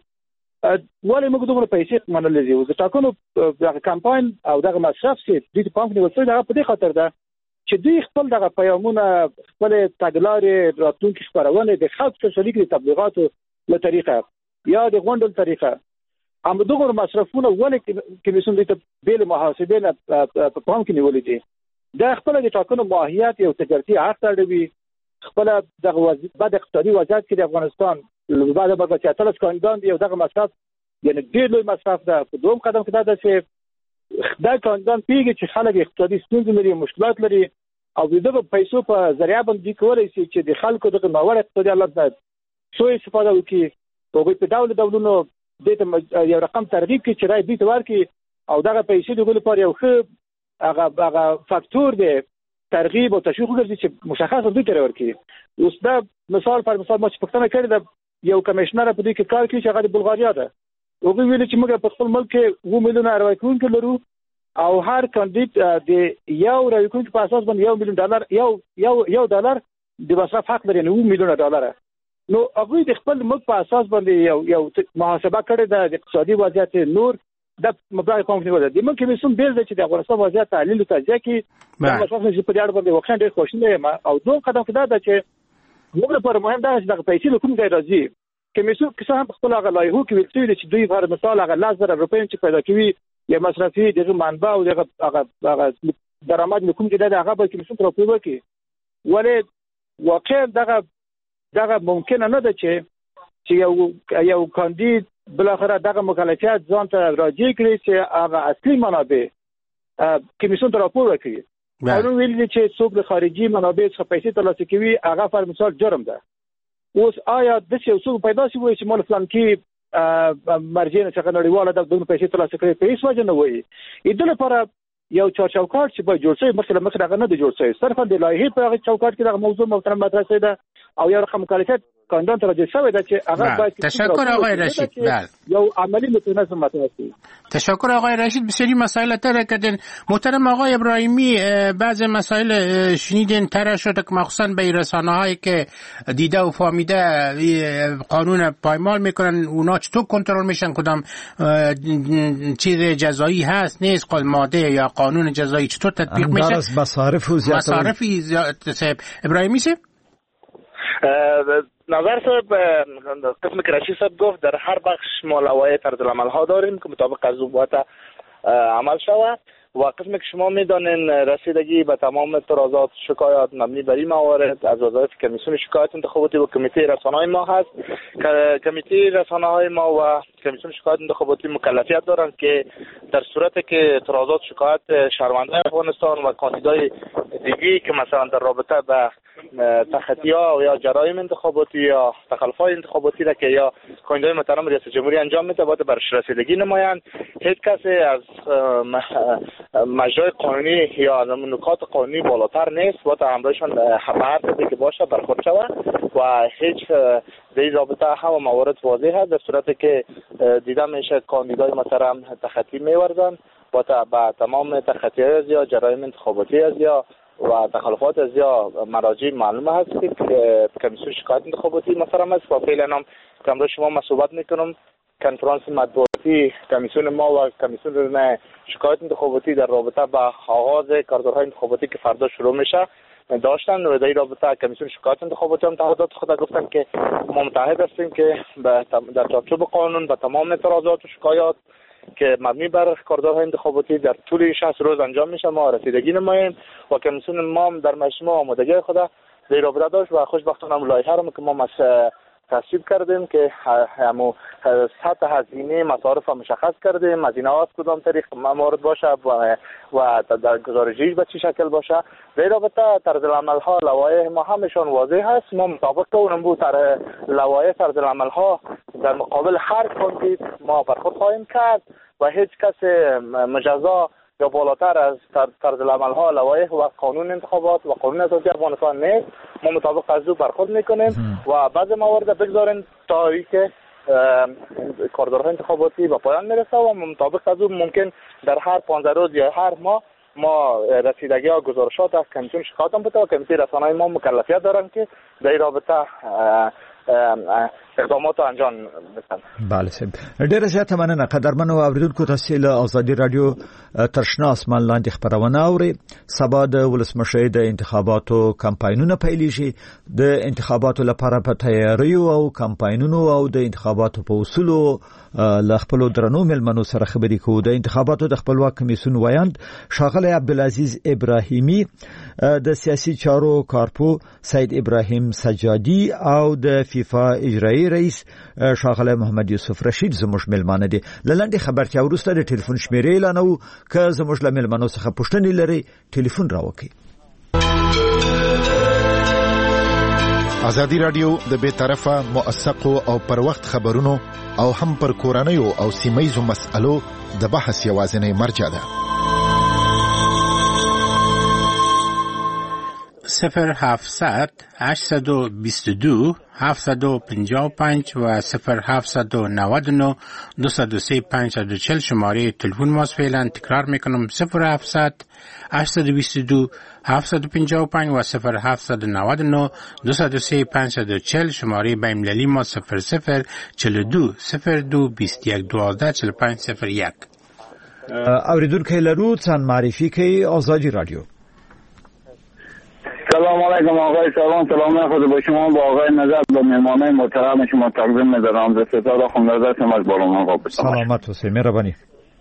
ولې موږ دومره پیسې منلې دي؟ د ټاکنو دغه کمپاین او دغه مصرف چې دوی ته پام نیول شوی دغه په دې خاطر ده چې دوی خپل دغه پیغامونه خپل تګلارې راتلونکي خپرونې د خلکو سره شریک دي، تبلیغاتو له طریقه یا د غونډو طریقه هم دغه مصرفونه ولې کمیسیون دې ته بیل محاسبه نه په پام کې نیولې دي. دا خپل د ټاکنو ماهیت یو تجارتي حق تړوي، خپل دغه وضعیت بعد اقتصادي وضعیت کې د افغانستان بعد به چې اتلس کاندیدان دی او دغه مصرف یعنی ډېر لوی مصرف ده. په دوم قدم کې دا ده چې دا کاندیدان پیږي چې خلک اقتصادي ستونزې لري، مشکلات لري او دغه پیسو په ذریعہ باندې کولای شي چې د خلکو دغه ناوړه اقتصادي حالت نه سوء استفاده وکړي او په ډول ډولونو د یو رقم ترغیب کې چې راځي دوی ورکړي او دغه پیسې دغه لپاره یو ښه هغه هغه فاکتور دی ترغیب او تشویق وګرځي چې مشخص دوی ته ورکړي. اوس دا مثال پر مثال ما چې پښتنه کړی د یو کمشنر په دې کې کار کوي چې هغه د بلغاریا ده، هغه ویل چې موږ په خپل ملک کې و میلیون اروای کوونکي لرو او هر کاندید د یو راوي کوونکي په اساس باندې یو میلیون ډالر یو یو یو ډالر د مصرف حق لري، نو میلیون ډالر. نو هغه د خپل ملک په اساس باندې یو یو محاسبه کړې ده د اقتصادي وضعیت نور د مبلغ کوم نه وده. د ملک کمیسیون بیل چې د افغانستان وضعیت تحلیل او تجزیه کې د اساس په اړه باندې واقعا ډېر خوشاله یم او دوه قدم کې دا ده چې موږ لپاره مهم ده چې دغه پیسې له کوم ځای راځي. کمیسیون کې هم په خپل هغه لایحو کې ویل شوي چې دوی پر مثال هغه لاس زره روپۍ چې پیدا کوي یا مصرفي دغه منبع او دغه هغه هغه درآمد له کوم ځای ده هغه به کمیسیون تر راپور وکړي. ولې واقعا دغه دغه ممکن نه ده چې چې یو یو کاندید بالاخره دغه مکلفیت ځان ته راجع کړي چې هغه اصلي منابع کمیسیون ته راپور ورکړي. قانون ویلي چې څوک د خارجي منابع څخه پیسې ترلاسه کوي هغه پر مثال جرم ده. اوس آیا د څه څوک پیدا شي وایي چې مال فلان کې مرجع څخه نړیواله د دغه پیسې ترلاسه کړي په هیڅ وجه نه وایي. د لپاره یو چوکاټ چې به جوړ شي مثلا مثلا هغه نه دی جوړ شوی، صرفا د لایحې په هغه چوکاټ کې د موضوع محترم مطرح شوی ده او یو رقم مکلفیت قانون ته راځي شوی ده چې هغه باید. تشکر آقای رشید. بله یو عملی متناسب مطرح شي. تشکر آقای رشید. بسیاری مسائل طرح کردین. محترم آقای ابراهیمی، بعض مسائل شنیدین طرح شد که مخصوصا به رسانه‌هایی که دیده و فهمیده قانون پایمال میکنن، اونا چطور کنترل میشن؟ کدام چیز جزایی هست نیست، قانون ماده یا قانون جزایی چطور تطبیق میشه؟ مصارف و زیادت مصارفی صاحب ابراهیمی صاحب نظر صاحب قسم که رشید صاحب گفت در هر بخش ما لوایح طرز العمل ها داریم که مطابق از او باید عمل شود و قسم که شما میدانین رسیدگی به تمام اعتراضات شکایات مبنی بر این موارد از وظایف کمیسیون شکایت انتخاباتی و کمیته رسانه‌های ما هست. کمیته رسانه‌های ما و کمیسیون شکایت انتخاباتی مکلفیت دارند که در صورتی که اعتراضات شکایت شهروندان افغانستان و کاندیدای دیگری که مثلا در رابطه به تخطی‌ها یا جرایم انتخاباتی یا تخلف‌های انتخاباتی را که یا کاندیدای محترم ریاست جمهوری انجام میده باید برش رسیدگی نمایند. هیچ کسی از مجرای قانونی یا از نکات قانونی بالاتر نیست، باید همراهشان به هر کسی که باشه برخورد شود و هیچ در این رابطه هم موارد واضح هست. در صورتی که دیده میشه کاندیدای محترم تخطی می‌ورزند باید با تمام تخطی‌های از یا جرایم انتخاباتی از یا و تخلفات از یا مراجع معلوم هست که کمیسیون شکایت انتخاباتی محترم است و فعلا هم که شما ما صحبت میکنم کنفرانس مطبوعاتی کمیسیون ما و کمیسیون شکایت انتخاباتی در رابطه با آغاز کارزارهای انتخاباتی که فردا شروع میشه داشتن و در این رابطه کمیسیون شکایت انتخاباتی هم تعهدات خود گفتن که ما متعهد هستیم که در چارچوب قانون به تمام اعتراضات و شکایات که مبنی بر کارزارهای انتخاباتی در طول شصت روز انجام میشه ما رسیدگی نماییم و کمیسیون ما در مجموع آمادگی خود در رابطه داشت و خوشبختانه هم لایحه رو که ما تصویب کردیم که همو سطح هزینه مصارف مشخص کردیم، هزینه ها از کدام طریق موارد باشه و و در گزارشی به چه شکل باشه. در رابطه طرز العمل ها لوایح ما همشون واضح هست. ما مطابق اونم بود در لوایح طرز العمل ها در مقابل هر کاندید ما برخورد خواهیم کرد و هیچ کس مجزا یا بالاتر از طرز العمل ها لوایح و قانون انتخابات و قانون اساسی افغانستان نیست. ما مطابق از او برخورد میکنیم و بعض موارد بگذاریم تا اینکه کارزارهای انتخاباتی به پایان میرسه و مطابق از او ممکن در هر پانزده روز یا هر ماه ما رسیدگی ها گزارشات از کمیسیون شکایت هم بده و کمیته رسانه‌های ما مکلفیت دارن که در این رابطه اقدامات انجام بدن. بله سم ډیره زیاته مننه قدرمنو اوریدونکو تاسو له ازادي رادیو ترشنا اسمان لاندې خبرونه اوري. سبا د ولسمشر د انتخاباتو کمپاینونه پیلېږي. د انتخاباتو لپاره په تیاریو او کمپاینونو او د انتخاباتو په اصولو ل خپل درنو ملمنو سره خبرې کوو. د انتخاباتو د خپلواک کمیسیون وایند شاغله عبدالعزیز ابراهیمی، د سیاسي چارو کارپو سید ابراهیم سجادي او د فیفا اجرایی رئیس شاغله محمد یوسف رشید زموږ ملمانه دي. لاندې خبرتیا ورسته د ټلیفون شمیرې اعلانو که زموږ ملمنو څخه پوښتنې لري ټلیفون راوکړئ. ازادي رادیو د بې طرفه موثقو او پر وخت خبرونو او هم پر کورنیو او سیمایزو مسألو د بحث یوازینی مرجع ده. صفر هفتصد هشتصد و بیست و دو هفتصد و پنجاه و پنج و صفر هفتصد و نود و نه دویست و سی پنجصد و چهل شماره تلفن ماست. فعلا تکرار میکنم صفر هفتصد هشتصد و بیست و دو هفتصد و پنجاه و پنج و صفر هفتصد و نود و نه دویست و سی پنجصد و چهل شماره بین‌المللی ما صفر صفر چهل و دو صفر دو بیست و یک دوازده چهل و پنج صفر یک. اوریدونکو لرو څن معرفي کوي آزادی رادیو. سلام علیکم آقای سلام سلام خود با شما با آقای نظر با مهمانای محترم شما تقدیم می‌دارم. ز ستاد خونده از بالا من قابل سلامت و مهربانی.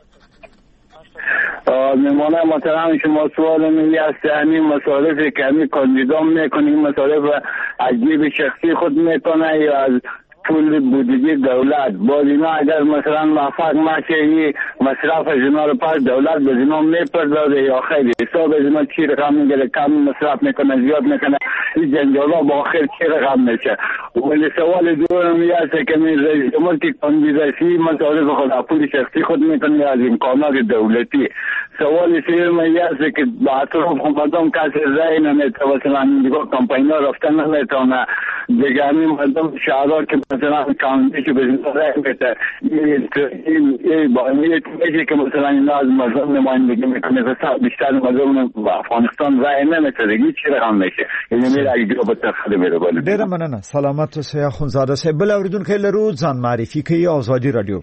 مهمانای محترم شما سوال می‌کنید از همین مصارف که همین کاندیدا می‌کنه این مصارف عجیب شخصی خود می‌کنه یا از پول بودجه دولت باز اینا اگر مثلا موفق نشه مصرف از اینا رو پس دولت به اینا میپردازه یا خیلی حساب از اینا چی رقم میگیره، کم مصرف میکنه زیاد میکنه، این جنجالا با آخر چی رقم میشه. ولی سوال دوم این است که من رئیس جمهور که کاندیداسی مصارف خود پول شخصی خود میکنه از امکانات دولتی. سوال سوم این است که با اطراف مردم کسی رای نمیتونه، مثلا دیگه کمپانی‌ها رفتن نمیتونه، دیگه همین مردم شهرها که مثلا کاندیداسی به این رای میده، این با این میشه که مثلا اینا از مردم نمایندگی میکنه، بیشتر مردم با افغانستان رای نمیده، دیگه چی رقم میشه؟ یعنی میره اگه گروه بتخده میره بالا. ډیره مننه. سلامت اوسئ اخوندزاده صاحب. بل اوریدونکو لرو ځان معرفي کوي آزادي رادیو.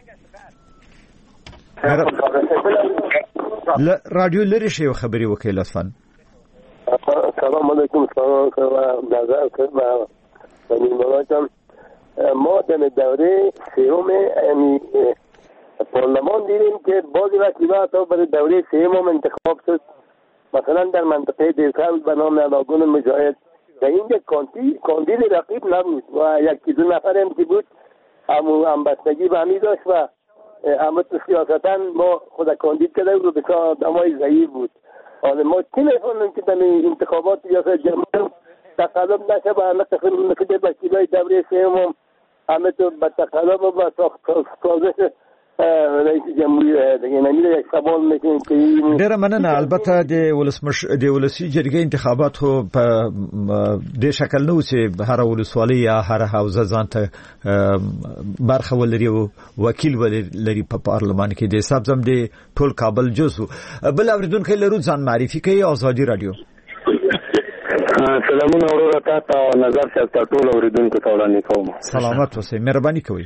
ل رادیو لري شی خبري وکړئ لطفا. سلام علیکم. سلام نظر کنم می‌مانم ما در دوره سوم یعنی پارلمان دیدیم که بعضی وکیل‌ها تا برای دوره سوم انتخاب شد، مثلا در منطقه دیرکل به نام علاگون مجاهد و اینجا کاندید رقیب نبود و یکی دو نفر هم که بود همبستگی به همی داشت و همه تو سیاستاً ما خود کاندید کرده بود و بسیار دمای ضعیف بود. حالا ما چی می‌فهمیم که در انتخابات ریاست جمهوری تقلب نشه و همه تقریبا نکده وکیلای دوره سوم همه تو به تقلب و به سازش رئیس جمهوری دیگه نمیده یک سوال میکنیم که این ډیره مننه. البته د ولسمش د ولسی جرګې انتخابات خو په د شکل نو چې هر ولسوالۍ یا هر حوزه ځان ته برخه ولري او وکیل ولري په پارلمان کې د حساب زم د ټول کابل جزو. بل اوریدونکو لرو ځان معرفي کوي آزادي رادیو. سلامونه اورو تا ته نظر څخه ټول اوریدونکو ته وړاندې کوم. سلامت اوسئ، مهرباني کوئ.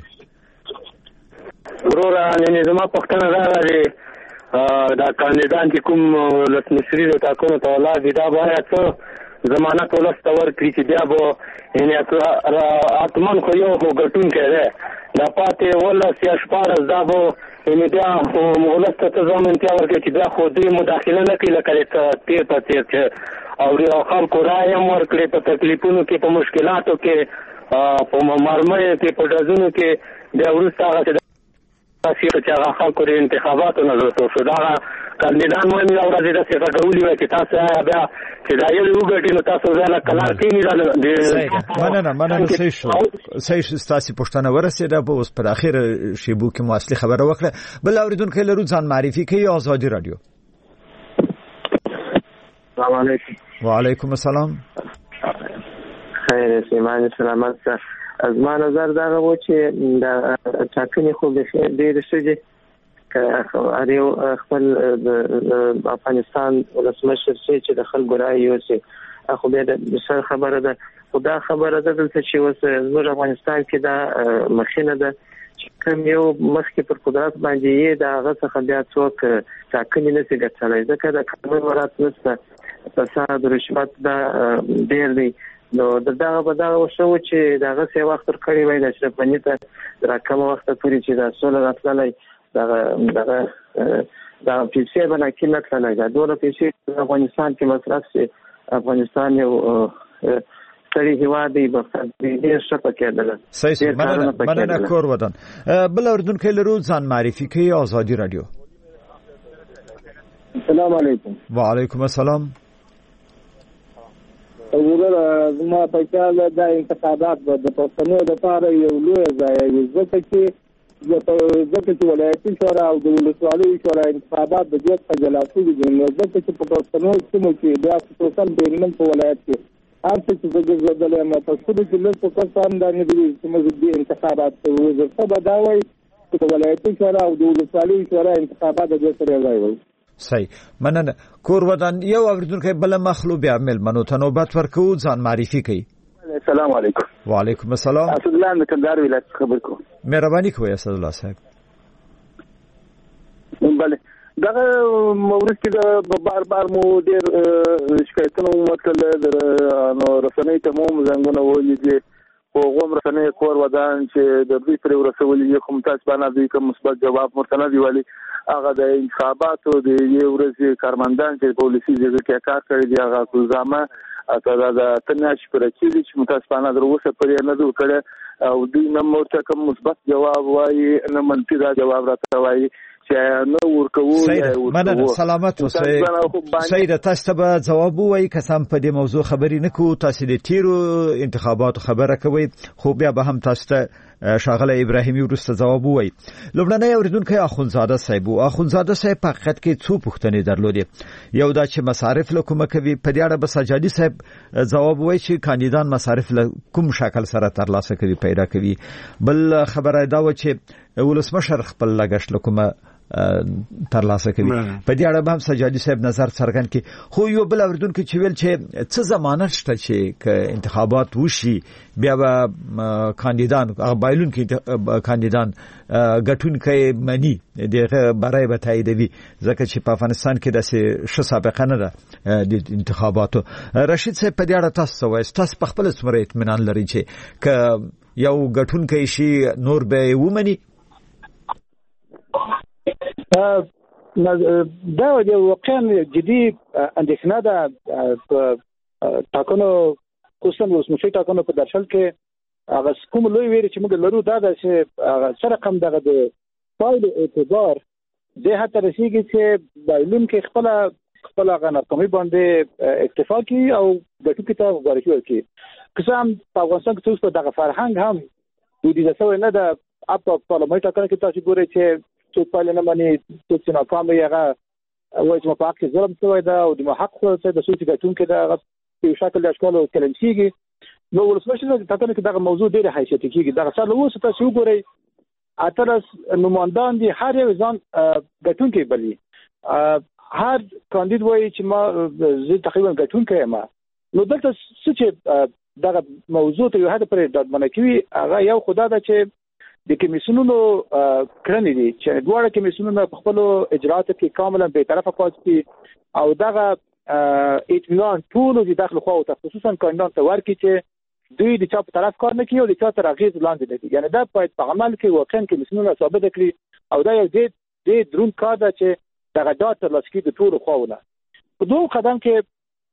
ورور یعنی زما پښتنه راغلي دا کاندیدان چې کوم ولسمشري د ټاکنو ته ولاړ دي دا باید څه ضمانت ولس ته ورکړي چې بیا به یعنې اتمن خو یو خو ګټونکی دی، دا پاتې ولس یا شپاړس دا به یعنې بیا ولس ته څه ضمانتیا ورکړي چې بیا خو دوی مداخله نه کوي لکه تیر په تیر چې او خلکو رایې هم ورکړي په تکلیفونو کې، په مشکلاتو کې، په مرمیو کې، په ډزونو کې. بیا وروسته هغه تاسو چې هغه خلکو د انتخاباتو نه وروسته شو دا کاندیدان مهم یو ورځ داسې غږولي وای چې تاسو بیا چې دا یو وګټي نو تاسو ځان کلار کینی دا مننه مننه صحیح شو صحیح شو. تاسو پښتنه ورسېده په اوس پر اخر شیبو کې مواصله خبره وکړه. بل اوریدونکو لرو ځان معرفي کوي آزادي رادیو. السلام علیکم. وعلیکم السلام. خیر سیمان سلامت. از ما نظر دغه و چې د ټاکنې خو ډېرې ښه دي که هر یو خپل افغانستان ولسمشر شي چې د خلکو رایې یوسي، خو بیا د بسر خبره ده. خو دا خبره ده دلته چې اوس زموږ افغانستان کې دا مخینه ده چې کوم یو مخکې پر قدرت باندې یې د هغه څخه بیا څوک ټاکنې نشي ګټلی، ځکه د قانون مراعات نشته، فساد رشوت دا ډېر دی. نو دغه به دغه شو چې دغه څه وخت تر کړی وای د اشرف غني ته را کوم وخت پورې چې دا سول راتللی دغه دغه دا پیسې باندې کې نه تللی دا ډول پیسې په افغانستان کې مصرف شي. افغانستان یو ستړي هیواد دی په دې شپه کې ده. صحیح. مننه مننه کور ودان. بل اوریدونکو لرو ځان معرفي کوي آزادي رادیو. السلام علیکم. وعلیکم السلام. ورور زما په خیال دا انتخابات د پښتنو لپاره یو لوی ځای دی، ځکه چې ځکه چې ولایتي شورا او د ولسوالۍ شورا انتخابات د دې څخه جلا شوي دي، نو ځکه چې په پښتنو سیمو کې بیا خصوصا بینمن په ولایت کې هر څه چې زګزدل یم په څه چې لږ په کسان دا نه دي چې موږ دې انتخابات وزر څه به دا وایي چې په ولایتي شورا او د ولسوالۍ شورا انتخابات د دې سره ځای وي. صحیح. مننه کور ودان. یو اوریدونکو بل مخلو بیا مل منو ته نوبت ورکو ځان معرفي کوي. السلام علیکم. وعلیکم السلام. اسد الله د کندهار ولایت خبر کوم. مهرباني کوئ اسد الله صاحب. بله دغه مورد کې بار بار مو ډېر شکایتونه وکړل، نو رسنۍ ته مو زنګونه ولیدل او غوم رسنۍ کور ودان چې د دوی پر ورسولې کوم تاسو باندې دوی کوم مثبت جواب مرتنه دی والی هغه د انتخاباتو د یو ورځې کارمندان چې پولیسي ځای کې کار کوي دی هغه کوزامه اته دا تناش پر چې چې متاسفانه دروسه پرې نه دوه کړه او دوی نه مرته کوم مثبت جواب وایي نه منفي دا جواب راته وایي چې نه ورکوو سید مننه سلامت اوسئ سید تاسو ته جواب وایي کسان په دې موضوع خبرې نه کوو تاسو د تیرو انتخاباتو خبره کوي خو بیا به هم تاسو ته شاغله ابراهیمی ورسته جواب وایي لومړنی اوریدونکو اخونزاده صاحب او اخونزاده صاحب په حقیقت کې څو پوښتنې درلودې یو دا چې مصارف له کومه کوي په دې اړه به سجادي صاحب جواب وایي چې کاندیدان مصارف له کوم شکل سره ترلاسه کوي پیدا کوي بل خبره دا و چې ولسمشر خپل لګښت له کومه ترلاسه کوي په دې اړه به هم سجادي صاحب نظر څرګند کړي خو یو بل اوریدونکو چې ویل چې څه ضمانت شته چې انتخابات وشي بیا به کاندیدان بایلون کې کاندیدان ګټونکي مني دغه برای به تاییدوي ځکه چې په افغانستان کې داسې ښه سابقه نه ده د انتخاباتو رشید صاحب په دې اړه تاسو وایي تاسو په خپل څومره اطمینان لرئ چې ک یو ګټونکي شي نور به ومني دا یو واقعا جدي اندېښنه ده په ټاکنو خصوصا ولسمشر ټاکنو په درشل کې هغه کوم لوی ویری چې موږ لرو دا ده چې سره کم دغه د فایل اعتبار د هڅه رسیږي چې بایلون کې خپل خپل هغه ناکامي باندې اکتفا کوي او د ټکو ته وګوري کوي که هم په افغانستان کې څه دغه فرهنګ هم د دې څه نه ده په پارلمان ټاکنو کې تاسو ګورئ چې څوک پاله نه مانی څوک چې ناکام وي هغه وایي چې په حق کې ظلم شوی ده او د حق څخه د سوچ ګټونکو د هغه په شکل د اشکالو کلم کیږي نو ولسمشر د ټاکنو کې دغه موضوع ډېر حیثیت کیږي دغه سره اوس تاسو وګورئ اترس نمائندان دي هر یو ځان ګټونکي بلی هر کاندید وایي چې ما زه تقریبا ګټونکي یم نو دلته څه چې دغه موضوع ته یو هدا پر دادمنه کوي هغه یو خدای ده چې د کمیسیونونو کړنې دي چې دواړه کمیسیونونه په خپل اجراتو کې کاملا به طرفه پاتې دي او دغه اطمینان ټول د داخل خو او خصوصا کاندیدان ته ورکړي چې دوی د چا په طرف کار نه کوي او د چا تر اغیز لاندې دي یعنی دا باید په عمل کې واقعا کمیسیونونه ثابت کړي او دا یو ډېر ډېر درون کار ده چې دغه دات ترلاسه کړي د ټولو خواونه په دوه قدم کې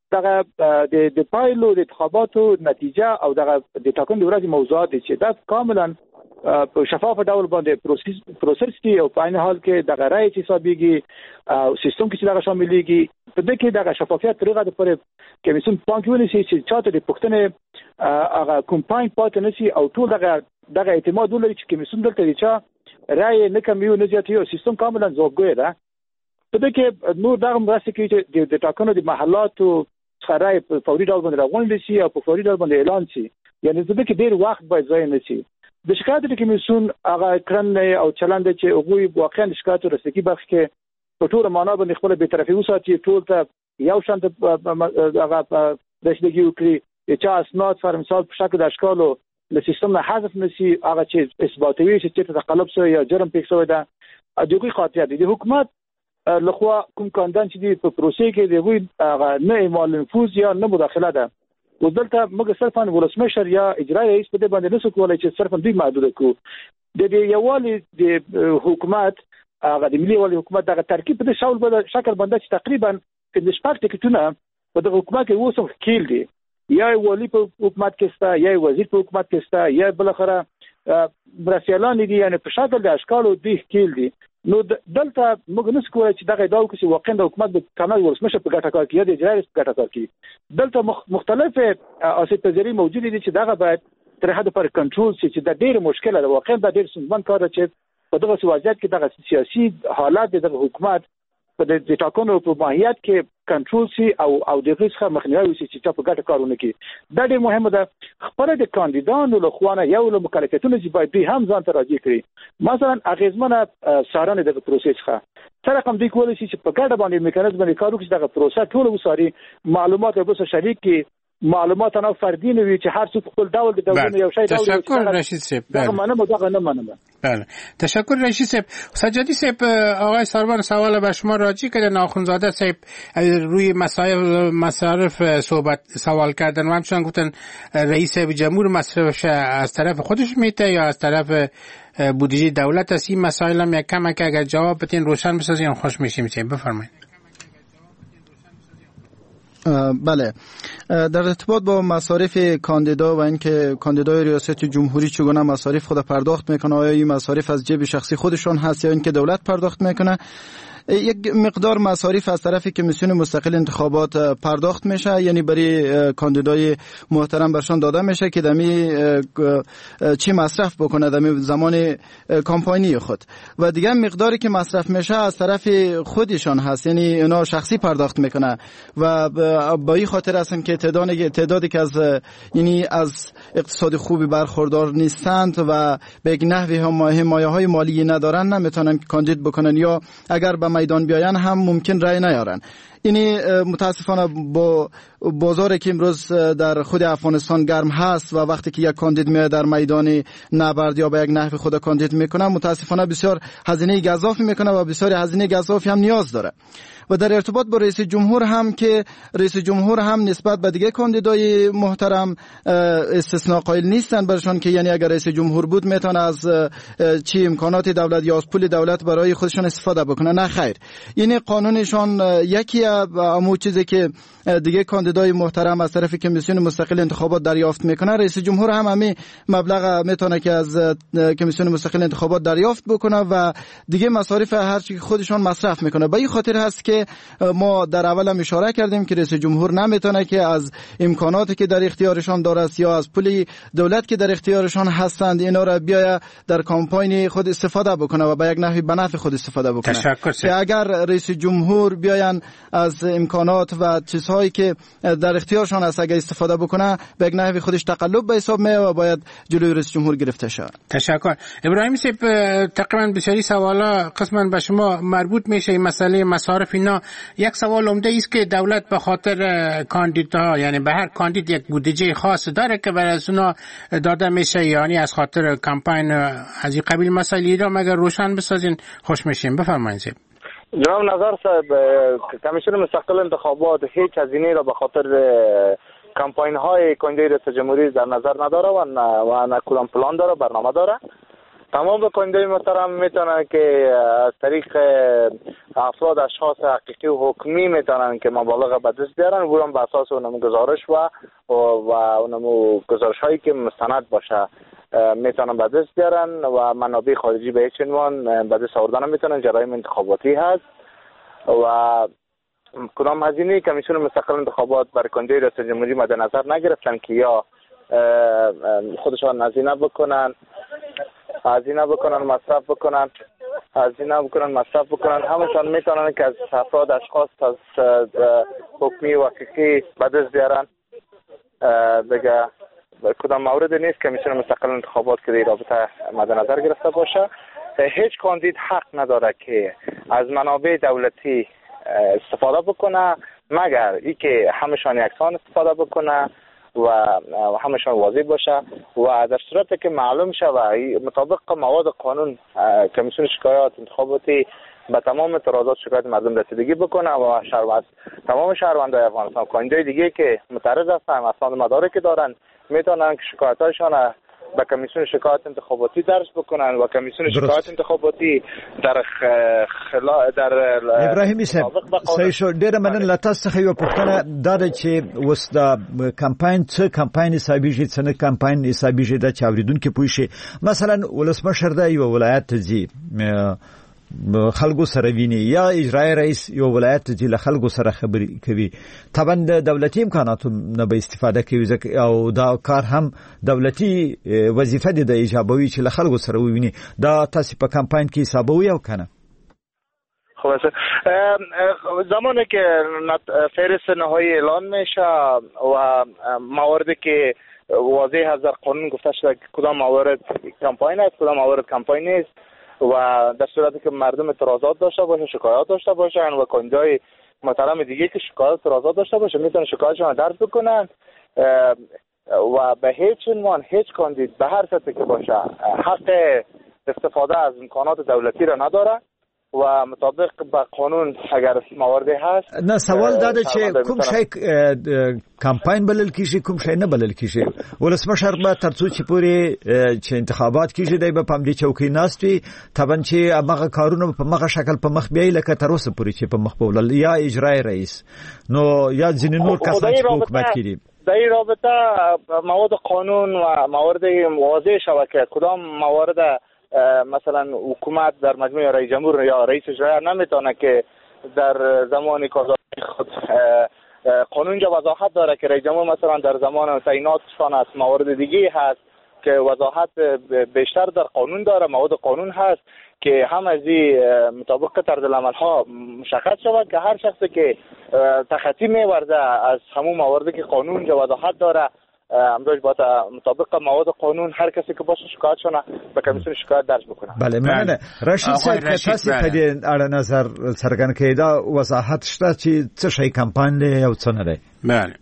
دغه د د پایلو د انتخاباتو نتیجه او دغه د ټاکنو ورځې موضوعات دي چې دا کاملا په شفاف ډول باندې پروسس پروسس کی او په عین حال کې د غړای چې حسابيږي او سیستم کې چې دا شاملېږي په دې کې د شفافیت طریقه د پر کمیسیون پانګونې شي چې چاته د پښتنې هغه کمپاین پاتې نشي او ټول دغه دغه اعتماد ولري چې کمیسیون دلته دی چې رائے نه کمیو نه زیاتي او سیستم کاملا ځوګوي ده په دې کې نور دغه مرسته کوي چې د ټاکنو د محلات او خرای په فوري ډول باندې راغونډ شي او په فوري ډول باندې اعلان شي یعنی د دې کې ډیر وخت باید ضایع نه شي د شکایت د کمیسیون هغه کړنې او چلند چې هغه واقعا د شکایت رسېږي برخه کې په ټول معنا باندې خپل به طرفي وساتي ټول ته یو شان د هغه رسېږي وکړي چې اسناد پر مثال په شکل د اشکالو له سیستم نه حذف نشي هغه چې اثباتوي چې تقلب شوی یا جرم پېښ شوی ده د دوی خاطر دي د حکومت لخوا کوم کاندان چې په پروسې کې دی هغه نه اعمال نفوذ یا نه مداخله ده ودلته موږ صرفا ولسمشر یا اجرایي رئیس په دې باندې نسو کولای چې صرفا دوی محدود کړو د دې یوالي د حکومت هغه د ملي والي حکومت دغه ترکیب په شاول په شکل باندې چې تقریبا د شپږ ټکټونه په دغه حکومت کې وسو کېل دي یا والی په حکومت کې ستا یا وزیر په حکومت کې ستا یا بل اخره برسیالان دي یعنی په شکل د اشکالو دي کېل دي نو دلته موږ نس کولای چې دغه داو کې واقعا د حکومت د کمال ولسمشر په ګټه کار کوي د اجرایي په ګټه کار کوي دلته مختلفه اساس تجربې موجود دي چې دغه باید تر حد پر کنټرول شي چې د ډېر مشکله ده واقعا د ډېر سنبن کار چې په دغه وضعیت کې دغه سیاسي حالات د حکومت په د ټاکنو په ماهیت کې کنټرول شي او او د غیڅ مخنیوي وشي چې په ګټه کارونه کوي دا ډېر مهمه ده خپل د کاندیدانو له خوانه یو له مکلفیتونو چې باید دوی هم ځان ته راځي کړي مثلا اغیزمنه سارنه د پروسس ښه سره کوم دی کولای شي چې په ګډه باندې میکانیزم باندې کار وکړي دغه پروسه ټول وساري معلومات به سره شریک کی معلومات نه فردی نه وي چې هر څوک خپل ډول د دولت یو شی ډول تشکر رشید صاحب بله منم دغه نه منم بله تشکر رشید صاحب سجادی صاحب آقای سروان سوال به شما راجع کردن آخوندزاده صاحب روی مسائل مصارف صحبت سوال کردن و همچنان گفتن رئیس جمهور مصرفش از طرف خودش میته یا از طرف بودجه دولت است این مسائل هم یک کم که اگر جواب بتین روشن بسازین خوش میشیم. بفرمایید. بله، در ارتباط با مصارف کاندیدا و اینکه کاندیدای ریاست جمهوری چگونه مصارف خود پرداخت میکنه، آیا این مصارف از جیب شخصی خودشون هست یا اینکه دولت پرداخت میکنه، یک مقدار مصارف از طرف کمیسیون مستقل انتخابات پرداخت میشه، یعنی برای کاندیدای محترم برشان داده میشه که دمی چی مصرف بکنه دمی زمان کمپاینی خود، و دیگه مقداری که مصرف میشه از طرف خودشان هست، یعنی اینا شخصی پرداخت میکنه و با این خاطر هستن که تعدادی تعدادی که از یعنی از اقتصاد خوبی برخوردار نیستند و به یک نحوی هم حمایه‌های مالی ندارن، نمیتونن کاندید بکنن یا اگر به میدان بیاین هم ممکن رای نیارن. اینی متاسفانه با بازاری که امروز در خود افغانستان گرم هست و وقتی که یک کاندید میاد در میدان نبرد یا به یک نحو خود کاندید میکنه، متاسفانه بسیار هزینه گزافی میکنه و بسیار هزینه گزافی هم نیاز داره. و در ارتباط با رئیس جمهور هم که رئیس جمهور هم نسبت به دیگه کاندیدای محترم استثناء قائل نیستن برشان، که یعنی اگر رئیس جمهور بود میتونه از چی امکانات دولت یا از پول دولت برای خودشان استفاده بکنه. نه خیر، یعنی قانونشان یکیه و همون چیزی که دیگه کاندیدای محترم از طرف کمیسیون مستقل انتخابات دریافت میکنه، رئیس جمهور هم همین مبلغ میتونه که از کمیسیون مستقل انتخابات دریافت بکنه و دیگه مصارف هر چی خودشان مصرف میکنه. به این خاطر هست که ما در اول هم اشاره کردیم که رئیس جمهور نمیتونه که از امکاناتی که در اختیارشان داره یا از پول دولت که در اختیارشان هستند اینا را بیاید در کمپاین خود استفاده بکنه و به یک نحوی به نفع خود استفاده بکنه. که اگر رئیس جمهور بیاین از امکانات و چیزهایی که در اختیارشان هست اگر استفاده بکنه، به یک نحوی خودش تقلب به حساب میاد و باید جلوی رئیس جمهور گرفته شود. تشکر. ابراهیم صاحب، تقریبا بسیاری سوالا قسما به شما مربوط میشه این مسئله مصارف اینا. یک سوال عمده است که دولت به خاطر کاندیدها، یعنی به هر کاندید یک بودجه خاص داره که برای اونا داده میشه، یعنی از خاطر کمپاین از این قبیل مسائلی را مگر روشن بسازین خوش میشیم. بفرمایید. جناب نظر صاحب، کمیسیون مستقل انتخابات هیچ هزینه را به خاطر کمپاین های کاندید رئیس جمهوری در نظر نداره و نه و نه کدام پلان داره، برنامه داره. تمام کاندیدای محترم میتونن که از طریق افراد اشخاص حقیقی و حکمی میتونن که مبالغ به دست بیارن، ورم به اساس اونم گزارش و و اونم گزارش هایی که مستند باشه میتونن به دست بیارن و منابع خارجی به هیچ عنوان به دست آوردن میتونن. جرایم انتخاباتی هست و کدام هزینه کمیسیون مستقل انتخابات برای کاندید رئیس جمهوری مد نظر نگرفتن که یا خودشان هزینه بکنن هزینه بکنن مصرف بکنن هزینه بکنن مصرف بکنن همشان میتونن که از افراد اشخاص از حکمی و حقیقی به دست بیارن. دیگه کدام مورد نیست کمیسیون مستقل انتخابات که در رابطه مد نظر گرفته باشه. هیچ کاندید حق نداره که از منابع دولتی استفاده بکنه مگر ای که همشان یکسان استفاده بکنه و همشان واضح باشه و در صورتی که معلوم شود مطابق مواد قانون کمیسیون شکایات انتخاباتی به تمام اعتراضات شکایت مردم رسیدگی بکنه و شهروند تمام شهروندان افغانستان کاندیدای دیگه که معترض هستن اسناد مدارکی دارن میتونن که شکایتاشون به کمیسیون شکایت انتخاباتی درس بکنن و کمیسیون شکایت انتخاباتی در خلا در ابراهیمی صاحب صحیح شو. ډیره مننه تاسو څخه یو پوښتنه دا ده چې اوس د کمپاین څه کمپاین حسابیږي څه نه کمپاین حسابیږي دا چې اوریدونکو پوه شي. مثلا ولسمشر د یو ولایت ته ځي خلکو سره ویني یا اجرای رئیس یو ولایت ته ځي له خلکو سره خبرې کوي، طبعا د دولتي امکاناتو نه به استفاده کوي او دا کار هم دولتي وظیفه دي د ایجابوي چې له خلکو سره وویني. دا تاسو په کمپاین کې حسابوي او کنه؟ خب زمانی که فهرست نهایی اعلان میشه و مواردی که واضح از در قانون گفته شده که کدام موارد کمپاین است کدام موارد کمپاین نیست و در صورتی که مردم اعتراضات داشته باشه شکایات داشته باشن و کاندیدای محترم دیگه که شکایات اعتراضات داشته باشه میتونن شکایتشون درج بکنن و به هیچ عنوان هیچ کاندید به هر سطحی که باشه حق استفاده از امکانات دولتی را نداره و مطابق به قانون اگر مواردی هست. نه سوال داده چې کوم شی کمپاین بلل کیږي کوم شی نه بلل کیږي. ولسمشر به تر څو چې پوری چې انتخابات کیږي د په پام دي چوکۍ ناستوي طبعا چې هغه کارونه په مغه شکل په مخ بیاي لکه تر اوسه پوری چې په مخ بولل یا اجرای رئیس نو یا ځینې نور کسان چې حکومت کړي در این رابطه مواد قانون و موارد واضح شود که کدام موارد مثلا حکومت در مجموعه رئیس جمهور یا رئیس جمهور نمیتونه که در زمان کارزاری خود قانون جا وضاحت داره که رئیس جمهور مثلا در زمان تعییناتشان است. موارد دیگه هست که وضاحت بیشتر در قانون داره، مواد قانون هست که هم از مطابق طرز العمل ها مشخص شود که هر شخصی که تخطی میورده از همون مواردی که قانون جا وضاحت داره امروز باید مطابق مواد قانون هر کسی که باشه شکایت شونه به کمیسیون شکایت درج بکنه. بله مننه. رشید صاحب که تاسو په دې اړه نظر څرګند کړئ دا وضاحت شته چې څه شی کمپاین دی او څه نه دی. بله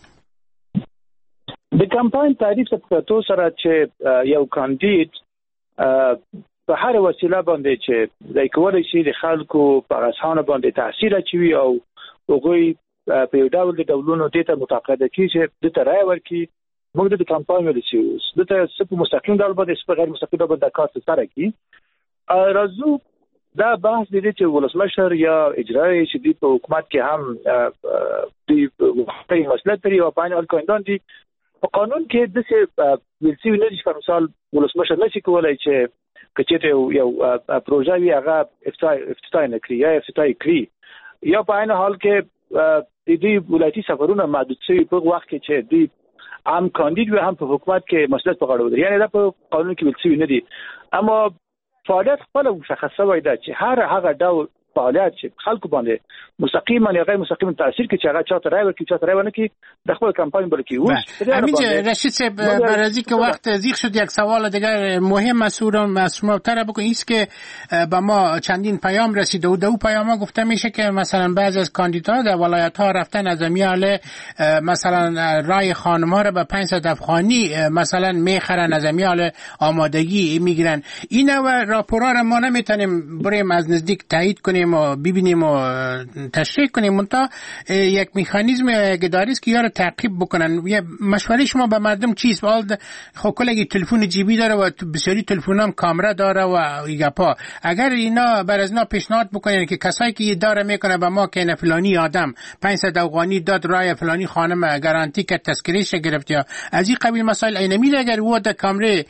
د کمپاین تعریف په تو سره چې یو کاندید په هر وسیله باندې چې د کولای شي د خلکو په اسانه باندې تاثیر اچوي او هغوی په یو ډول د ډولونو د ته متعاقده کیږي د ترای ورکی موږ د کمپاین ول شي د ته سپ مستقیم ډول باندې سپ غیر مستقیم ډول باندې کار سره کی راځو دا بحث دی چې ولسمشر یا اجرایی چې د حکومت کې هم د وختي مسلط لري او پاین ول کوندان دي په قانون کې د څه ویلسي نه دي په مثال ولسمشر نشي کولای چې کچته یو پروژه وی هغه افتتاح نه کړی یا افتتاح کړی یا په عین حال کې د دې ولایتي سفرونه محدود شوي په وخت کې چې د عام کاندید و هم په حکومت کې مسلط په غاړه ودري یعنی دا په قانون کې ویل شوی نه دي. اما فعالیت خپل مشخصه وای دا چې هر هغه ډول فعالیت چې خلکو باندې مستقیما یا غیر مستقیما تاثیر کوي چې هغه چاته راوي کوي چاته راوي نه کوي د خپل کمپاین بلکی و همین رشید صاحب برازی که وقت زیغ شد یک سوال دیگر مهم مسئولان از شما طلب بکنید است که با ما چندین پیام رسیده و دو پیام ها گفته میشه که مثلا بعضی از کاندیداها در ولایت ها رفتن از امیال مثلا رای خانم ها را به پانصد افغانی مثلا میخرن از امیال آمادگی میگیرن. این و راپورا را ما نمیتونیم بریم از نزدیک تایید کنیم و ببینیم و تشریح کنیم منتها یک مکانیزم اداری است که یا رو تعقیب بکنن. یه مشوره شما به مردم چیست؟ وال خب کلی تلفن جیبی داره و بسیاری تلفنام کامera داره و گپا اگر اینا بر از اینا پیشنهاد بکنن که کسایی که اداره میکنه به ما که فلانی آدم پانصد افغانی داد رای فلانی خانم گارانتی که تذکرهش گرفت یا از این قبیل مسائل اینا میره اگر و د کامره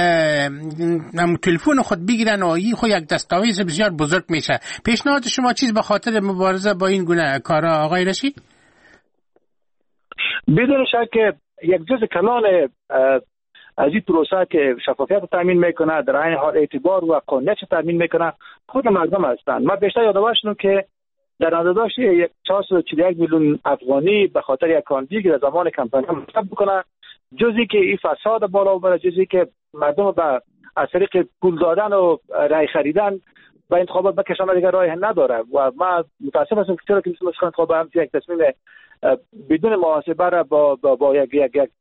تلفن خود بگیرن و این خود یک دستاویز بسیار بزرگ میشه. پیشنهاد شما چیز به خاطر مبارزه با این گونه کارا آقای رشید؟ بدون شک یک جزء کلان از این پروسه که شفافیت تامین میکنه در عین حال اعتبار و قانونیت تامین میکنه خود مردم هستند. ما بیشتر یادآور شدم که در اندازه یک چهارصد و چهل و یک میلیون افغانی به خاطر یک کاندید در زمان کمپاین مصرف بکنه جزئی که این فساد بالا بره جزئی که مردم به از طریق پول دادن و رای خریدن و انتخابات بکشان دیگر راه نداره و ما متاسف هستم که چرا که مثل انتخابات هم یک تصمیم بدون محاسبه را با با, با یک یک, یک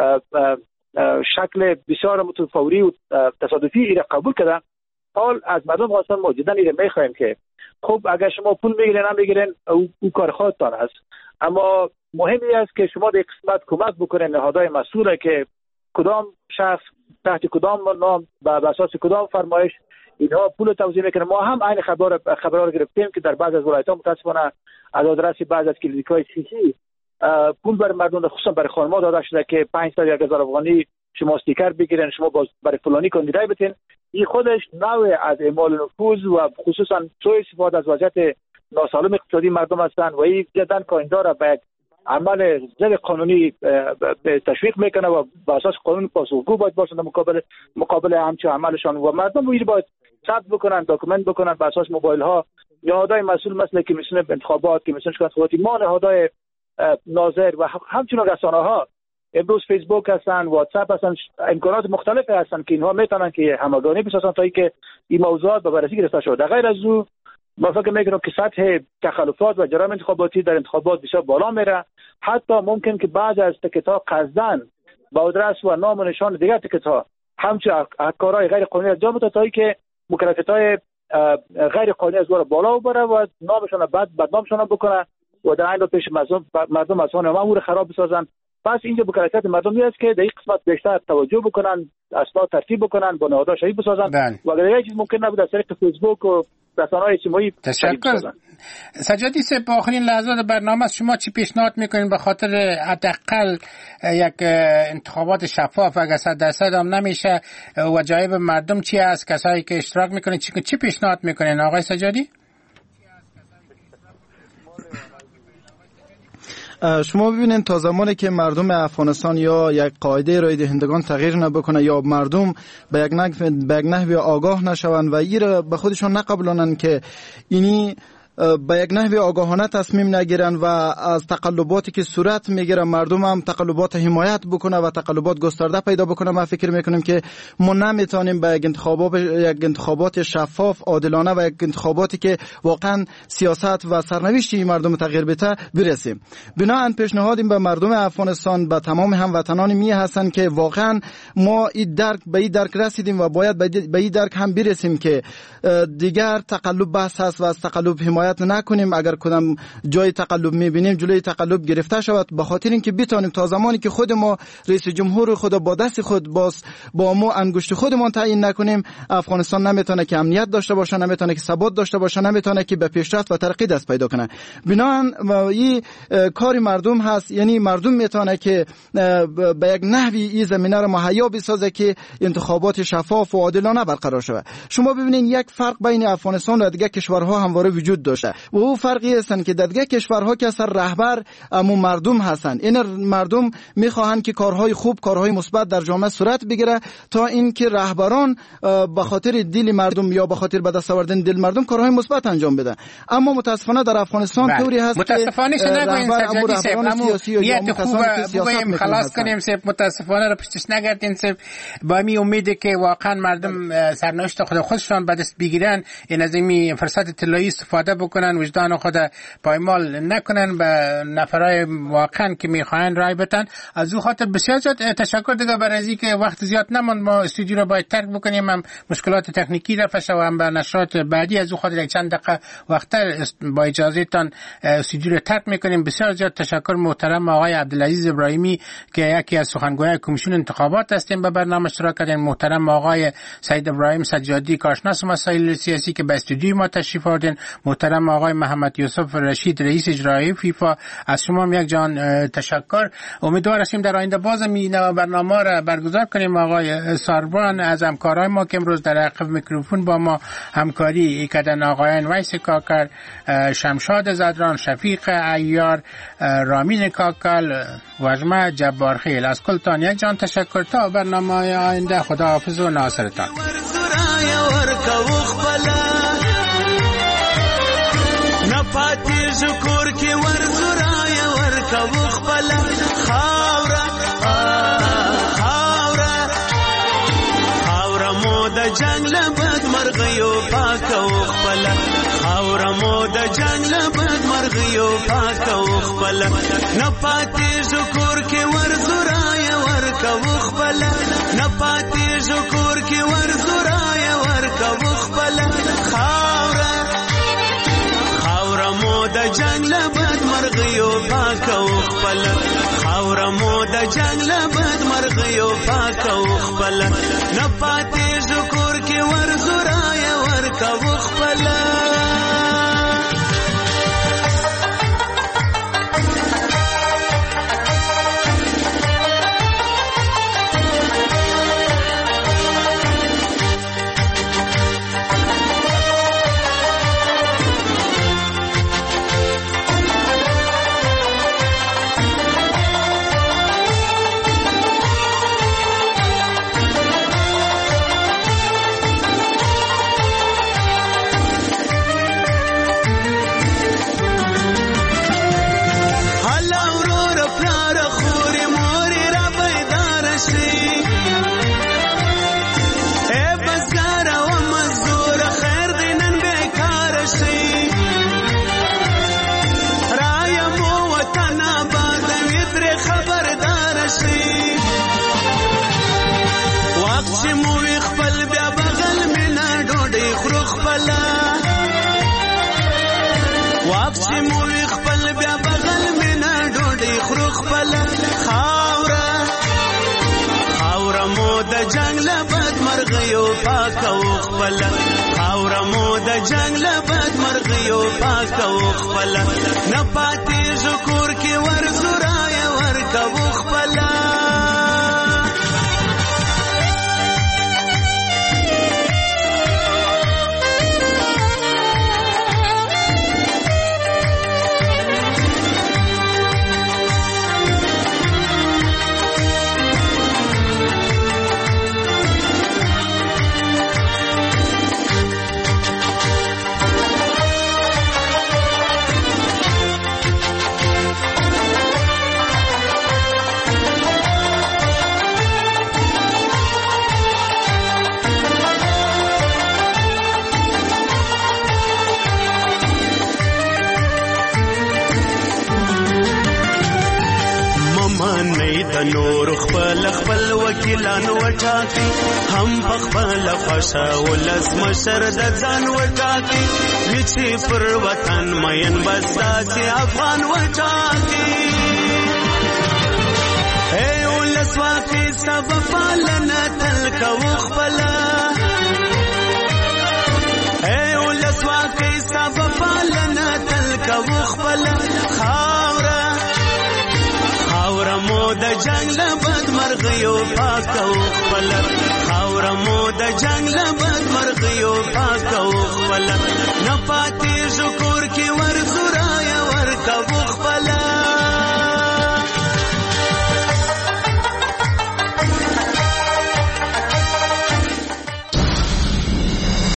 شکل بسیار متفوری و تصادفی ایره قبول کردن. حال از مردم خواستن موجودن ایره میخوایم که خب اگر شما پول میگیرین هم بگیرین او, او کار خودتان است، اما مهمی است که شما در قسمت کمک بکنین نهادهای مسئوله که کدام شخص تحت کدام نام و اساس کدام فرمایش اینها پول توزیع میکنه. ما هم عین خبر خبرها رو گرفتیم که در بعض از ولایت‌ها متاسفانه از آدرس بعض از کلینیک‌های سیسی پول بر مردم خصوصا برای خانم‌ها داده شده که پانصد یک هزار افغانی شما استیکر بگیرن شما برای فلانی کاندیدای بتین. این خودش نوع از اعمال نفوذ و خصوصا سوء استفاده از وضعیت ناسالم اقتصادی مردم هستند و این جدا کاندیدا را به عمل ضد قانونی تشویق میکنه و با اساس قانون پاسخگو باید باشند مقابل مقابل همچین عملشان و مردم رو باید ثبت بکنن، داکومنت بکنن به اساس موبایل ها. نهادهای مسئول مثل کمیسیون انتخابات، کمیسیون شکایت خودی، ما نهادهای ناظر و همچنین رسانه ها امروز فیسبوک هستن، واتساپ هستن، امکانات مختلف هستن که اینها میتونن که همگانی بسازن تا اینکه این موضوعات به بررسی گرفته شود. غیر از او ما فکر میکنم که سطح تخلفات و جرایم انتخاباتی در انتخابات بسیار بالا میره. حتی ممکن که بعض از تکت‌ها قصداً با آدرس و نام و نشان دیگر تکت‌ها همچنین کارهای غیر قانونی انجام بده تا اینکه مکلفیت‌های غیر قانونی از دور بالا ببره و نامشون بد بدنامشون بکنه و در عین پیش مردم مردم اصلا امور خراب بسازن. پس اینجا بکرایت مردم است که در این قسمت بیشتر توجه بکنن، اسناد ترتیب بکنن، با نهادها شریک بسازن و اگر یک چیز ممکن نبود از طریق فیسبوک و رسانه‌های اجتماعی تشکر. سجادی صاحب، با آخرین لحظات برنامه شما چی پیشنهاد میکنین به خاطر حداقل یک انتخابات شفاف؟ اگر صد درصد هم نمیشه و جایب مردم چی است، کسایی که اشتراک میکنین چی چی پیشنهاد میکنین آقای سجادی؟ شما ببینید تا زمانی که مردم افغانستان یا یک قاعده رای دهندگان تغییر نبکنه یا مردم به یک نحو به یک نحو آگاه نشوند و این به خودشون نقبلانند که اینی به یک نحو آگاهانه تصمیم نگیرن و از تقلباتی که صورت میگیره مردم هم تقلبات حمایت بکنه و تقلبات گسترده پیدا بکنه، ما فکر میکنیم که ما نمیتونیم به یک انتخابات یک انتخابات شفاف، عادلانه و یک انتخاباتی که واقعا سیاست و سرنوشت مردم تغییر بده برسیم. بنابراین پیشنهادیم به مردم افغانستان، به تمام هموطنان می هستن که واقعا ما این درک به این درک رسیدیم و باید به این درک هم برسیم که دیگر تقلب بحث است و از تقلب حمایت نکنیم. اگر کدام جای تقلب میبینیم جلوی تقلب گرفته شود، به خاطر اینکه بتونیم تا زمانی که خود ما رئیس جمهور خود با دست خود باز با ما انگشت خودمان تعیین نکنیم، افغانستان نمیتونه که امنیت داشته باشه، نمیتونه که ثبات داشته باشه، نمیتونه که به پیشرفت و ترقی دست پیدا کنه. بنابراین این کار مردم هست، یعنی مردم میتونه که به یک نحوی این زمینه را مهیا بسازه که انتخابات شفاف و عادلانه برقرار شود. شما ببینید یک فرق بین افغانستان و دیگر کشورها همواره وجود داشته و او فرقی هستن که در دیگر کشورها که اصلا رهبر امو مردم هستن. این مردم میخواهند که کارهای خوب، کارهای مثبت در جامعه صورت بگیره تا اینکه رهبران به خاطر دل مردم یا به خاطر به دست آوردن دل مردم کارهای مثبت انجام بده. اما متاسفانه در افغانستان طوری هست متاسفانه که نگوین رهبر سیاسی یا متاسفانه خلاص کنیم سیب متاسفانه رو پشتش نگردین سیب با می امیده که واقعا مردم سرنوشت خود خودشان به دست بگیرن، این از این فرصت طلایی استفاده بکنن، وجدان خود پایمال نکنن به نفرای واقعا که میخواین رای بدن. از او خاطر بسیار زیاد تشکر دیگه برای از اینکه وقت زیاد نموند، ما استودیو رو باید ترک بکنیم، هم مشکلات تکنیکی رفت و هم به نشرات بعدی. از او خاطر یک چند دقیقه وقت با اجازه تان استودیو رو ترک میکنیم. بسیار زیاد تشکر محترم آقای عبدالعزیز ابراهیمی که یکی از سخنگویان کمیسیون انتخابات هستیم به برنامه اشتراک کردین. محترم آقای سید ابراهیم سجادی کارشناس مسائل سیاسی که به استودیو ما تشریف آوردین. محترم آقای محمد یوسف رشید رئیس اجرایی فیفا، از شما یک جان تشکر. امیدوار هستیم در آینده باز این برنامه را برگزار کنیم. آقای ساربان از همکارای ما که امروز در عقب میکروفون با ما همکاری کردن، آقایان ویس کاکر، شمشاد زدران، شفیق عیار، رامین کاکل، وجمه جبارخیل. از کلتان یک جان تشکر. تا برنامه آینده خدا حافظ و ناصرتان. پاتې ذکر کې ورزرای ورکو خپل خاوره خاوره خاوره مو د جنگ له بد مرغیو پاکو خپل خاوره مو د جنگ له بد مرغیو پاکو خپل نه پاتې ذکر کې ورزرای ورکو خپل نه پاتې ذکر کې ورزرای ورکو خپل خاوره د جنگ له بد مرغیو پاکو خپل خاوره مو د جنگ له بد مرغیو پاکو خپل نه پاتې ذکر کې ورزرای ورکو خپل. وخت چې مو خپل بیا بغل مینا ډوډۍ خورو خپل وخت چې مو خپل بیا بغل مینا ډوډۍ خورو خپل خاوره خاوره مو د جنگ له بد مرغیو پاکو خپل خاوره مو د جنگ له بد مرغیو پاکو خپل نه پاتې ذکر کې ورزورای ورکو خپل نور خپل خپل وکیلان وټاکي هم خپل خوښه ولس مشر د ځان وټاکي چې پر وطن مین بساتي افغان وټاکي اے ولس واکي سبب پالنه تل کو خپل اے ولس واکي سبب پالنه تل کو خپل خاوره خاوره مو د جنگ له بد مرغیو پاکو خپل خاوره مو د جنگ له بد مرغیو پاکو خپل نه پاتې ذکر کې